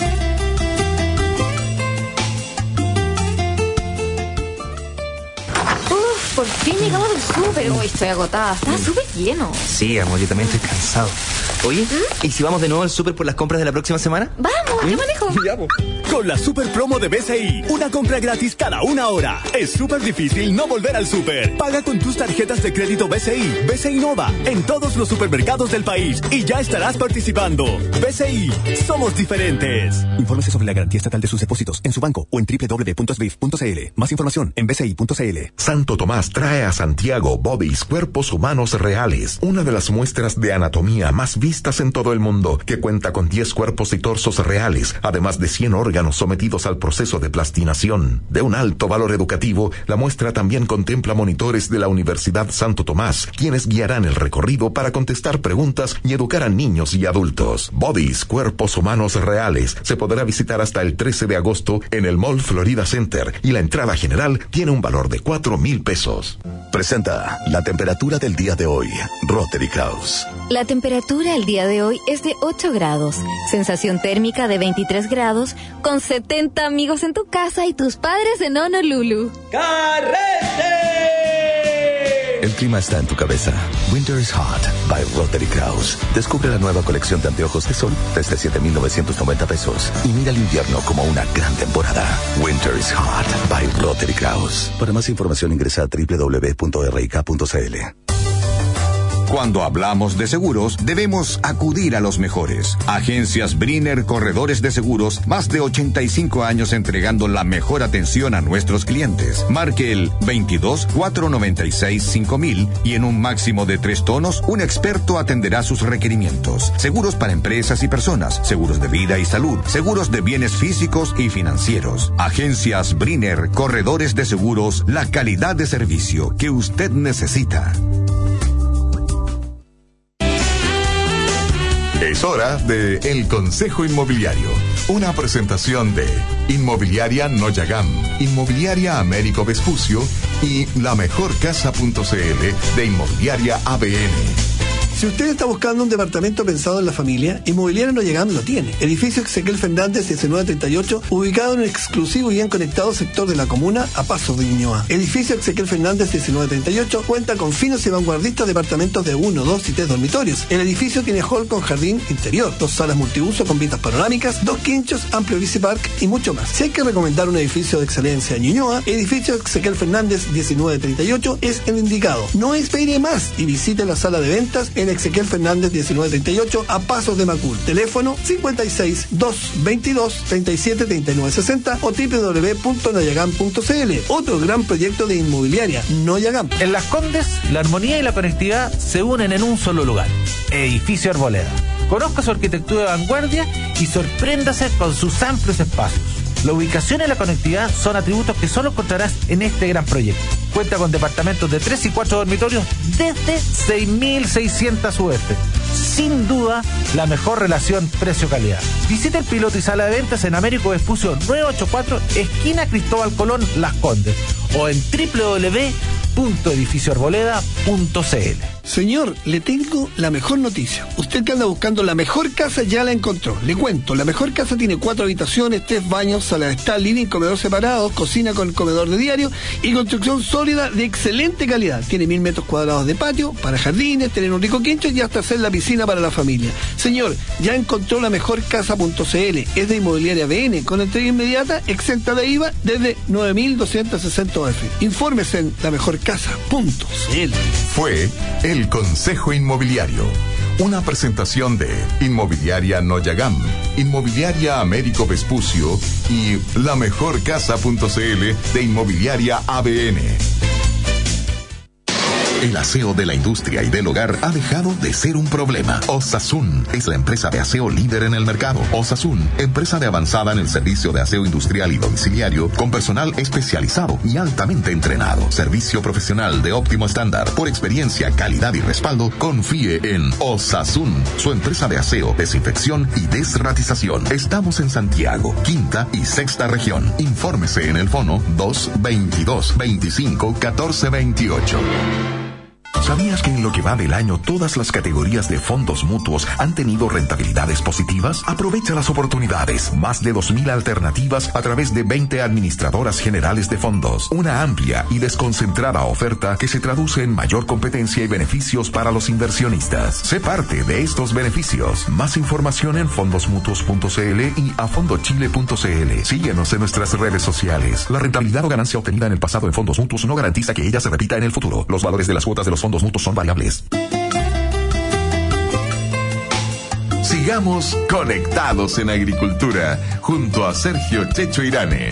D: Uf, por fin llegamos del súper. Uy, estoy agotada. Está súper lleno.
Q: Sí, amor, yo también estoy cansado. Oye, ¿y si vamos de nuevo al súper por las compras de la próxima semana?
D: Vamos, yo manejo.
Q: Ya, po.
F: Con la super promo de B C I, una compra gratis cada una hora. Es súper difícil no volver al súper. Paga con tus tarjetas de crédito B C I, B C I Nova, en todos los supermercados del país y ya estarás participando. B C I, somos diferentes.
R: Infórmese sobre la garantía estatal de sus depósitos en su banco o en doble u doble u doble u punto s b i f punto c l. Más información en b c i punto c l.
A: Santo Tomás trae a Santiago Bodies, cuerpos humanos reales, una de las muestras de anatomía más vistas en todo el mundo, que cuenta con diez cuerpos y torsos reales, además de cien órganos sometidos al proceso de plastinación. De un alto valor educativo, la muestra también contempla monitores de la Universidad Santo Tomás, quienes guiarán el recorrido para contestar preguntas y educar a niños y adultos. Bodies, cuerpos humanos reales, se podrá visitar hasta el trece de agosto en el Mall Florida Center y la entrada general tiene un valor de cuatro mil pesos.
J: Presenta la temperatura del día de hoy. Rotary Kraus.
D: La temperatura el día de hoy es de ocho grados. Sensación térmica de veintitrés grados, con setenta amigos en tu casa y tus padres en Honolulu.
L: ¡Carrete!
J: El clima está en tu cabeza. Winter is Hot by Rotary Kraus. Descubre la nueva colección de anteojos de sol desde siete mil novecientos noventa pesos y mira el invierno como una gran temporada. Winter is Hot by Rotary Kraus. Para más información ingresa a doble u doble u doble u punto r i k punto c l.
S: Cuando hablamos de seguros, debemos acudir a los mejores. Agencias Briner Corredores de Seguros, más de ochenta y cinco años entregando la mejor atención a nuestros clientes. Marque el veintidós, cuatrocientos noventa y seis, cinco mil y en un máximo de tres tonos, un experto atenderá sus requerimientos. Seguros para empresas y personas, seguros de vida y salud, seguros de bienes físicos y financieros. Agencias Briner Corredores de Seguros, la calidad de servicio que usted necesita.
A: Es hora de El Consejo Inmobiliario, una presentación de Inmobiliaria Noyagam, Inmobiliaria Américo Vespucio y La Mejor Casa punto c l de Inmobiliaria A B N.
E: Si usted está buscando un departamento pensado en la familia, Inmobiliaria Noyagam lo tiene. Edificio Ezequiel Fernández diecinueve treinta y ocho, ubicado en un exclusivo y bien conectado sector de la comuna a pasos de Ñuñoa. Edificio Ezequiel Fernández diecinueve treinta y ocho cuenta con finos y vanguardistas departamentos de uno, dos y tres dormitorios. El edificio tiene hall con jardín interior, dos salas multiuso con vistas panorámicas, dos quinchos, amplio bicipark y mucho más. Si hay que recomendar un edificio de excelencia en Ñuñoa, Edificio Ezequiel Fernández diecinueve treinta y ocho es el indicado. No espere más y visite la sala de ventas en Ezequiel Fernández diecinueve treinta y ocho a pasos de Macul. Teléfono cincuenta y seis, doscientos veintidós, treinta y siete, treinta y nueve sesenta o doble u doble u doble u punto noyagam punto c l. Otro gran proyecto de inmobiliaria Noyagam.
G: En Las Condes, la armonía y la conectividad se unen en un solo lugar. Edificio Arboleda. Conozca su arquitectura de vanguardia y sorpréndase con sus amplios espacios. La ubicación y la conectividad son atributos que solo encontrarás en este gran proyecto. Cuenta con departamentos de tres y cuatro dormitorios desde seis mil seiscientas U F. Sin duda, la mejor relación precio-calidad. Visita el piloto y sala de ventas en Américo Vespucio novecientos ochenta y cuatro, esquina Cristóbal Colón, Las Condes, o en doble u doble u doble u punto edificio arboleda punto c l.
E: Señor, le tengo la mejor noticia. Usted que anda buscando la mejor casa ya la encontró. Le cuento, la mejor casa tiene cuatro habitaciones, tres baños, sala de estar, living, comedor separados, cocina con comedor de diario y construcción sólida de excelente calidad. Tiene mil metros cuadrados de patio para jardines, tener un rico quincho y hasta hacer la piscina para la familia. Señor, ya encontró la mejor casa punto c l. Es de Inmobiliaria B N, con entrega inmediata, exenta de I V A desde nueve mil doscientos sesenta U F. Infórmese en la mejor casa punto c l.
A: Fue el Consejo Inmobiliario, una presentación de Inmobiliaria Noyagam, Inmobiliaria Américo Vespucio y la mejor casa punto c l de Inmobiliaria A B N. El aseo de la industria y del hogar ha dejado de ser un problema. Osasun es la empresa de aseo líder en el mercado. Osasun, empresa de avanzada en el servicio de aseo industrial y domiciliario, con personal especializado y altamente entrenado. Servicio profesional de óptimo estándar. Por experiencia, calidad y respaldo, confíe en Osasun, su empresa de aseo, desinfección y desratización. Estamos en Santiago, quinta y sexta región. Infórmese en el fono dos veintidós veinticinco catorce veintiocho. ¿Sabías que en lo que va del año todas las categorías de fondos mutuos han tenido rentabilidades positivas? Aprovecha las oportunidades. Más de dos mil alternativas a través de veinte administradoras generales de fondos. Una amplia y desconcentrada oferta que se traduce en mayor competencia y beneficios para los inversionistas. Sé parte de estos beneficios. Más información en fondos mutuos punto c l y a fondo chile punto c l. Síguenos en nuestras redes sociales. La rentabilidad o ganancia obtenida en el pasado en fondos mutuos no garantiza que ella se repita en el futuro. Los valores de las cuotas de los fondos mutuos son variables. Sigamos conectados en agricultura junto a Sergio Checho Irane.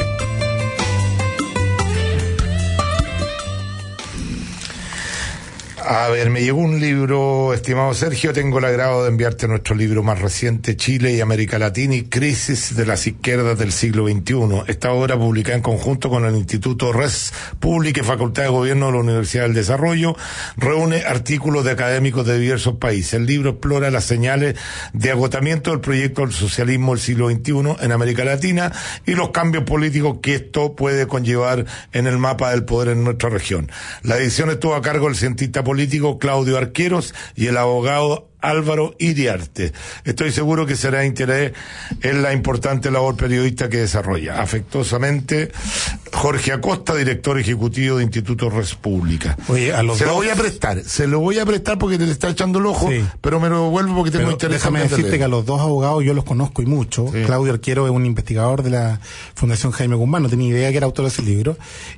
B: A ver, me llegó un libro, estimado Sergio, tengo el agrado de enviarte nuestro libro más reciente, Chile y América Latina y crisis de las izquierdas del siglo veintiuno. Esta obra, publicada en conjunto con el Instituto Res Publica y Facultad de Gobierno de la Universidad del Desarrollo, reúne artículos de académicos de diversos países. El libro explora las señales de agotamiento del proyecto del socialismo del siglo veintiuno en América Latina y los cambios políticos que esto puede conllevar en el mapa del poder en nuestra región. La edición estuvo a cargo del cientista político Claudio Arqueros y el abogado Álvaro Iriarte. Estoy seguro que será de interés en la importante labor periodista que desarrolla. Afectuosamente, Jorge Acosta, director ejecutivo de Instituto Res Publica.
C: Oye, a los
B: se
C: dos...
B: lo voy a prestar, se lo voy a prestar porque te le está echando el ojo, sí, pero me lo devuelvo porque tengo
C: pero
B: interés.
C: Déjame decirte que a los dos abogados yo los conozco y mucho. Sí. Claudio Arquero es un investigador de la Fundación Jaime Guzmán, no tenía idea que era autor de ese libro.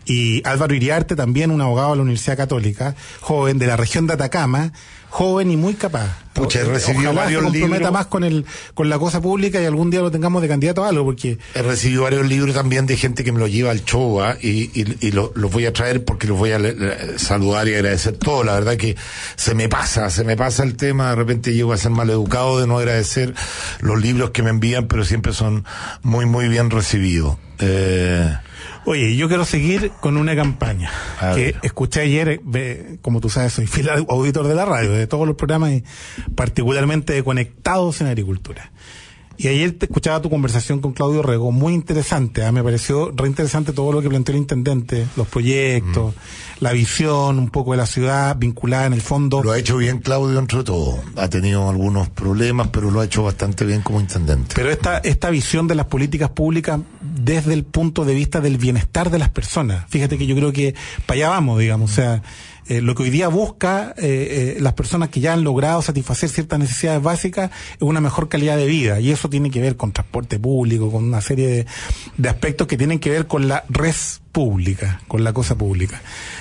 C: Y Álvaro Iriarte, también un abogado de la Universidad Católica, joven de la región de Atacama, joven y muy capaz.
B: Pucha, he recibido
C: Ojalá
B: varios
C: se comprometa
B: libros
C: más con el con la cosa pública y algún día lo tengamos de candidato a algo, porque
B: he recibido varios libros también de gente que me lo lleva al show, ¿eh? y, y, y lo, los voy a traer porque los voy a le, le, saludar y agradecer todo. La verdad que se me pasa, se me pasa el tema, de repente llego a ser mal educado de no agradecer los libros que me envían, pero siempre son muy muy bien recibidos. Eh...
C: Oye, yo quiero seguir con una campaña que escuché ayer, eh, como tú sabes, soy fiel auditor de la radio, de todos los programas y particularmente de Conectados en Agricultura. Y ayer te escuchaba tu conversación con Claudio Rego, muy interesante, ¿eh? Me pareció re interesante todo lo que planteó el intendente, los proyectos, mm. la visión un poco de la ciudad vinculada en el fondo.
B: Lo ha hecho bien Claudio entre todo, ha tenido algunos problemas, pero lo ha hecho bastante bien como intendente.
C: Pero esta, esta visión de las políticas públicas desde el punto de vista del bienestar de las personas, fíjate que yo creo que para allá vamos, digamos, o sea, Eh, lo que hoy día busca eh, eh, las personas que ya han logrado satisfacer ciertas necesidades básicas es una mejor calidad de vida, y eso tiene que ver con transporte público, con una serie de, de aspectos que tienen que ver con la res pública, con la cosa pública.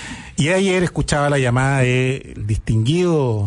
C: Y ayer escuchaba la llamada del distinguido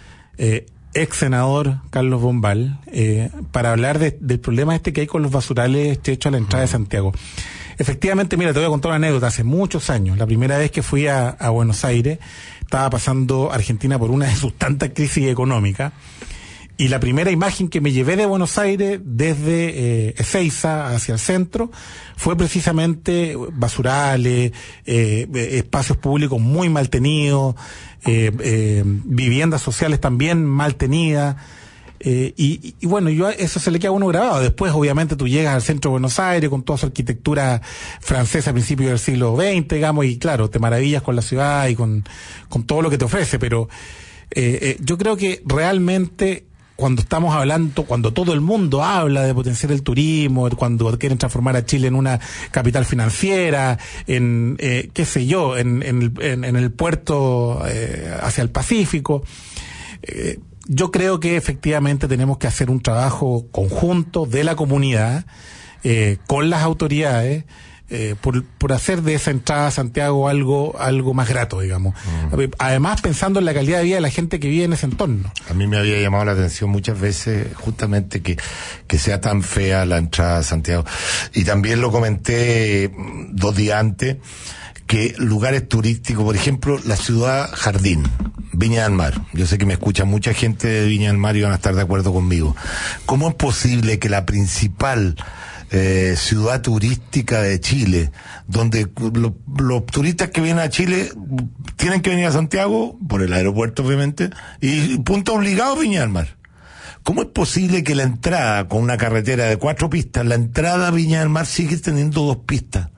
C: eh, ex senador Carlos Bombal eh, para hablar de, del problema este que hay con los basurales estrechos a la entrada de Santiago. Efectivamente, mira, te voy a contar una anécdota. Hace muchos años, la primera vez que fui a, a Buenos Aires, estaba pasando Argentina por una de sus tantas crisis económicas, y la primera imagen que me llevé de Buenos Aires desde eh, Ezeiza hacia el centro fue precisamente basurales, eh, espacios públicos muy mal tenidos, eh, eh, viviendas sociales también mal tenidas. Eh, y, y bueno, yo eso se le queda a uno grabado. Después, obviamente, tú llegas al centro de Buenos Aires con toda su arquitectura francesa a principios del siglo veinte, digamos, y claro, te maravillas con la ciudad y con, con todo lo que te ofrece, pero eh, eh, yo creo que realmente cuando estamos hablando, cuando todo el mundo habla de potenciar el turismo, cuando quieren transformar a Chile en una capital financiera, en, eh, qué sé yo, en, en, el, en, en el puerto eh, hacia el Pacífico, eh, yo creo que efectivamente tenemos que hacer un trabajo conjunto de la comunidad eh, con las autoridades eh, por, por hacer de esa entrada a Santiago algo algo más grato, digamos. Mm. Además, pensando en la calidad de vida de la gente que vive en ese entorno.
B: A mí me había llamado la atención muchas veces justamente que, que sea tan fea la entrada a Santiago. Y también lo comenté dos días antes, que lugares turísticos, por ejemplo, la ciudad Jardín, Viña del Mar. Yo sé que me escucha mucha gente de Viña del Mar y van a estar de acuerdo conmigo. ¿Cómo es posible que la principal eh, ciudad turística de Chile, donde lo, los turistas que vienen a Chile tienen que venir a Santiago, por el aeropuerto obviamente, y punto obligado Viña del Mar? ¿Cómo es posible que la entrada, con una carretera de cuatro pistas, la entrada a Viña del Mar sigue teniendo dos pistas?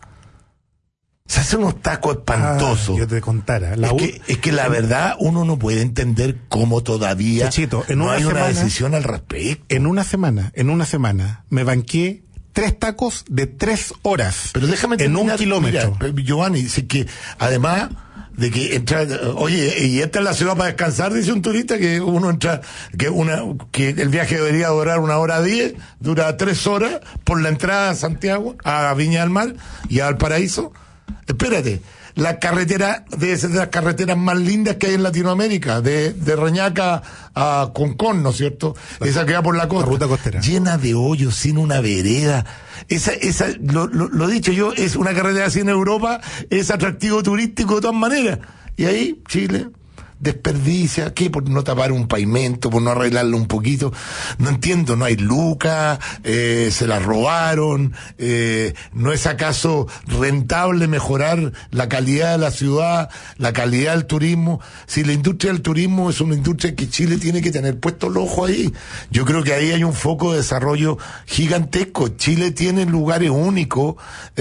B: Se hacen unos tacos espantosos.
C: Ah, yo te contara. La
B: es, que, es que la verdad uno no puede entender cómo todavía
C: Chechito, en
B: no
C: una
B: hay
C: semana,
B: una decisión al respecto.
C: En una semana, en una semana, me banqué tres tacos de tres horas.
B: Pero déjame
C: en
B: terminar,
C: un kilómetro.
B: Mira, Giovanni, dice que además de que entra, oye, y esta es la ciudad para descansar, dice un turista, que uno entra, que una, que el viaje debería durar una hora diez, dura tres horas por la entrada a Santiago, a Viña del Mar y a Valparaíso. Espérate, la carretera debe ser de las carreteras más lindas que hay en Latinoamérica, de, de Reñaca a Concón, ¿no es cierto? La, esa que va por la costa.
C: La ruta costera.
B: Llena de hoyos, sin una vereda. Esa, esa, lo, lo, lo dicho yo, es una carretera así en Europa, es atractivo turístico de todas maneras. Y ahí, Chile desperdicia, ¿qué? Por no tapar un pavimento, por no arreglarlo un poquito. No entiendo, no hay lucas, eh, se la robaron, eh, ¿no es acaso rentable mejorar la calidad de la ciudad, la calidad del turismo? Si la industria del turismo es una industria que Chile tiene que tener puesto el ojo ahí. Yo creo que ahí hay un foco de desarrollo gigantesco. Chile tiene lugares únicos,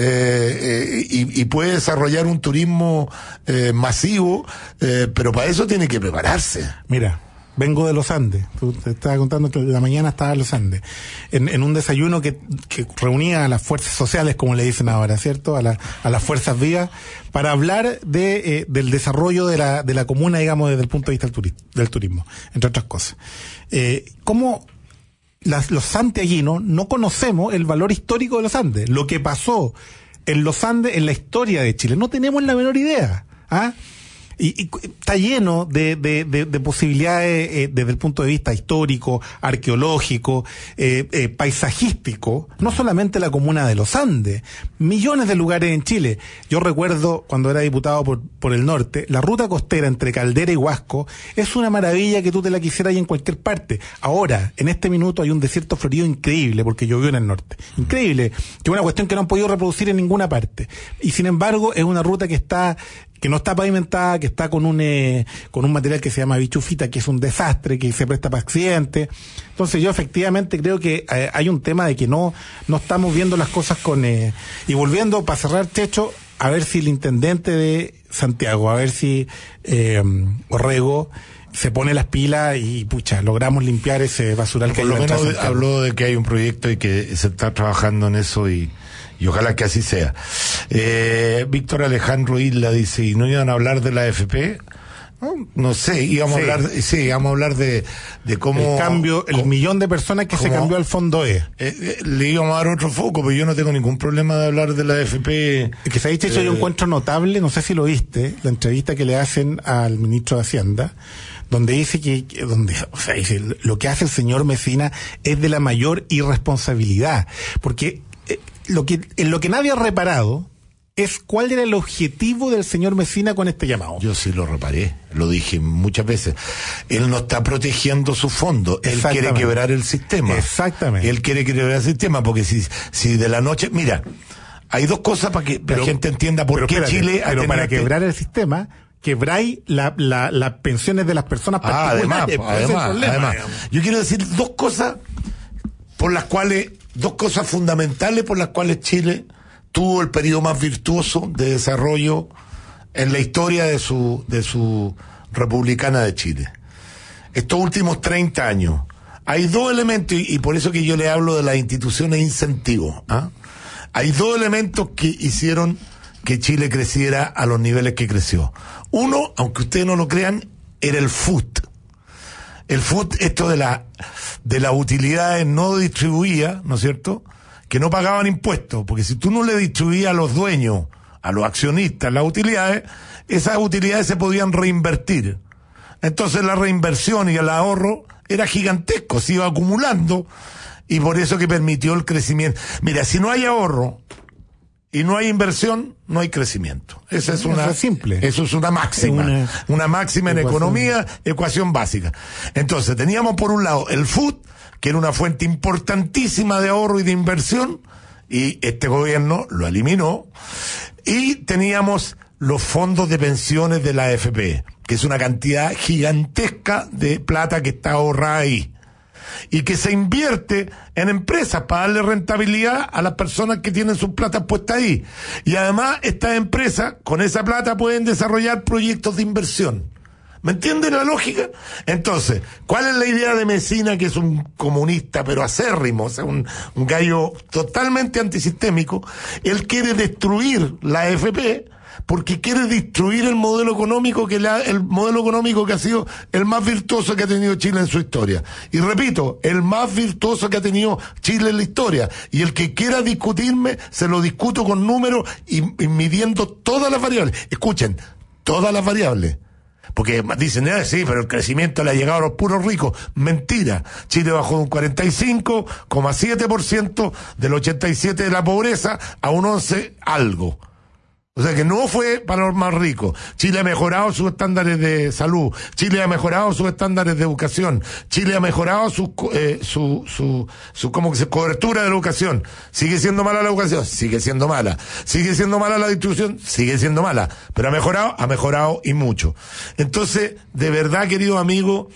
B: eh, eh, y, y puede desarrollar un turismo eh, masivo, eh, pero para eso tiene que prepararse.
C: Mira, vengo de los Andes. Tú te estabas contando que la mañana estaba en los Andes. En, en un desayuno que, que reunía a las fuerzas sociales, como le dicen ahora, ¿cierto? A, la, a las fuerzas vivas, para hablar de, eh, del desarrollo de la, de la comuna, digamos, desde el punto de vista del, turi- del turismo, entre otras cosas. Eh, ¿Cómo las, los santiaguinos no conocemos el valor histórico de los Andes? Lo que pasó en los Andes, en la historia de Chile. No tenemos la menor idea. ¿Ah? Y, y está lleno de, de, de, de posibilidades eh, desde el punto de vista histórico, arqueológico, eh, eh, paisajístico, no solamente la comuna de los Andes, millones de lugares en Chile. Yo recuerdo cuando era diputado por, por el norte, la ruta costera entre Caldera y Huasco es una maravilla que tú te la quisieras ir en cualquier parte. Ahora, en este minuto hay un desierto florido increíble, porque llovió en el norte. Increíble, que es una cuestión que no han podido reproducir en ninguna parte. Y sin embargo, es una ruta que está que no está pavimentada, que está con un eh, con un material que se llama bichufita, que es un desastre, que se presta para accidentes. Entonces yo efectivamente creo que eh, hay un tema de que no no estamos viendo las cosas con... Eh, y volviendo, para cerrar, Checho, a ver si el intendente de Santiago, a ver si eh, Orrego se pone las pilas y, pucha, logramos limpiar ese basural que hay.
B: Por lo menos habló de que hay un proyecto y que se está trabajando en eso y... y ojalá que así sea. Eh, Víctor Alejandro Isla dice, ¿y no iban a hablar de la A F P? No, no sé, íbamos sí. a hablar, sí, íbamos a hablar de, de cómo...
C: El cambio, el
B: cómo,
C: millón de personas que
B: cómo,
C: se cambió al fondo E.
B: Eh, eh, le íbamos a dar otro foco, pero yo no tengo ningún problema de hablar de la A F P.
C: Es que se ha dicho, eh, yo encuentro notable, no sé si lo viste, la entrevista que le hacen al ministro de Hacienda, donde dice que, donde, o sea, dice, lo que hace el señor Mesina es de la mayor irresponsabilidad, porque eh, lo que, en lo que nadie ha reparado, es cuál era el objetivo del señor Messina con este llamado.
B: Yo sí lo reparé, lo dije muchas veces. Él no está protegiendo su fondo, él quiere quebrar el sistema.
C: Exactamente.
B: Él quiere quebrar el sistema, porque si, si de la noche... Mira, hay dos cosas para que pero, la gente entienda por
C: pero
B: qué
C: espérate,
B: Chile...
C: Pero para
B: este...
C: quebrar el sistema... quebráis las la, la pensiones de las personas particulares.
B: Ah, además, además,
C: problema,
B: además.
C: digamos.
B: Yo quiero decir dos cosas por las cuales, dos cosas fundamentales por las cuales Chile tuvo el periodo más virtuoso de desarrollo en la historia de su, de su Republicana de Chile. Estos últimos treinta años. Hay dos elementos, y, y por eso que yo le hablo de las instituciones incentivos. ¿ah? Hay dos elementos que hicieron que Chile creciera a los niveles que creció. Uno, aunque ustedes no lo crean, era el F U T. El F U T, esto de la de las utilidades no distribuidas, ¿no es cierto?, que no pagaban impuestos, porque si tú no le distribuías a los dueños, a los accionistas, las utilidades, esas utilidades se podían reinvertir. Entonces la reinversión y el ahorro era gigantesco, se iba acumulando, y por eso que permitió el crecimiento. Mira, si no hay ahorro y no hay inversión, no hay crecimiento. Esa es una,
C: eso es simple.
B: Eso es una máxima. Una, una máxima en ecuación. Economía, ecuación básica. Entonces, teníamos por un lado el F U T, que era una fuente importantísima de ahorro y de inversión, y este gobierno lo eliminó, y teníamos los fondos de pensiones de la A F P, que es una cantidad gigantesca de plata que está ahorrada ahí, y que se invierte en empresas para darle rentabilidad a las personas que tienen sus plata puestas ahí. Y además, estas empresas, con esa plata, pueden desarrollar proyectos de inversión. ¿Me entienden la lógica? Entonces, ¿cuál es la idea de Messina, que es un comunista pero acérrimo, o sea, un, un gallo totalmente antisistémico? Él quiere destruir la A F P porque quiere destruir el modelo económico que la, el modelo económico que ha sido el más virtuoso que ha tenido Chile en su historia. Y repito, el más virtuoso que ha tenido Chile en la historia. Y el que quiera discutirme, se lo discuto con números y, y midiendo todas las variables. Escuchen, todas las variables. Porque dicen, eh, sí, pero el crecimiento le ha llegado a los puros ricos. Mentira. Chile bajó de un cuarenta y cinco coma siete por ciento del ochenta y siete por ciento de la pobreza a un once algo. O sea que no fue para los más ricos. Chile ha mejorado sus estándares de salud. Chile ha mejorado sus estándares de educación. Chile ha mejorado su, eh, su, su, su, como que se cobertura de la educación. ¿Sigue siendo mala la educación? Sigue siendo mala. ¿Sigue siendo mala la distribución? Sigue siendo mala. Pero ha mejorado, ha mejorado y mucho. Entonces, de verdad, querido amigo,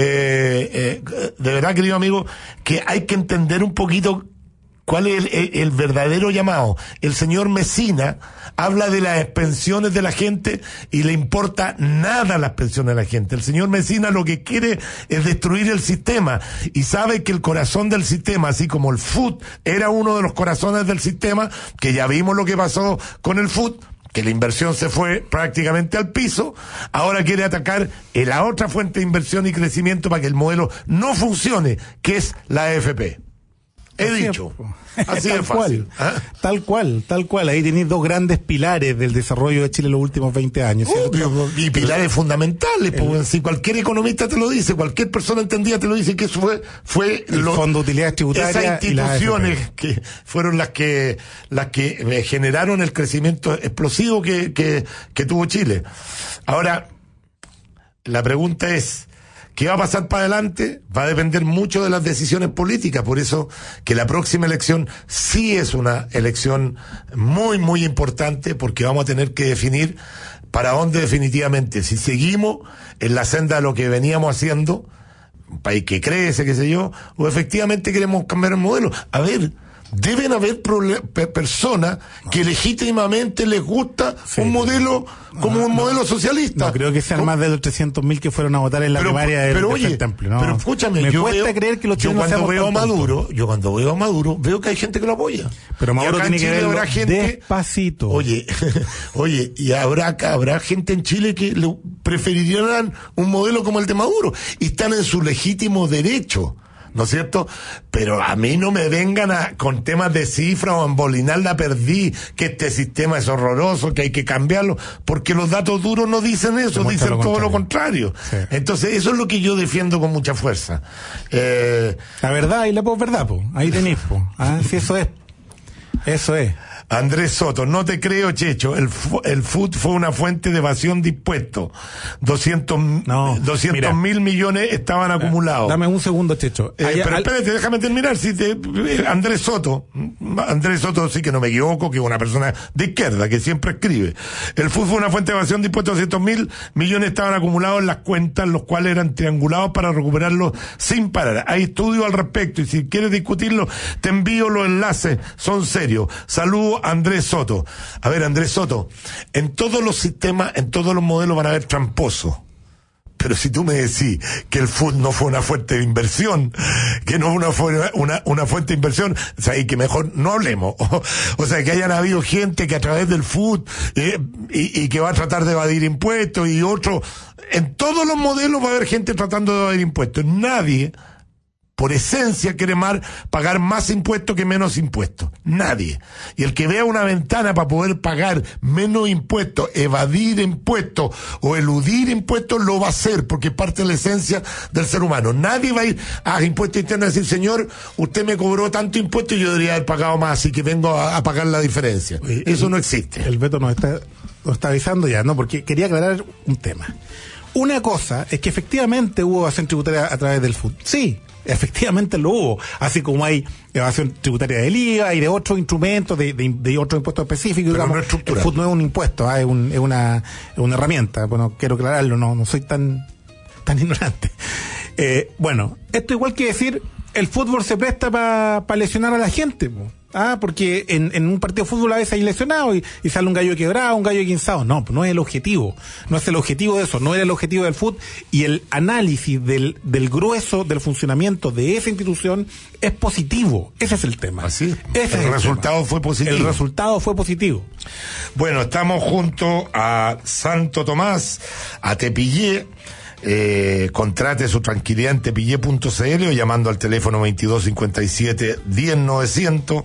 B: eh, eh, de verdad, querido amigo, que hay que entender un poquito cuál es el, el, el verdadero llamado. El señor Messina habla de las pensiones de la gente y le importa nada las pensiones de la gente. El señor Messina lo que quiere es destruir el sistema y sabe que el corazón del sistema, así como el F U T era uno de los corazones del sistema, que ya vimos lo que pasó con el F U T, que la inversión se fue prácticamente al piso, ahora quiere atacar en la otra fuente de inversión y crecimiento para que el modelo no funcione, que es la A F P. He
C: así
B: dicho.
C: Es,
B: así
C: tal
B: de fácil.
C: Cual,
B: ¿Ah?
C: Tal cual, tal cual. Ahí tenéis dos grandes pilares del desarrollo de Chile en los últimos veinte años.
B: Obvio, y pilares el, fundamentales. El, porque si cualquier economista te lo dice, cualquier persona entendida te lo dice, que eso fue, fue
C: el lo, Fondo de Utilidades Tributarias.
B: Esas instituciones que fueron las que, las que generaron el crecimiento explosivo que, que, que tuvo Chile. Ahora, la pregunta es, ¿qué va a pasar para adelante? Va a depender mucho de las decisiones políticas, por eso que la próxima elección sí es una elección muy, muy importante, porque vamos a tener que definir para dónde definitivamente, si seguimos en la senda de lo que veníamos haciendo, un país que crece, qué sé yo, o efectivamente queremos cambiar el modelo. A ver, deben haber personas que legítimamente les gusta sí, un modelo como no, un modelo socialista.
C: No creo que sean más de los trescientos mil que fueron a votar en la
B: pero,
C: primaria del,
B: pero, oye,
C: del Temple. No,
B: pero escúchame,
C: me
B: yo
C: cuesta
B: veo,
C: creer que los
B: yo
C: chilenos
B: cuando veo a Maduro,
C: tontos.
B: yo cuando veo a Maduro veo que hay gente que lo apoya.
C: Pero Maduro tiene que verlo
B: gente,
C: despacito.
B: Oye, oye, y habrá habrá gente en Chile que le preferirían un modelo como el de Maduro y están en su legítimo derecho, ¿no es cierto? Pero a mí no me vengan a, con temas de cifra o embolinar la perdí, que este sistema es horroroso, que hay que cambiarlo, porque los datos duros no dicen eso, dicen lo todo lo contrario. Sí. Entonces, eso es lo que yo defiendo con mucha fuerza. Eh,
C: la verdad y la posverdad, po. Ahí tenéis, po. Ah, sí, eso es. Eso es.
B: Andrés Soto, no te creo, Checho. El, el F U T fue una fuente de evasión de impuestos. doscientos mil millones estaban acumulados.
C: Dame un segundo, Checho.
B: Eh,
C: Hay,
B: pero
C: al...
B: espérate, déjame terminar. Si te, Andrés Soto, Andrés Soto, sí que no me equivoco, que es una persona de izquierda que siempre escribe. El F U T fue una fuente de evasión de impuestos. doscientos mil millones estaban acumulados en las cuentas, los cuales eran triangulados para recuperarlos sin parar. Hay estudios al respecto y si quieres discutirlo, te envío los enlaces. Son serios. Saludos, Andrés Soto. A ver, Andrés Soto, en todos los sistemas, en todos los modelos van a haber tramposos. Pero si tú me decís que el F U T no fue una fuente de inversión, que no una, fue una, una fuente de inversión, o sea, y que mejor no hablemos. O, o sea, que hayan habido gente que a través del F U T, eh, y, y que va a tratar de evadir impuestos y otro, en todos los modelos va a haber gente tratando de evadir impuestos. Nadie, por esencia, quiere más, pagar más impuestos que menos impuestos. Nadie. Y el que vea una ventana para poder pagar menos impuestos, evadir impuestos o eludir impuestos, lo va a hacer, porque es parte de la esencia del ser humano. Nadie va a ir a impuestos internos a decir, señor, usted me cobró tanto impuesto y yo debería haber pagado más, así que vengo a, a pagar la diferencia. Oye, Eso el, no existe.
C: El Beto nos está, nos está avisando ya, ¿no? Porque quería aclarar un tema. Una cosa es que efectivamente hubo evasión tributaria a través del F U T. Sí. Efectivamente lo hubo, así como hay evasión tributaria del I V A y de otros instrumentos, de, de, de otros impuestos específicos.
B: Pero
C: digamos,
B: no es estructural.
C: El F U T no es un impuesto, ¿eh? es, un, es, una, es una herramienta. Bueno, quiero aclararlo, no, no soy tan, tan ignorante. Eh, bueno, esto igual que decir, el fútbol se presta para pa lesionar a la gente, po. Ah, porque en, en un partido de fútbol a veces hay lesionados y, y sale un gallo quebrado, un gallo quinzado. No, no es el objetivo. No es el objetivo de eso. No era el objetivo del fútbol. Y el análisis del, del grueso del funcionamiento de esa institución es positivo. Ese es el tema.
B: Así.
C: Ese
B: el
C: es
B: resultado
C: el
B: fue positivo.
C: El resultado fue positivo.
B: Bueno, estamos junto a Santo Tomás, a Tepillé. Eh, contrate su tranquilidad en tepillé punto c l o llamando al teléfono veintidós cincuenta y siete diez novecientos.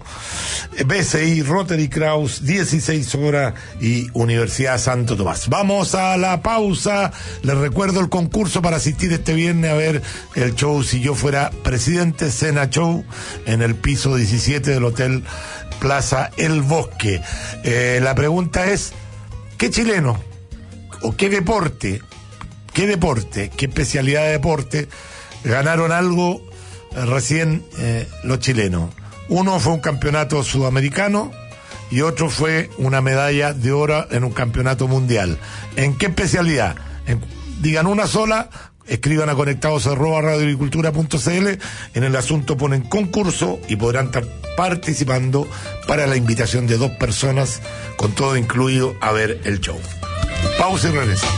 B: B C I, Rotary Kraus, dieciséis horas y Universidad Santo Tomás. Vamos a la pausa. Les recuerdo el concurso para asistir este viernes a ver el show Si Yo Fuera Presidente, Cena Show, en el piso diecisiete del Hotel Plaza El Bosque. Eh, la pregunta es, ¿qué chileno o qué deporte ¿Qué deporte, qué especialidad de deporte ganaron algo eh, recién eh, los chilenos? Uno fue un campeonato sudamericano y otro fue una medalla de oro en un campeonato mundial. ¿En qué especialidad? En, digan una sola, escriban a conectados arroba radioagricultura punto c l, en el asunto ponen concurso y podrán estar participando para la invitación de dos personas, con todo incluido, a ver el show. Pausa y regresamos.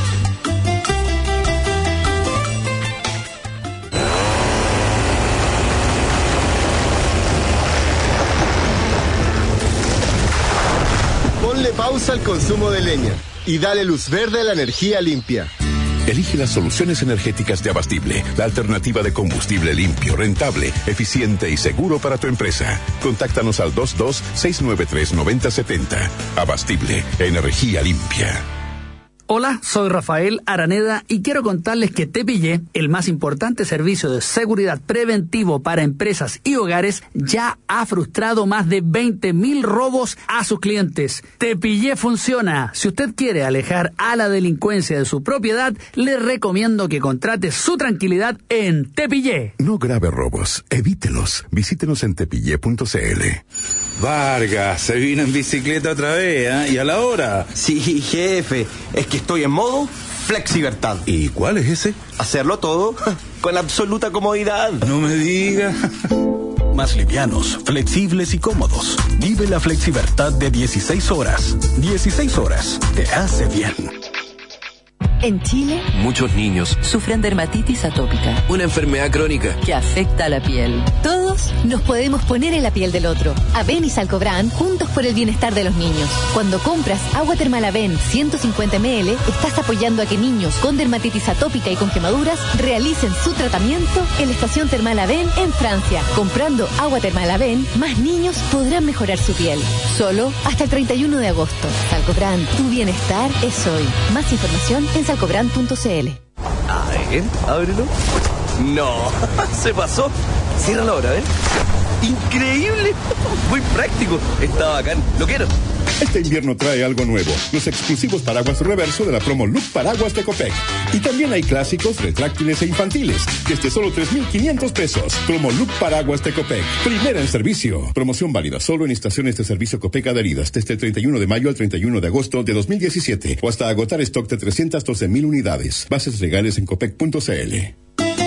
I: Ponle pausa al consumo de leña y dale luz verde a la energía limpia.
N: Elige las soluciones energéticas de Abastible, la alternativa de combustible limpio, rentable, eficiente y seguro para tu empresa. Contáctanos al dos dos seis nueve tres nueve cero siete cero. Abastible, energía limpia.
H: Hola, soy Rafael Araneda y quiero contarles que Tepillé, el más importante servicio de seguridad preventivo para empresas y hogares, ya ha frustrado más de veinte mil robos a sus clientes. Tepillé funciona. Si usted quiere alejar a la delincuencia de su propiedad, le recomiendo que contrate su tranquilidad en Tepillé.
N: No grave robos, evítelos. Visítenos en tepillé punto c l.
K: Vargas, se vino en bicicleta otra vez, ¿eh? ¿Y a la hora?
M: Sí, jefe, es que estoy en modo flexibertad.
K: ¿Y cuál es ese?
M: Hacerlo todo con absoluta comodidad.
K: No me diga.
X: Más livianos, flexibles y cómodos. Vive la flexibertad de dieciséis horas. dieciséis horas te hace bien.
Y: En Chile,
Z: muchos niños
Y: sufren dermatitis atópica,
Z: una enfermedad crónica
Y: que afecta a la piel.
D: Todos nos podemos poner en la piel del otro. Aven y Salcobran, juntos por el bienestar de los niños. Cuando compras agua termal Aven ciento cincuenta mililitros, estás apoyando a que niños con dermatitis atópica y con quemaduras realicen su tratamiento en la estación termal Aven en Francia. Comprando agua termal Aven, más niños podrán mejorar su piel. Solo hasta el treinta y uno de agosto. Salcobran, tu bienestar es hoy. Más información en salcobran punto c l.
Z: A ver, ábrelo.
M: No, se pasó.
Z: Ciérralo ahora, ¿ven? Increíble. Muy práctico. Está bacán. Lo quiero.
O: Este invierno trae algo nuevo, los exclusivos paraguas reverso de la promo Look Paraguas de Copec. Y también hay clásicos, retráctiles e infantiles, desde solo tres mil quinientos pesos. Promo Look Paraguas de Copec, primera en servicio. Promoción válida solo en estaciones de servicio Copec adheridas desde el treinta y uno de mayo al treinta y uno de agosto de dos mil diecisiete o hasta agotar stock de trescientas doce mil unidades. Bases legales en copec punto c l.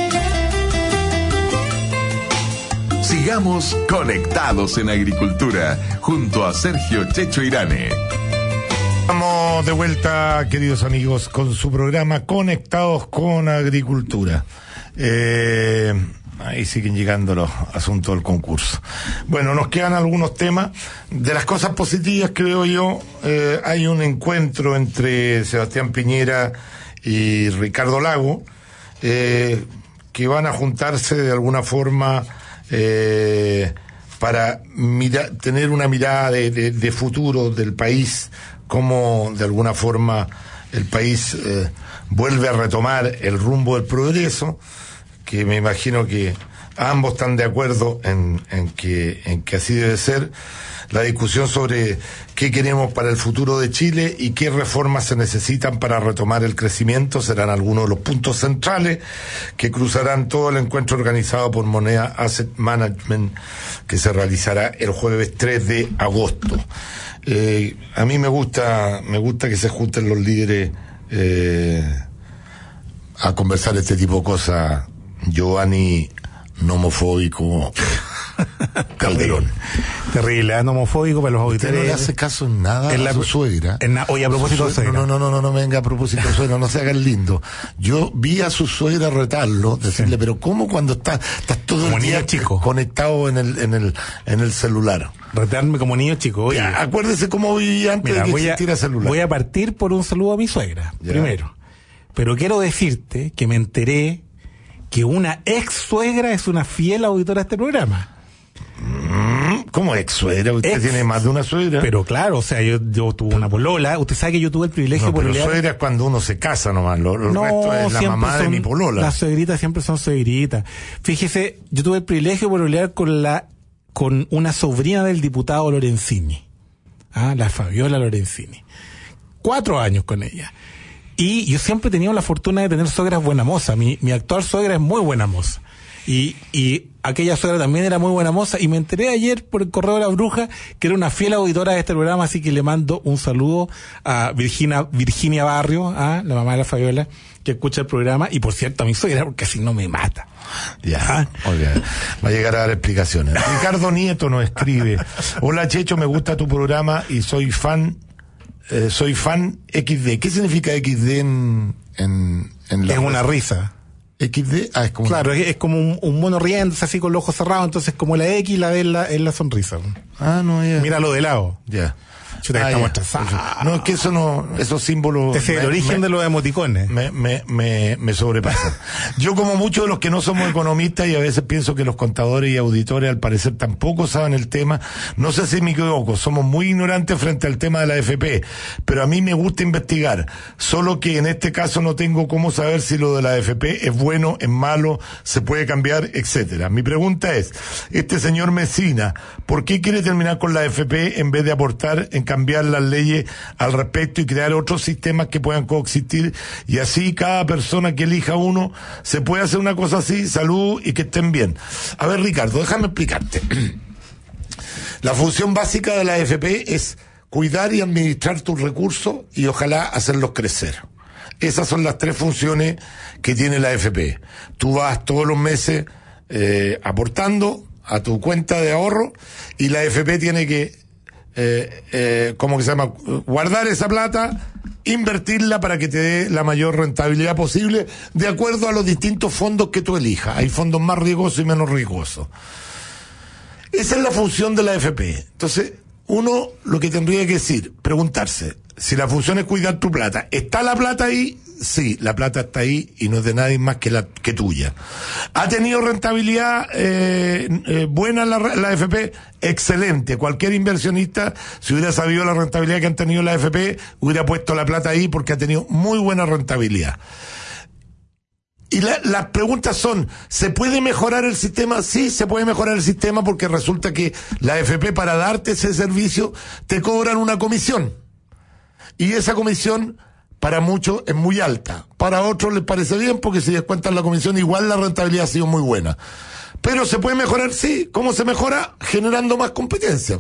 A: Sigamos conectados en agricultura junto a Sergio Checho Irane.
B: Estamos de vuelta, queridos amigos, con su programa Conectados con Agricultura. Eh, ahí siguen llegando los asuntos del concurso. Bueno, nos quedan algunos temas. De las cosas positivas, creo yo, eh, hay un encuentro entre Sebastián Piñera y Ricardo Lago, eh, que van a juntarse de alguna forma Eh, para mira, tener una mirada de, de, de futuro del país, cómo de alguna forma el país eh, vuelve a retomar el rumbo del progreso, que me imagino que ambos están de acuerdo en, en que en que así debe ser. La discusión sobre qué queremos para el futuro de Chile y qué reformas se necesitan para retomar el crecimiento serán algunos de los puntos centrales que cruzarán todo el encuentro organizado por Moneda Asset Management, que se realizará el jueves tres de agosto. Eh, a mí me gusta, me gusta que se junten los líderes eh, a conversar este tipo de cosas. Giovanni nomofóbico Calderón.
C: Terrible, no homofóbico para los auditores.
B: Usted no le hace caso en nada en la, a su suegra.
C: En na, oye, a propósito de suegra.
B: No, no, no, no, no me venga a propósito de suegra, no se haga el lindo. Yo vi a su suegra retarlo, decirle, sí. Pero ¿cómo cuando estás estás todo
C: como
B: el día
C: chico
B: conectado en el en el en el celular?
C: Retarme como niño chico. Oye,
B: ya, acuérdese cómo vivía antes Mira, de que
C: voy
B: existiera
C: a,
B: celular.
C: Voy a partir por un saludo a mi suegra, ya. Primero. Pero quiero decirte que me enteré que una ex suegra es una fiel auditora de este programa.
B: ¿Cómo ex suegra? Usted ex, tiene más de una suegra.
C: Pero claro, o sea, yo, yo tuve una polola. Usted sabe que yo tuve el privilegio
B: no,
C: de
B: pololear. Pero suegra es cuando uno se casa nomás. Lo, lo
C: no,
B: resto es la mamá
C: son,
B: de mi polola.
C: Las suegritas siempre son suegritas. Fíjese, yo tuve el privilegio de pololear con la con una sobrina del diputado Lorenzini. Ah, la Fabiola Lorenzini. Cuatro años con ella. Y yo siempre he tenido la fortuna de tener suegras buena moza. Mi, mi actual suegra es muy buena moza. Y, y aquella suegra también era muy buena moza. Y me enteré ayer por el correo de la bruja que era una fiel auditora de este programa. Así que le mando un saludo a Virginia, Virginia Barrio, a la mamá de la Fabiola, que escucha el programa. Y por cierto, a mi suegra, porque así no me mata.
B: Ya, ¿Ah? Okay. Va a llegar a dar explicaciones. Ricardo Nieto nos escribe: hola Checho, me gusta tu programa y soy fan. Eh, soy fan equis de. ¿Qué significa equis de en, en, en la
C: Es una risa.
B: equis de, ah, es como.
C: Claro, es, es como un, un mono riéndose así con los ojos cerrados, entonces como la X la D es la, es la sonrisa.
B: Ah, no, ya.
C: Míralo de lado.
B: Ya.
C: Chuta,
B: ah,
C: estamos
B: estresados. No, es que eso no, esos símbolos.
C: Ese es el origen me, de los emoticones.
B: Me, me, me, me sobrepasan. Yo, como muchos de los que no somos economistas, y a veces pienso que los contadores y auditores al parecer tampoco saben el tema, no sé si me equivoco, somos muy ignorantes frente al tema de la A F P, pero a mí me gusta investigar, solo que en este caso no tengo cómo saber si lo de la A F P es bueno, es malo, se puede cambiar, etcétera. Mi pregunta es, este señor Mesina, ¿por qué quiere terminar con la A F P en vez de aportar en cambiar las leyes al respecto y crear otros sistemas que puedan coexistir, y así cada persona que elija uno se puede hacer una cosa así? Salud y que estén bien. A ver, Ricardo, déjame explicarte. La función básica de la A F P es cuidar y administrar tus recursos y ojalá hacerlos crecer. Esas son las tres funciones que tiene la A F P. Tú vas todos los meses eh, aportando a tu cuenta de ahorro y la A F P tiene que Eh, eh, ¿cómo que se llama? Guardar esa plata, invertirla para que te dé la mayor rentabilidad posible de acuerdo a los distintos fondos que tú elijas. Hay fondos más riesgosos y menos riesgosos. Esa es la función de la A F P. Entonces, uno lo que tendría que decir, preguntarse, si la función es cuidar tu plata, ¿está la plata ahí? Sí, la plata está ahí y no es de nadie más que la que tuya. ¿Ha tenido rentabilidad eh, eh, buena la, la A F P? Excelente. Cualquier inversionista, si hubiera sabido la rentabilidad que han tenido la A F P, hubiera puesto la plata ahí porque ha tenido muy buena rentabilidad. Y la, las preguntas son, ¿se puede mejorar el sistema? Sí, se puede mejorar el sistema porque resulta que la A F P para darte ese servicio te cobran una comisión. Y esa comisión para muchos es muy alta. Para otros les parece bien porque si descuentan la comisión igual la rentabilidad ha sido muy buena. Pero ¿se puede mejorar? Sí. ¿Cómo se mejora? Generando más competencia.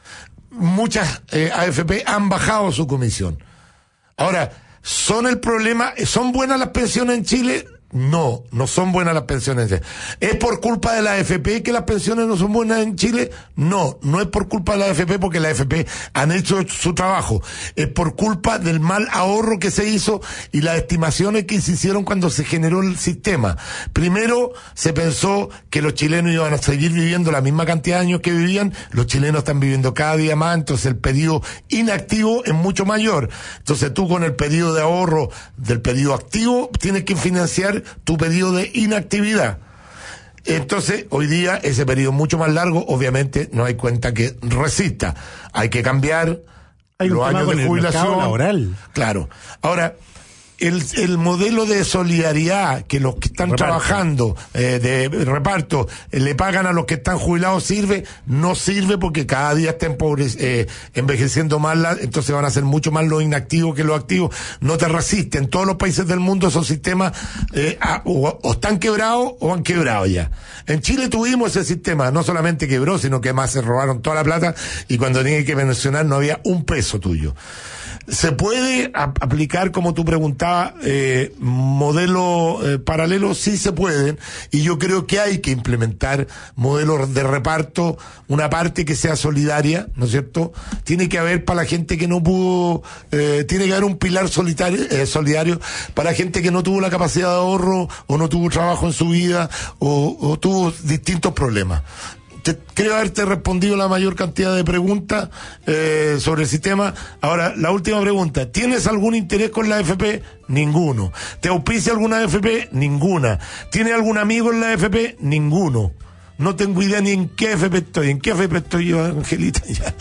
B: Muchas eh, A F P han bajado su comisión. Ahora, ¿son el problema? ¿Son buenas las pensiones en Chile? No, no son buenas las pensiones en Chile. ¿Es por culpa de la A F P que las pensiones no son buenas en Chile? No, no es por culpa de la A F P porque la A F P han hecho su trabajo. Es por culpa del mal ahorro que se hizo y las estimaciones que se hicieron cuando se generó el sistema. Primero, se pensó que los chilenos iban a seguir viviendo la misma cantidad de años que vivían. Los chilenos están viviendo cada día más, entonces el periodo inactivo es mucho mayor. Entonces tú con el periodo de ahorro del periodo activo tienes que financiar tu periodo de inactividad. Entonces, hoy día ese periodo es mucho más largo, obviamente no hay cuenta que resista. Hay que cambiar hay los años de jubilación
C: laboral.
B: Claro. Ahora, el, el modelo de solidaridad que los que están reparto. trabajando eh, de reparto eh, le pagan a los que están jubilados sirve, no sirve porque cada día está empobre, eh, envejeciendo más, la, entonces van a ser mucho más los inactivos que los activos. No te resisten. En todos los países del mundo esos sistemas eh, a, o, o están quebrados o han quebrado ya. En Chile tuvimos ese sistema, no solamente quebró, sino que más se robaron toda la plata y cuando tenía que mencionar no había un peso tuyo. ¿Se puede a- aplicar, como tú preguntabas, eh, modelos eh, paralelos? Sí se pueden, y yo creo que hay que implementar modelos de reparto, una parte que sea solidaria, ¿no es cierto? Tiene que haber para la gente que no pudo, eh, tiene que haber un pilar solitario, eh, solidario para la gente que no tuvo la capacidad de ahorro, o no tuvo trabajo en su vida, o, o tuvo distintos problemas. Te, creo haberte respondido la mayor cantidad de preguntas eh, sobre el sistema. Ahora, la última pregunta. ¿Tienes algún interés con la A F P? Ninguno. ¿Te auspicia alguna A F P? Ninguna. ¿Tienes algún amigo en la A F P? Ninguno. No tengo idea ni en qué A F P estoy. ¿En qué A F P estoy yo, Angelita? Ya.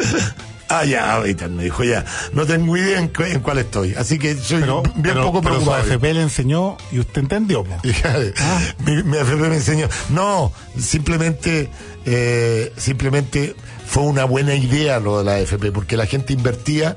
B: Ah, ya, ahorita me dijo ya. No tengo idea en, cu- en cuál estoy. Así que soy
C: pero,
B: bien
C: pero,
B: poco
C: pero su
B: preocupado.
C: A F P le enseñó y usted entendió.
B: Ah. mi, mi A F P me enseñó. No, simplemente, eh, simplemente fue una buena idea lo de la A F P, porque la gente invertía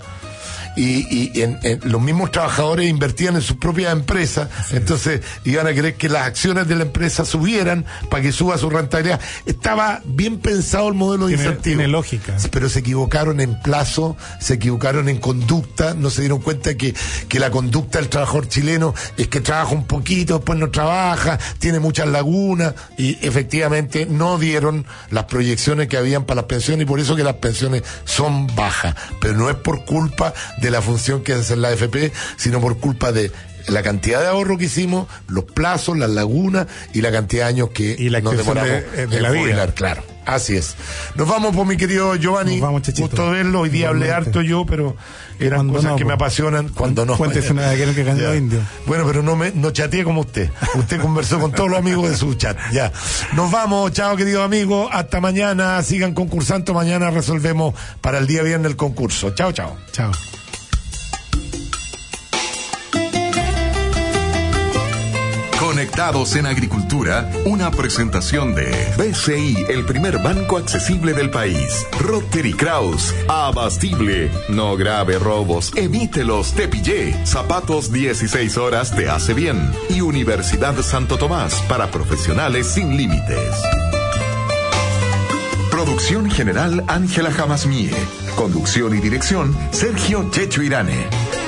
B: y, y en, en, los mismos trabajadores invertían en sus propias empresas, sí. Entonces iban a querer que las acciones de la empresa subieran para que suba su rentabilidad. Estaba bien pensado el modelo de
C: tiene,
B: incentivo.
C: Tiene lógica.
B: Pero se equivocaron en plazo, se equivocaron en conducta, no se dieron cuenta que, que la conducta del trabajador chileno es que trabaja un poquito, después no trabaja, tiene muchas lagunas, y efectivamente no dieron las proyecciones que habían para las pensiones, y por eso que las pensiones son bajas. Pero no es por culpa de la función que hace la A F P, sino por culpa de la cantidad de ahorro que hicimos, los plazos, las lagunas y la cantidad de años que
C: y la
B: nos demoramos
C: de, de
B: en
C: la
B: jubilar,
C: vida.
B: Claro, así es. Nos vamos por mi querido Giovanni.
C: Nos vamos, Chechito.
B: Gusto verlo. Hoy día hablé harto yo, pero eran cuando cosas no, que me apasionan cuando no.
C: Cuéntese una de aquellos que ganó los indios.
B: Bueno, pero no me no chateé como usted. Usted conversó con todos los amigos de su chat. Ya. Nos vamos, chao queridos amigos. Hasta mañana. Sigan concursando. Mañana resolvemos para el día viernes el concurso. Chao, chao.
C: Chao.
A: Conectados en Agricultura, una presentación de B C I, el primer banco accesible del país. Rotary Kraus, abastible, no grave robos, emítelos, te pillé. Zapatos dieciséis horas te hace bien. Y Universidad Santo Tomás, para profesionales sin límites. Producción general Ángela Jamasmie. Conducción y dirección Sergio Checho Irane.